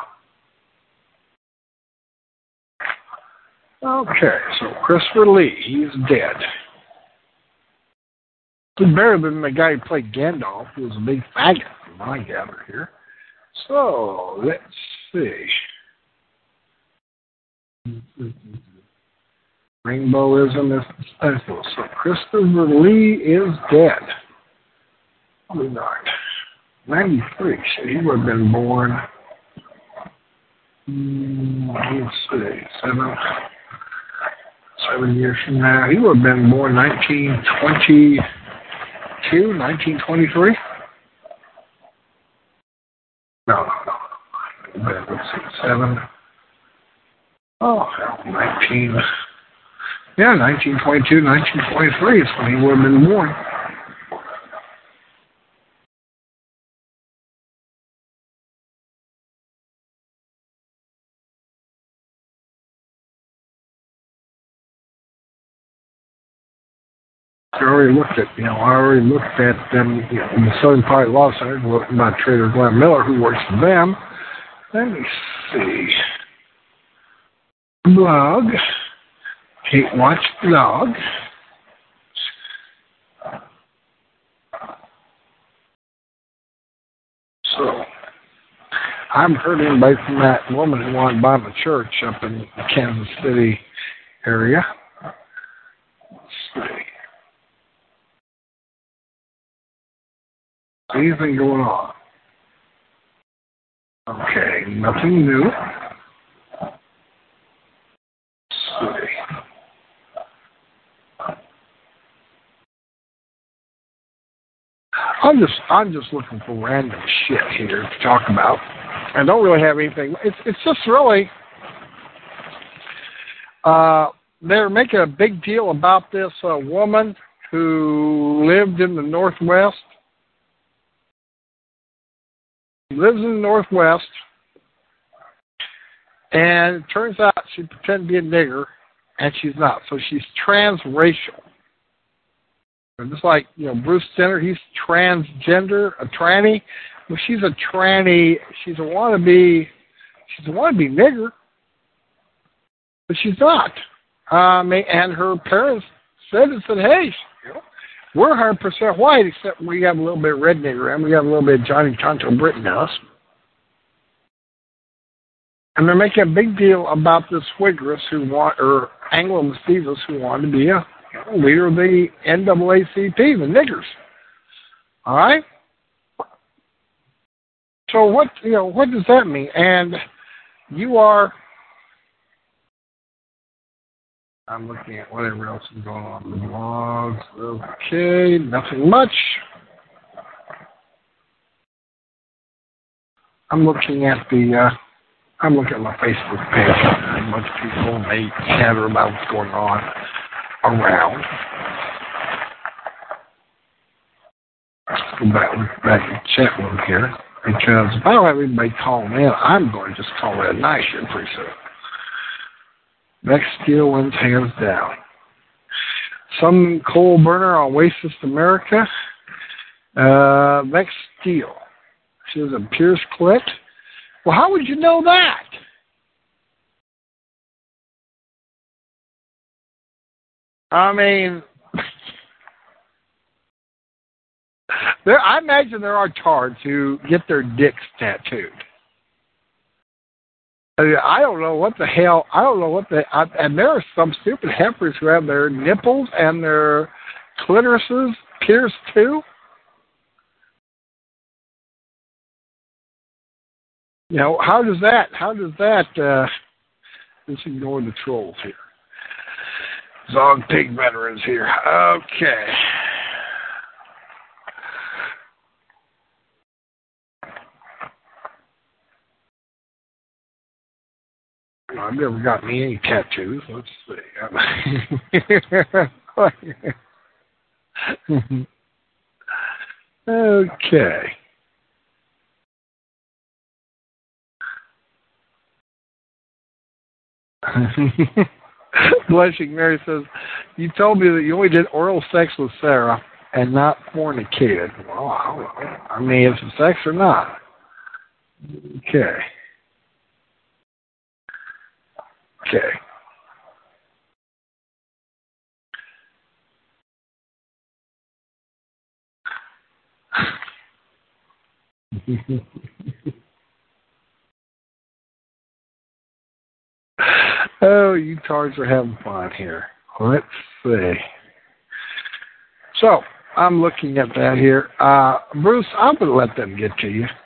Okay, so Christopher Lee, he's dead. He's better than the guy who played Gandalf, who was a big faggot, from what I gather here. So, let's see. Rainbowism is special. So Christopher Lee is dead. He died. ninety-three. So he would have been born, mm, let's see, seven, seven years from now. He would have been born nineteen twenty-two, nineteen twenty-three. No, no, no. Let's see, seven. Oh, nineteen. Yeah, nineteen twenty-two, nineteen twenty-three is when he would have been born. I already looked at, you know, I already looked at them, you know, in the Southern Poverty Law Center, looking by Trader Glenn Miller, who works for them. Let me see. Blog. Can't watch blog. So, I haven't heard anybody from that woman who wanted to buy my church up in the Kansas City area. Let's see. Anything going on? Okay, nothing new. Let's see. I'm just I'm just looking for random shit here to talk about. I don't really have anything. It's it's just really uh, they're making a big deal about this uh, woman who lived in the Northwest. She lives in the Northwest, and it turns out she pretended to be a nigger, and she's not. So she's transracial. Just like, you know, Bruce Jenner, he's transgender, a tranny. well, she's a tranny. She's a wannabe. She's a wannabe nigger, but she's not. Um, and her parents said and said, hey, you know, we're one hundred percent white, except we have a little bit of red nigger and we got a little bit of Johnny Tonto Britain in us. And they're making a big deal about this Whigris who want, or Anglo-Mestizos who wanted to be a you know, leader of the N double A C P, the niggers. All right? So what, you know, what does that mean? And you are, I'm looking at whatever else is going on in the blogs. Okay, nothing much. I'm looking at the, uh, I'm looking at my Facebook page. A bunch of people, they chatter about what's going on around. Let's go back, back in the chat room here. Because if I don't have anybody calling in, I'm going to just call it a night here pretty soon. Next steel wins hands down. Some coal burner on Wasteless America. Uh, next steel. She was a Pierce Clit. Well, how would you know that? I mean, there. I imagine there are tards who get their dicks tattooed. I, mean, I don't know what the hell. I don't know what the. I, and there are some stupid heifers who have their nipples and their clitorises pierced too. You know, how does that, how does that, uh, let's ignore the trolls here. Zog Pig Veterans here. Okay. I've never got me any tattoos. Let's see. Okay. Blushing Mary says, you told me that you only did oral sex with Sarah and not fornicated. Well, I don't know. I mean, is it sex or not? Okay. Okay. Oh, you tards are having fun here. Let's see. So, I'm looking at that here. Uh, Bruce, I'm going to let them get to you.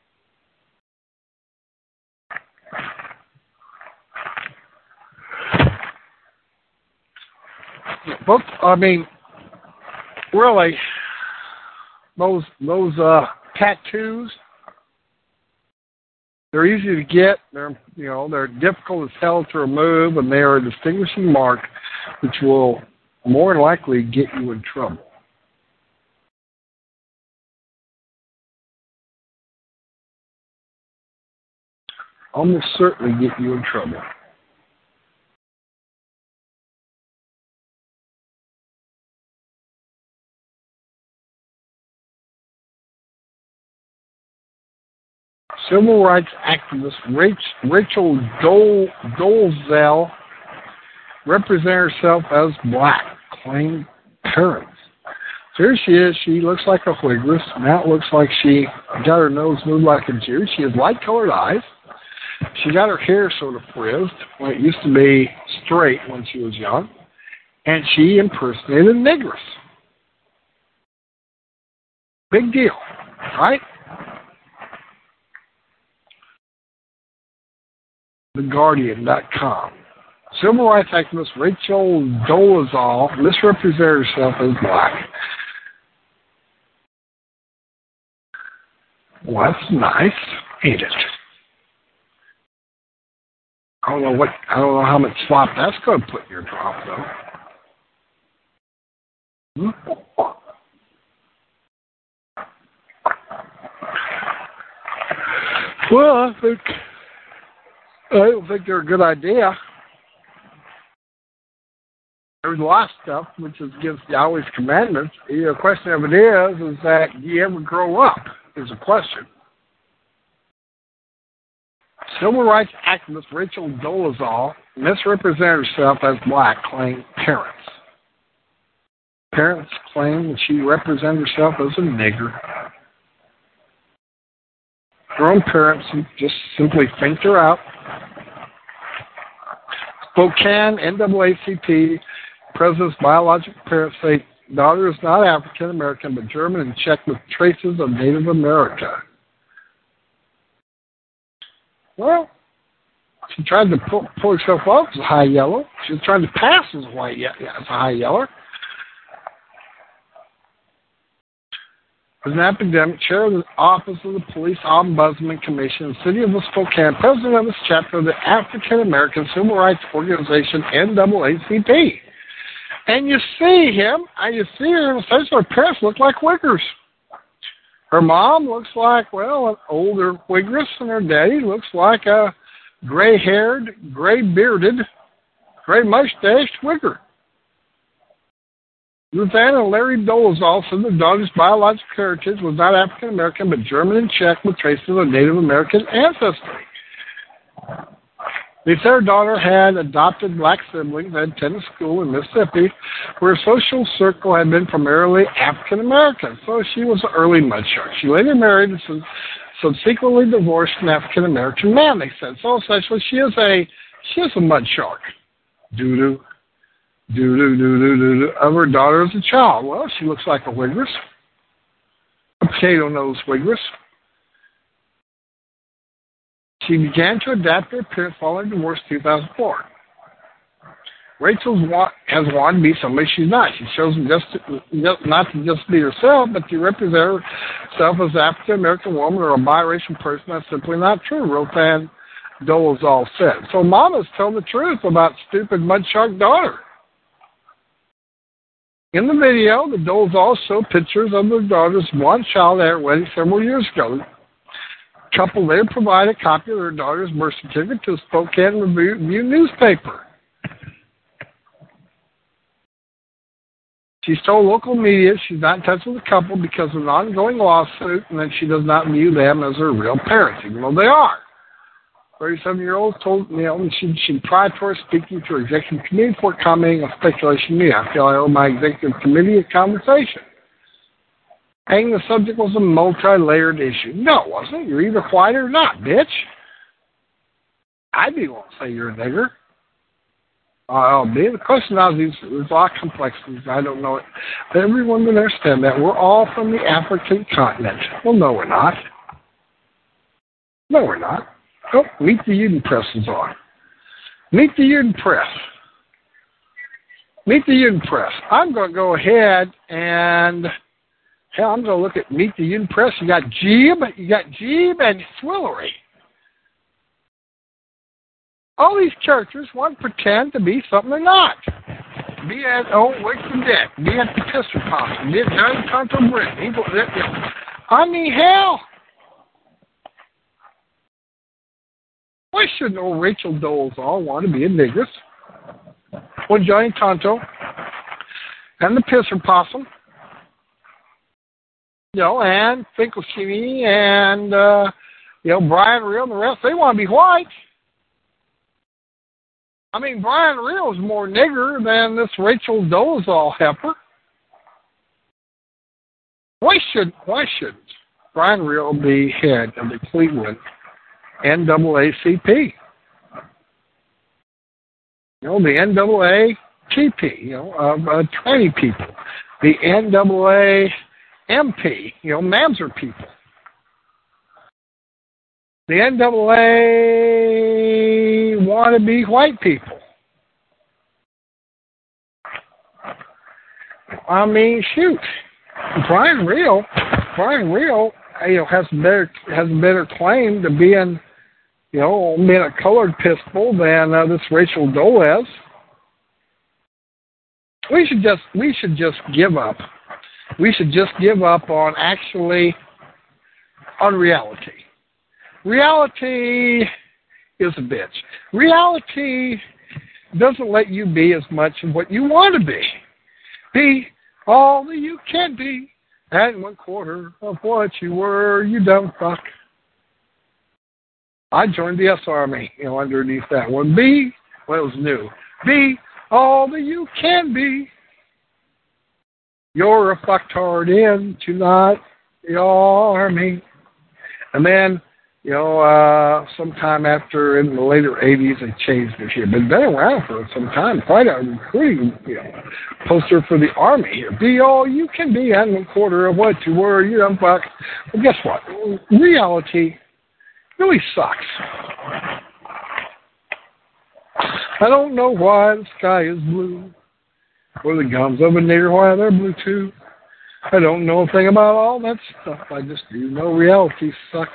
Both, I mean, really, those, those uh, tattoos, they're easy to get. They're, you know, they're difficult as hell to remove, and they are a distinguishing mark, which will more than likely get you in trouble. Almost certainly get you in trouble. Civil rights activist Rachel Dol- Dolezal represented herself as black, claimed parents. So here she is. She looks like a Whigris. Now it looks like she got her nose moved like a Jew. She has light-colored eyes. She got her hair sort of frizzed when it used to be straight when she was young. And she impersonated a negress. Big deal, right? the guardian dot com. Civil rights activist Rachel Dolezal misrepresented herself as black. Well, that's nice, ain't it? I don't know what I don't know how much slop that's going to put in your drop, though. Hmm? Well, I think I don't think they're a good idea. There's a lot of stuff which is against Yahweh's commandments. The question of it is, is that do you ever grow up? is a question. Civil rights activist Rachel Dolezal misrepresented herself as black, claimed parents. Parents claim that she represented herself as a nigger. Her own parents just simply faked her out. Spokane N double A C P president's biological parents say daughter is not African American but German and Czech with traces of Native America. Well, she tried to pull, pull herself off as a high yellow. She was trying to pass as a white, yeah, as a high yeller. As an academic, chair of the Office of the Police Ombudsman Commission in the City of Spokane, president of this chapter of the African American Civil Rights Organization N double A C P. And you see him, and you see her, and essentially her parents look like Wiggers. Her mom looks like, well, an older Wiggress, and her daddy looks like a gray-haired, gray-bearded, gray-mustached Wigger. Ruthann and Larry Dolezal said their daughter's biological heritage was not African American but German and Czech with traces of Native American ancestry. They said her daughter had adopted black siblings and attended school in Mississippi where her social circle had been primarily African American, so she was an early mudshark. She later married and subsequently divorced an African American man, they said. So essentially she is a she is a mudshark. Doo-doo. Do-do-do-do-do of her daughter as a child. Well, she looks like a Wiggress. A potato-nosed Wiggress. She began to adapt to her appearance following divorce in two thousand four. Rachel has wanted to be somebody she's not. She's chosen just to, not to just be herself, but to represent herself as an African-American woman or a biracial person. That's simply not true, Ruthann Dolezal said. So mamas tell the truth about stupid mudshark daughter. In the video, the Dolezals show pictures of their daughter's one child at her wedding several years ago. The couple later provided a copy of their daughter's birth certificate to the Spokane Review newspaper. She's told local media she's not in touch with the couple because of an ongoing lawsuit and that she does not view them as her real parents, even though they are. thirty-seven-year-old told me you know, she, she prior to her speaking to her executive committee before commenting on speculation media. I feel I owe my executive committee a conversation. Saying the subject was a multi-layered issue. No, it wasn't. You're either white or not, bitch. I do want to say you're a nigger. I'll be. The question now is there's a lot of complexities. I don't know it. But everyone will understand that. We're all from the African continent. Well, no, we're not. No, we're not. Oh, Meet the Uden Press is on. Meet the Uden Press. Meet the Uden Press. I'm going to go ahead and, hell, I'm going to look at Meet the Uden Press. You got Jeeb, you got Jeeb and Swillery. All these characters want to pretend to be something they're not. Be at, oh, wait for Dick. Be at the Pisser Possum. Be at Johnny Tonto Britain. I mean, hell. Why shouldn't old Rachel Dolezal want to be a negress? Well, Johnny Tonto and the Pisser Possum, you know, and Finkelstein and, uh, you know, Brian Reel and the rest, they want to be white. I mean, Brian Reel is more nigger than this Rachel Dolezal heifer. Why should, why shouldn't Brian Reel be head of the Cleveland N double A C P? You know, the N double A T P, you know, of uh, tranny people. The N double A M P, you know, Mamzer people. The N double A wannabe white people. I mean, shoot. Brian Reel, Brian Reel, you know, has a better has a better claim to being, you know, being a colored pistol than uh, this Rachel Dolez. We should just we should just give up. We should just give up on actually on reality. Reality is a bitch. Reality doesn't let you be as much of what you want to be. Be all that you can be. And one quarter of what you were, you dumb fuck. I joined the S Army, you know, underneath that one. Be, well, it was new. Be all that you can be. You're a fucktard into not the Army. And then, you know, uh, sometime after, in the later eighties, they changed it here. But been around for some time. Quite a recruiting, you know, poster for the Army here. Be all you can be and one quarter of what you were, you dumb fuck. Well, guess what? Reality really sucks. I don't know why the sky is blue, or the gums of a nigger why they're blue too. I don't know a thing about all that stuff. I just do know reality sucks.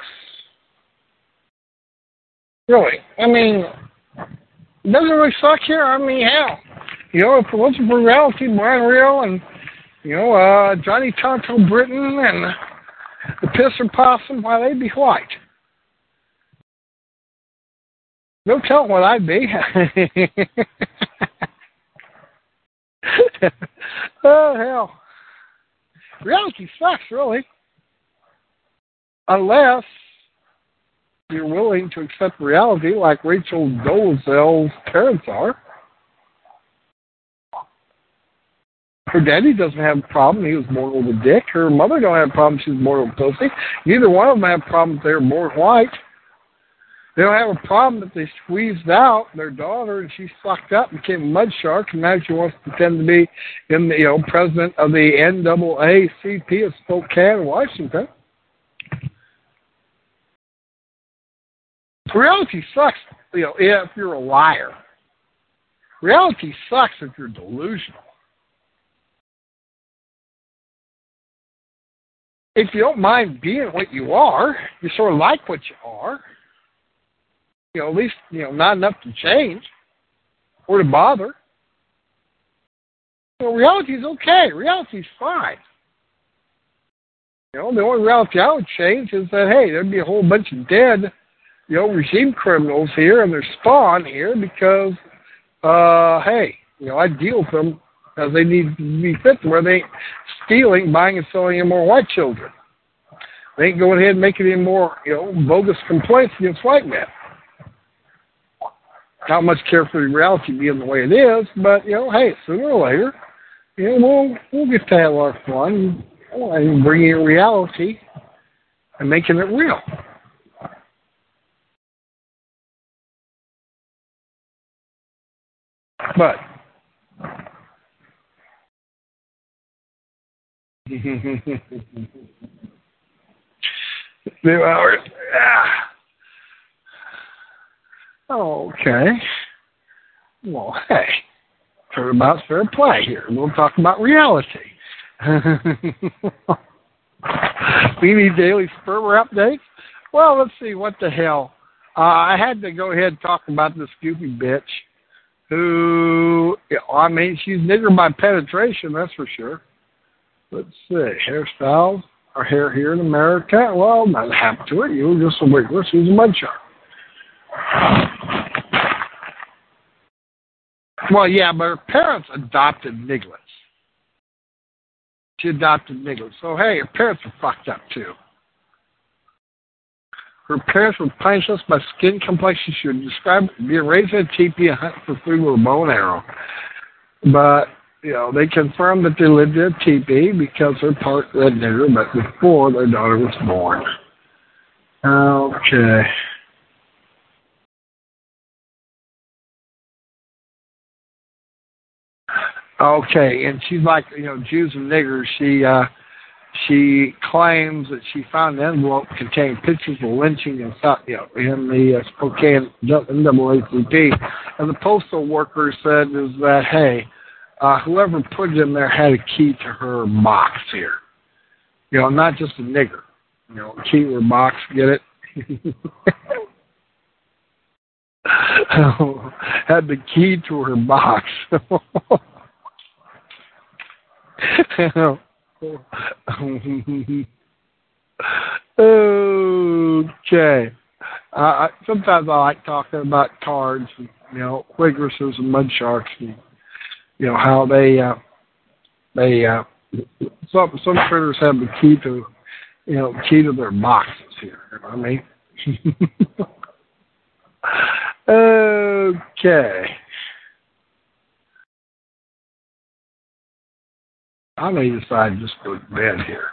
Really, I mean, it doesn't really suck here. I mean, hell, you know, if it wasn't for reality, Brian Real and, you know, uh, Johnny Tonto Britton and the Pisser Possum, why, they'd be white. No telling what I'd be. Oh, hell. Reality sucks, really. Unless you're willing to accept reality like Rachel Dolezal's parents are. Her daddy doesn't have a problem. He was born with a dick. Her mother don't have a problem. She was born with a pussy. Neither one of them have problems. They were born white. They don't have a problem that they squeezed out their daughter and she sucked up and became a mud shark, and now she wants to pretend to be in the, you know, president of the N double A C P of Spokane, Washington. Reality sucks, you know, if you're a liar. Reality sucks if you're delusional. If you don't mind being what you are, you sort of like what you are. You know, at least, you know, not enough to change or to bother. So reality is okay. Reality is fine. You know, the only reality I would change is that, hey, there'd be a whole bunch of dead, you know, regime criminals here and their spawn here because, uh, hey, you know, I deal with them as they need to be fit to where they ain't stealing, buying, and selling any more white children. They ain't going ahead and making any more, you know, bogus complaints against white men. Not much care for the reality being the way it is, but, you know, hey, sooner or later, you know, we'll, we'll get to have our fun and bringing in reality and making it real. But two hours. Ah. Okay. Well, hey, turnabout's fair play here. We'll talk about reality. We need daily firmware updates. Well, let's see. What the hell? Uh, I had to go ahead and talk about this goofy bitch who, I mean, she's nigger by penetration, that's for sure. Let's see. Hairstyles, our hair here in America. Well, nothing happened to it. You were just a wiggler. She's a mud shark. Well, yeah, but her parents adopted nigglets. She adopted nigglets. So, hey, her parents are fucked up, too. Her parents would punish us by skin complexion. She would describe being raised in a teepee and hunting for food with a bow and arrow. But, you know, they confirmed that they lived in a teepee because they're part red nigger, but before their daughter was born. Okay. Okay, and she's like, you know, Jews and niggers. She uh, she claims that she found an envelope containing pictures of lynching and stuff, you know, in the uh, Spokane N double A C P. And the postal worker said is that, hey, uh, whoever put it in there had a key to her box here. You know, not just a nigger. You know, key to her box. Get it? Had the key to her box. Okay. Uh, sometimes I like talking about cards, and, you know, wigglers and mud sharks, and, you know, how they uh, they uh, some some critters have the key to, you know, key to their boxes here. You know what I mean? Okay. I may decide to just go to bed here.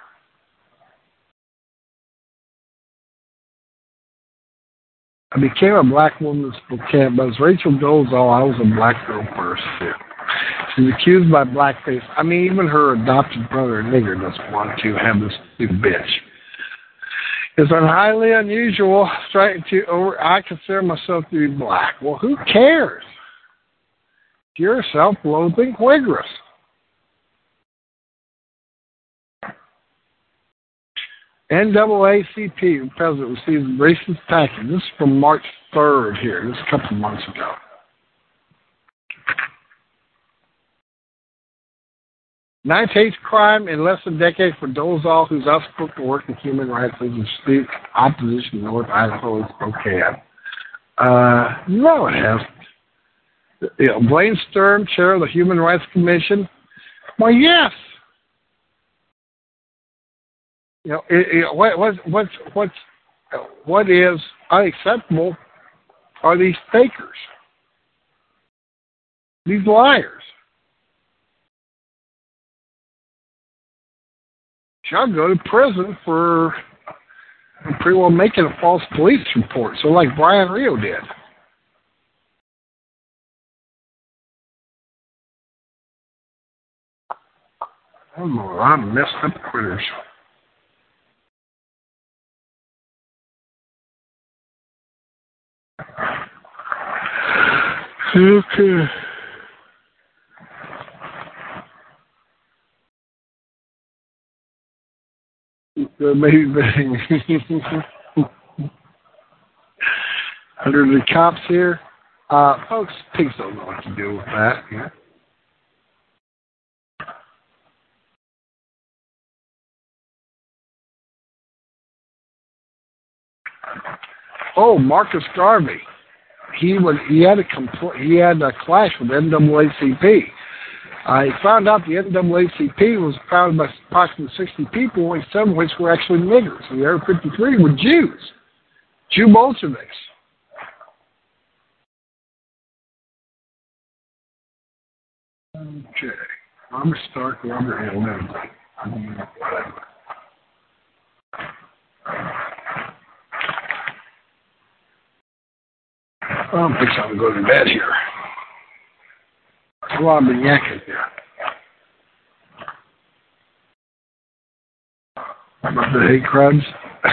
I became a black woman in Spokane, but as Rachel Dolezal, I was a black girl first, too. She's accused by blackface. I mean, even her adopted brother, nigger, doesn't want to have this stupid bitch. It's highly unusual, striking to over. I consider myself to be black. Well, who cares? You're a self-loathing Whiggerus. N double A C P president received racist package. This is from March third here. This is a couple of months ago. Ninth hate crime in less than a decade for Dolezal, who's outspoken to work in human rights and speak opposition in North Idaho and Spokane. Uh, no, it hasn't. You know, Blaine Sturm, chair of the Human Rights Commission. Well, yes. You know, it, it, what, what, what's, what's, what is unacceptable are these fakers, these liars. I'll go to prison for pretty well making a false police report, so like Brian Rio did. I don't know, I'm messed up critters. Okay. Maybe under the cops here, uh, folks, pigs don't know what to do with that. Yeah. Oh, Marcus Garvey. He would. He had a compl- He had a clash with N double A C P. Uh, he found out the N double A C P was founded by approximately sixty people, only seven of which were actually niggers. And the other fifty-three were Jews, Jew Bolsheviks. Okay. Robert Stark, Robert Hill, whatever. I don't think so. I'm going to bed here. Well, I've been yakking here. How about the hate crimes?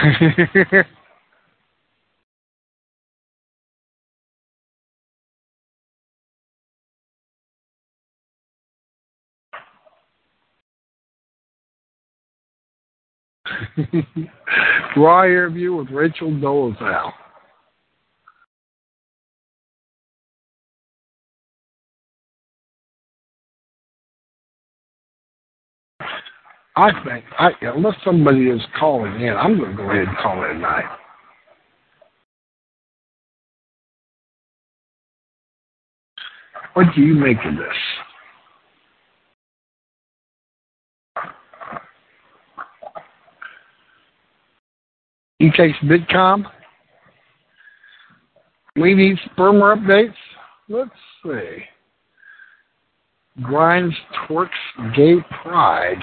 Raw interview with Rachel Dolezal. I think, I, unless somebody is calling in, I'm going to go ahead and call it a night. What do you make of this? E K Bitcom? We need firmware updates? Let's see. Grimes twerks gay pride.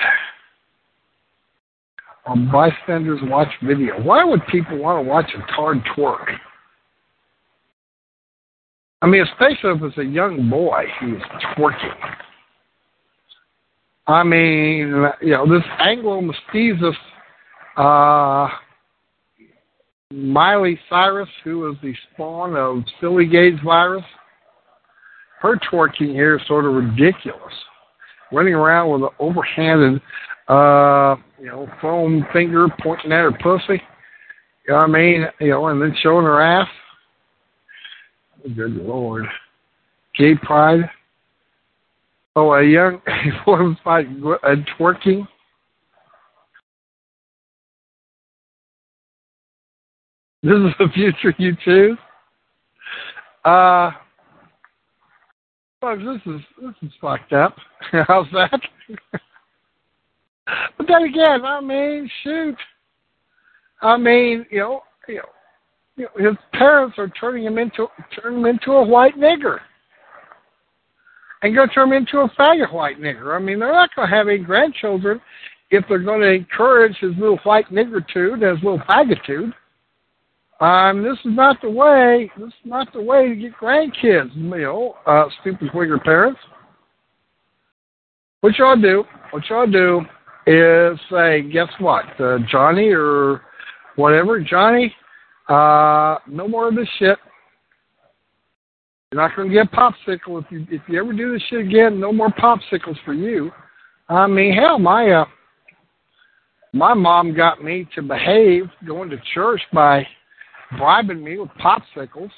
Or bystanders watch video. Why would people want to watch a tard twerk? I mean, especially if it's a young boy who's twerking. I mean, you know, this Anglo-mestizus uh, Miley Cyrus, who is the spawn of Silly Gage virus, her twerking here is sort of ridiculous. Running around with an overhanded, uh, you know, foam finger pointing at her pussy. You know what I mean? You know, and then showing her ass. Good Lord. Gay pride. Oh, a young woman's like uh, twerking. This is the future you choose. Uh, folks, this is this is fucked up. How's that? But then again, I mean, shoot. I mean, you know, you know, you know his parents are turning him into turning him into a white nigger. And go turn him into a faggot white nigger. I mean, they're not going to have any grandchildren if they're going to encourage his little white niggertude and his little faggitude. Um, this is not the way. This is not the way to get grandkids. You know, uh, stupid wigger parents. What y'all do? What y'all do is say, guess what, uh, Johnny or whatever, Johnny, uh, no more of this shit. You're not going to get a popsicle. If you if you ever do this shit again, no more popsicles for you. I mean, hell, my uh, my mom got me to behave going to church by bribing me with popsicles.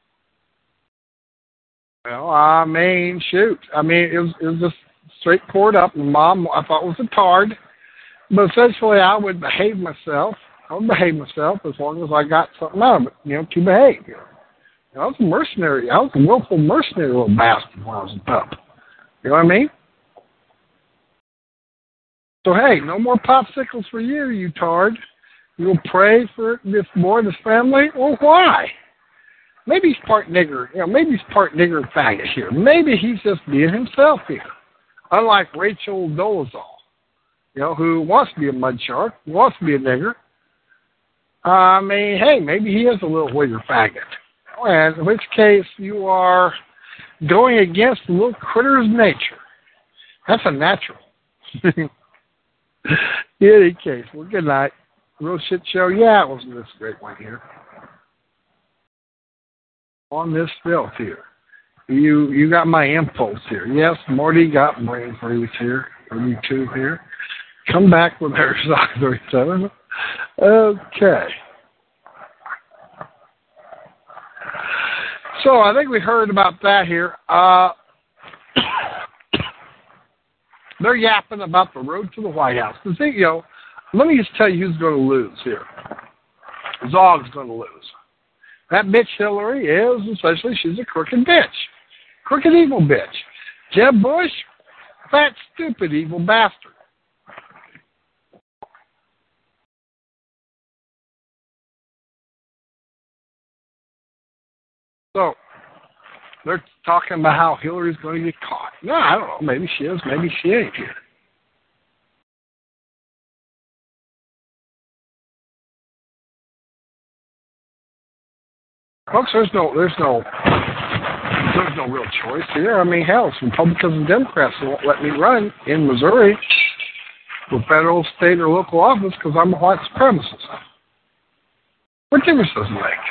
Well, I mean, shoot. I mean, it was, it was just straight poured up. And Mom, I thought was a tard. But essentially, I would behave myself. I would behave myself as long as I got something out of it, you know, to behave. You know. I was a mercenary. I was a willful mercenary little bastard when I was a pup. You know what I mean? So, hey, no more popsicles for you, you tard. You'll pray for this boy and his family? Well, why? Maybe he's part nigger. You know, maybe he's part nigger and faggot here. Maybe he's just being himself here. Unlike Rachel Dolezal, you know, who wants to be a mud shark, who wants to be a nigger. I mean, hey, maybe he is a little wigger faggot. And in which case you are going against the little critter's nature. That's a natural. In any case, well, good night. Real shit show. Yeah, it wasn't this great one here. On this filth here. You you got my impulse here. Yes, Marty got brain freeze here. Or you two here. Come back with her Sock thirty-seven. Okay. So I think we heard about that here. Uh, they're yapping about the road to the White House. The thing, you know, let me just tell you who's going to lose here. Zog's going to lose. That bitch Hillary is essentially, she's a crooked bitch. Crooked evil bitch. Jeb Bush, fat, stupid, evil bastard. So, they're talking about how Hillary's going to get caught. No, I don't know. Maybe she is. Maybe she ain't here. Folks, there's no, there's no, there's no real choice here. I mean, hell, it's Republicans and Democrats who won't let me run in Missouri for federal, state, or local office because I'm a white supremacist. What difference does it make?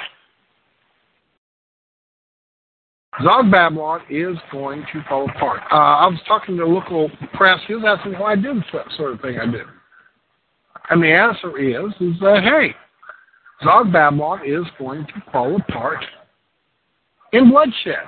Zog Babylon is going to fall apart. Uh, I was talking to the local press. He was asking why I do the sort of thing I do. And the answer is, is that, hey, Zog Babylon is going to fall apart in bloodshed.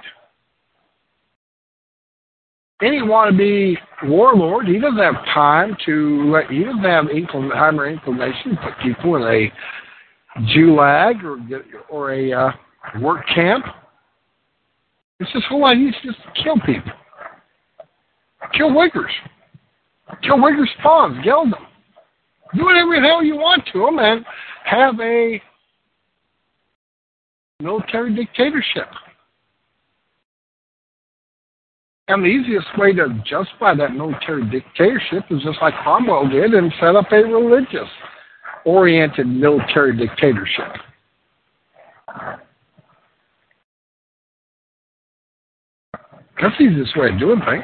Any wannabe warlord, he doesn't have time to let, he doesn't have incl- time or inclination to put people in a gulag or, or a uh, work camp. It's just whole idea is just to kill people. Kill Wiggers. Kill Wiggers spawns. Geld them. Do whatever the hell you want to them and have a military dictatorship. And the easiest way to justify that military dictatorship is just like Cromwell did and set up a religious-oriented military dictatorship. That's the easiest way of doing things.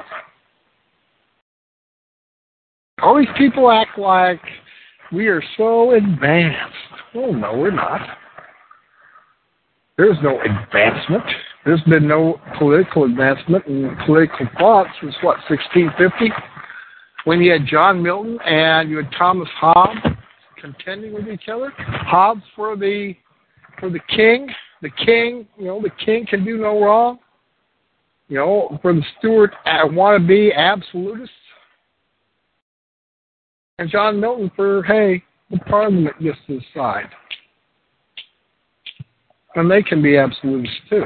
All these people act like we are so advanced. Well, no, we're not. There's no advancement. There's been no political advancement in political thought since, what, sixteen fifty? When you had John Milton and you had Thomas Hobbes contending with each other. Hobbes for the for the king. The king, you know, the king can do no wrong. You know, for the Stuart uh, wannabe absolutists. And John Milton for, hey, the Parliament gets to decide. And they can be absolutists too.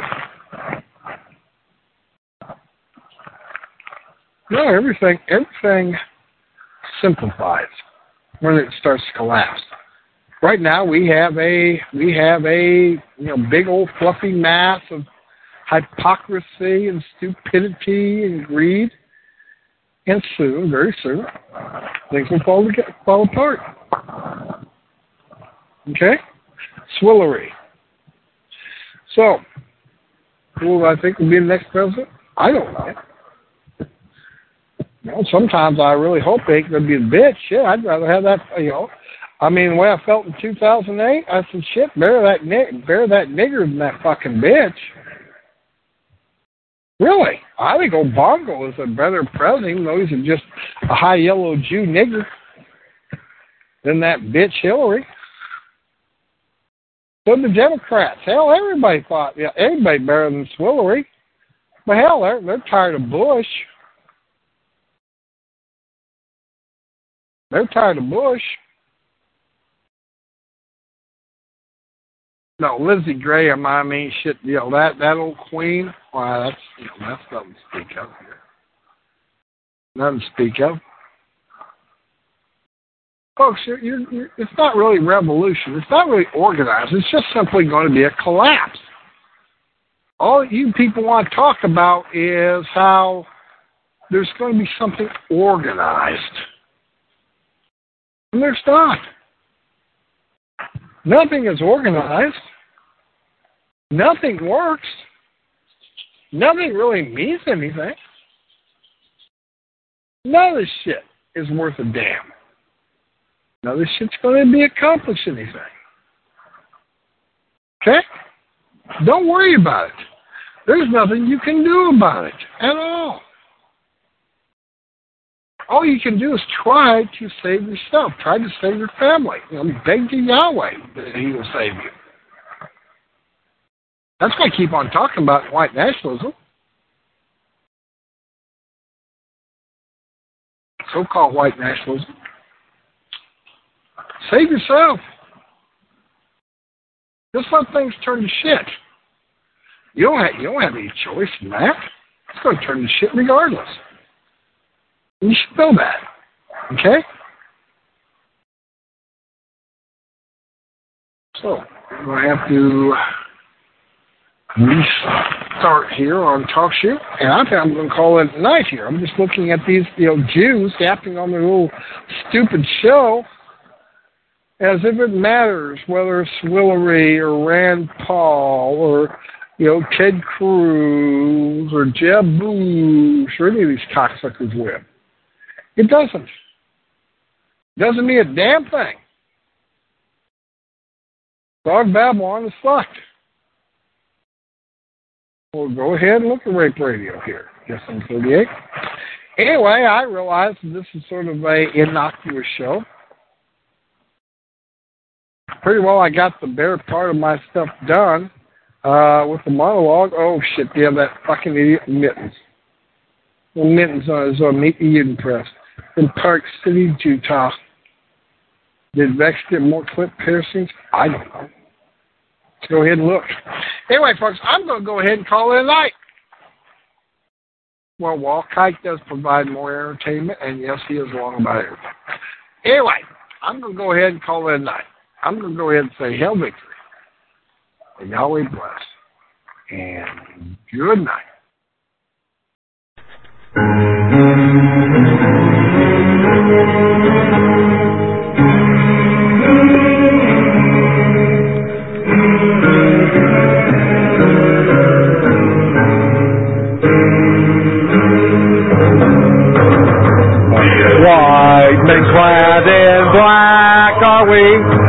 No, everything, everything simplifies, when it starts to collapse. Right now, we have a we have a you know big old fluffy mass of hypocrisy and stupidity and greed, and soon, very soon, things will fall to fall apart. Okay, Swillery. So, who do I think will be the next president? I don't know. You know, sometimes I really hope they ain't gonna be a bitch. Shit, I'd rather have that. You know, I mean, the way I felt in two thousand eight, I said, shit, better that nig- better that nigger than that fucking bitch. Really, I think Obama is a better president, even though he's just a high yellow Jew nigger, than that bitch Hillary. So the Democrats, hell, everybody thought, yeah, everybody better than Swillery. But hell, they're, they're tired of Bush. They're tired of Bush. No, Lindsey Graham, I mean, shit, you know, that, that old queen, why, that's, you know, that's nothing to speak of here. Nothing to speak of. Folks, you're, you're, you're, it's not really revolution. It's not really organized. It's just simply going to be a collapse. All you people want to talk about is how there's going to be something organized. And there's not. Nothing is organized. Nothing works. Nothing really means anything. None of this shit is worth a damn. None of this shit's going to be accomplish anything. Okay? Don't worry about it. There's nothing you can do about it at all. All you can do is try to save yourself. Try to save your family. You know, beg to Yahweh that He will save you. That's why I keep on talking about white nationalism. So-called white nationalism. Save yourself. Just let things turn to shit. You don't have, you don't have any choice in that. It's going to turn to shit regardless. And you should know that. Okay? So, I'm going to have to restart here on TalkShoe. And I think I'm going to call it a night here. I'm just looking at these, you know, Jews yapping on their little stupid show as if it matters whether it's Swillery or Rand Paul or, you know, Ted Cruz or Jeb Bush or any of these cocksuckers win. It doesn't. It doesn't mean a damn thing. Dog Babylon is fucked. We'll go ahead and look at Rape Radio here. Yes, I'm thirty-eight. Anyway, I realize that this is sort of a innocuous show. Pretty well I got the better part of my stuff done uh, with the monologue. Oh, shit, yeah, that fucking idiot Mittens. Well, Mittens on his own Meet the Uden Press in Park City, Utah. Did Vex get more clip piercings? I don't know. Let's go ahead and look. Anyway, folks, I'm going to go ahead and call it a night. Well, Walt Kite does provide more entertainment, and yes, he is wrong about everything. Anyway, I'm going to go ahead and call it a night. I'm going to go ahead and say, Hail Victory. And Yahweh bless. And good night. White men clad in black are we,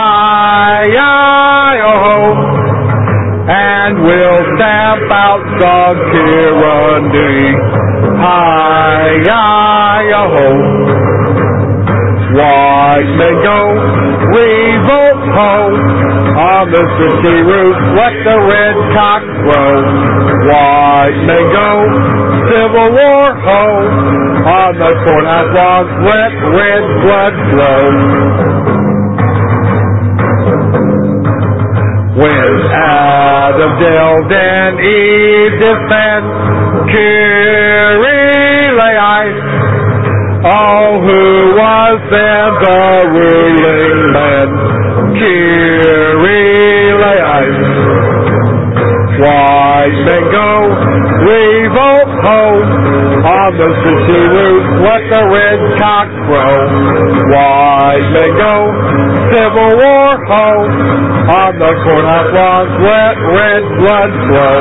hi-yi-oh, and we'll stamp out dog tyranny, hi-yi-oh. White men go, revolt ho, on the city roof, let the red cock crow. White men go, Civil War ho, on the courthouse lawn, let red blood flow. When Adam dealt and Eve defend, Kyrie, all who less than the ruling man. Kyrie, wise men go, revolt ho, on the city roof, let the red cock crow. Wise men go, Civil War ho, on the courthouse lawns, let red blood flow.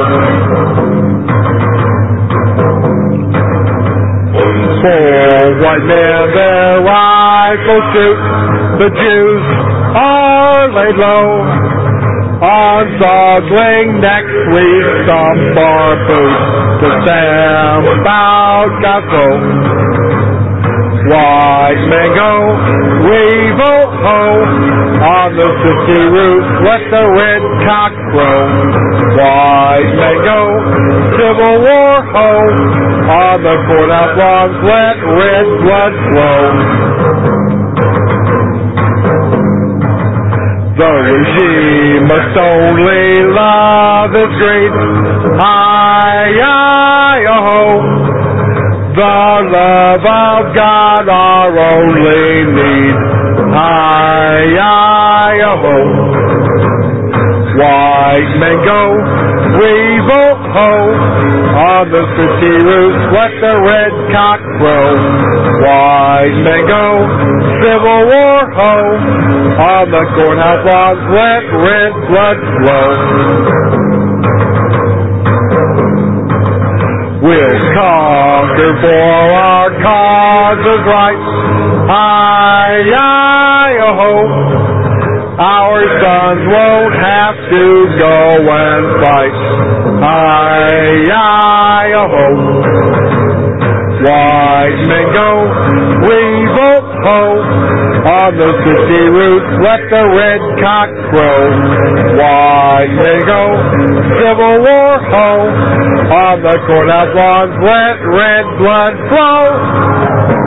Four white men their rifles shoot, the Jews are laid low. On Sogling next we stomp our boots to stamp out gospel. Wise men go, revolt ho, on the city roof, let the red cock crow. Wise men go, Civil War ho, on the courthouse lawns, let red blood flow. The regime must only love its great I-I-O. The love of God our only need. I-I-O. Wise men go, revolt ho, on the city roofs, let the red cock crow. Wise men go, Civil War ho, on the courthouse lawns, let red blood flow. We'll conquer for our cause is right. I-I-O. Our sons won't have to go and fight. I-I-O. Wise men go, revolt ho, on the city roof, let the red cock crow. Wise men go, Civil War ho, on the courthouse lawns, let red blood flow.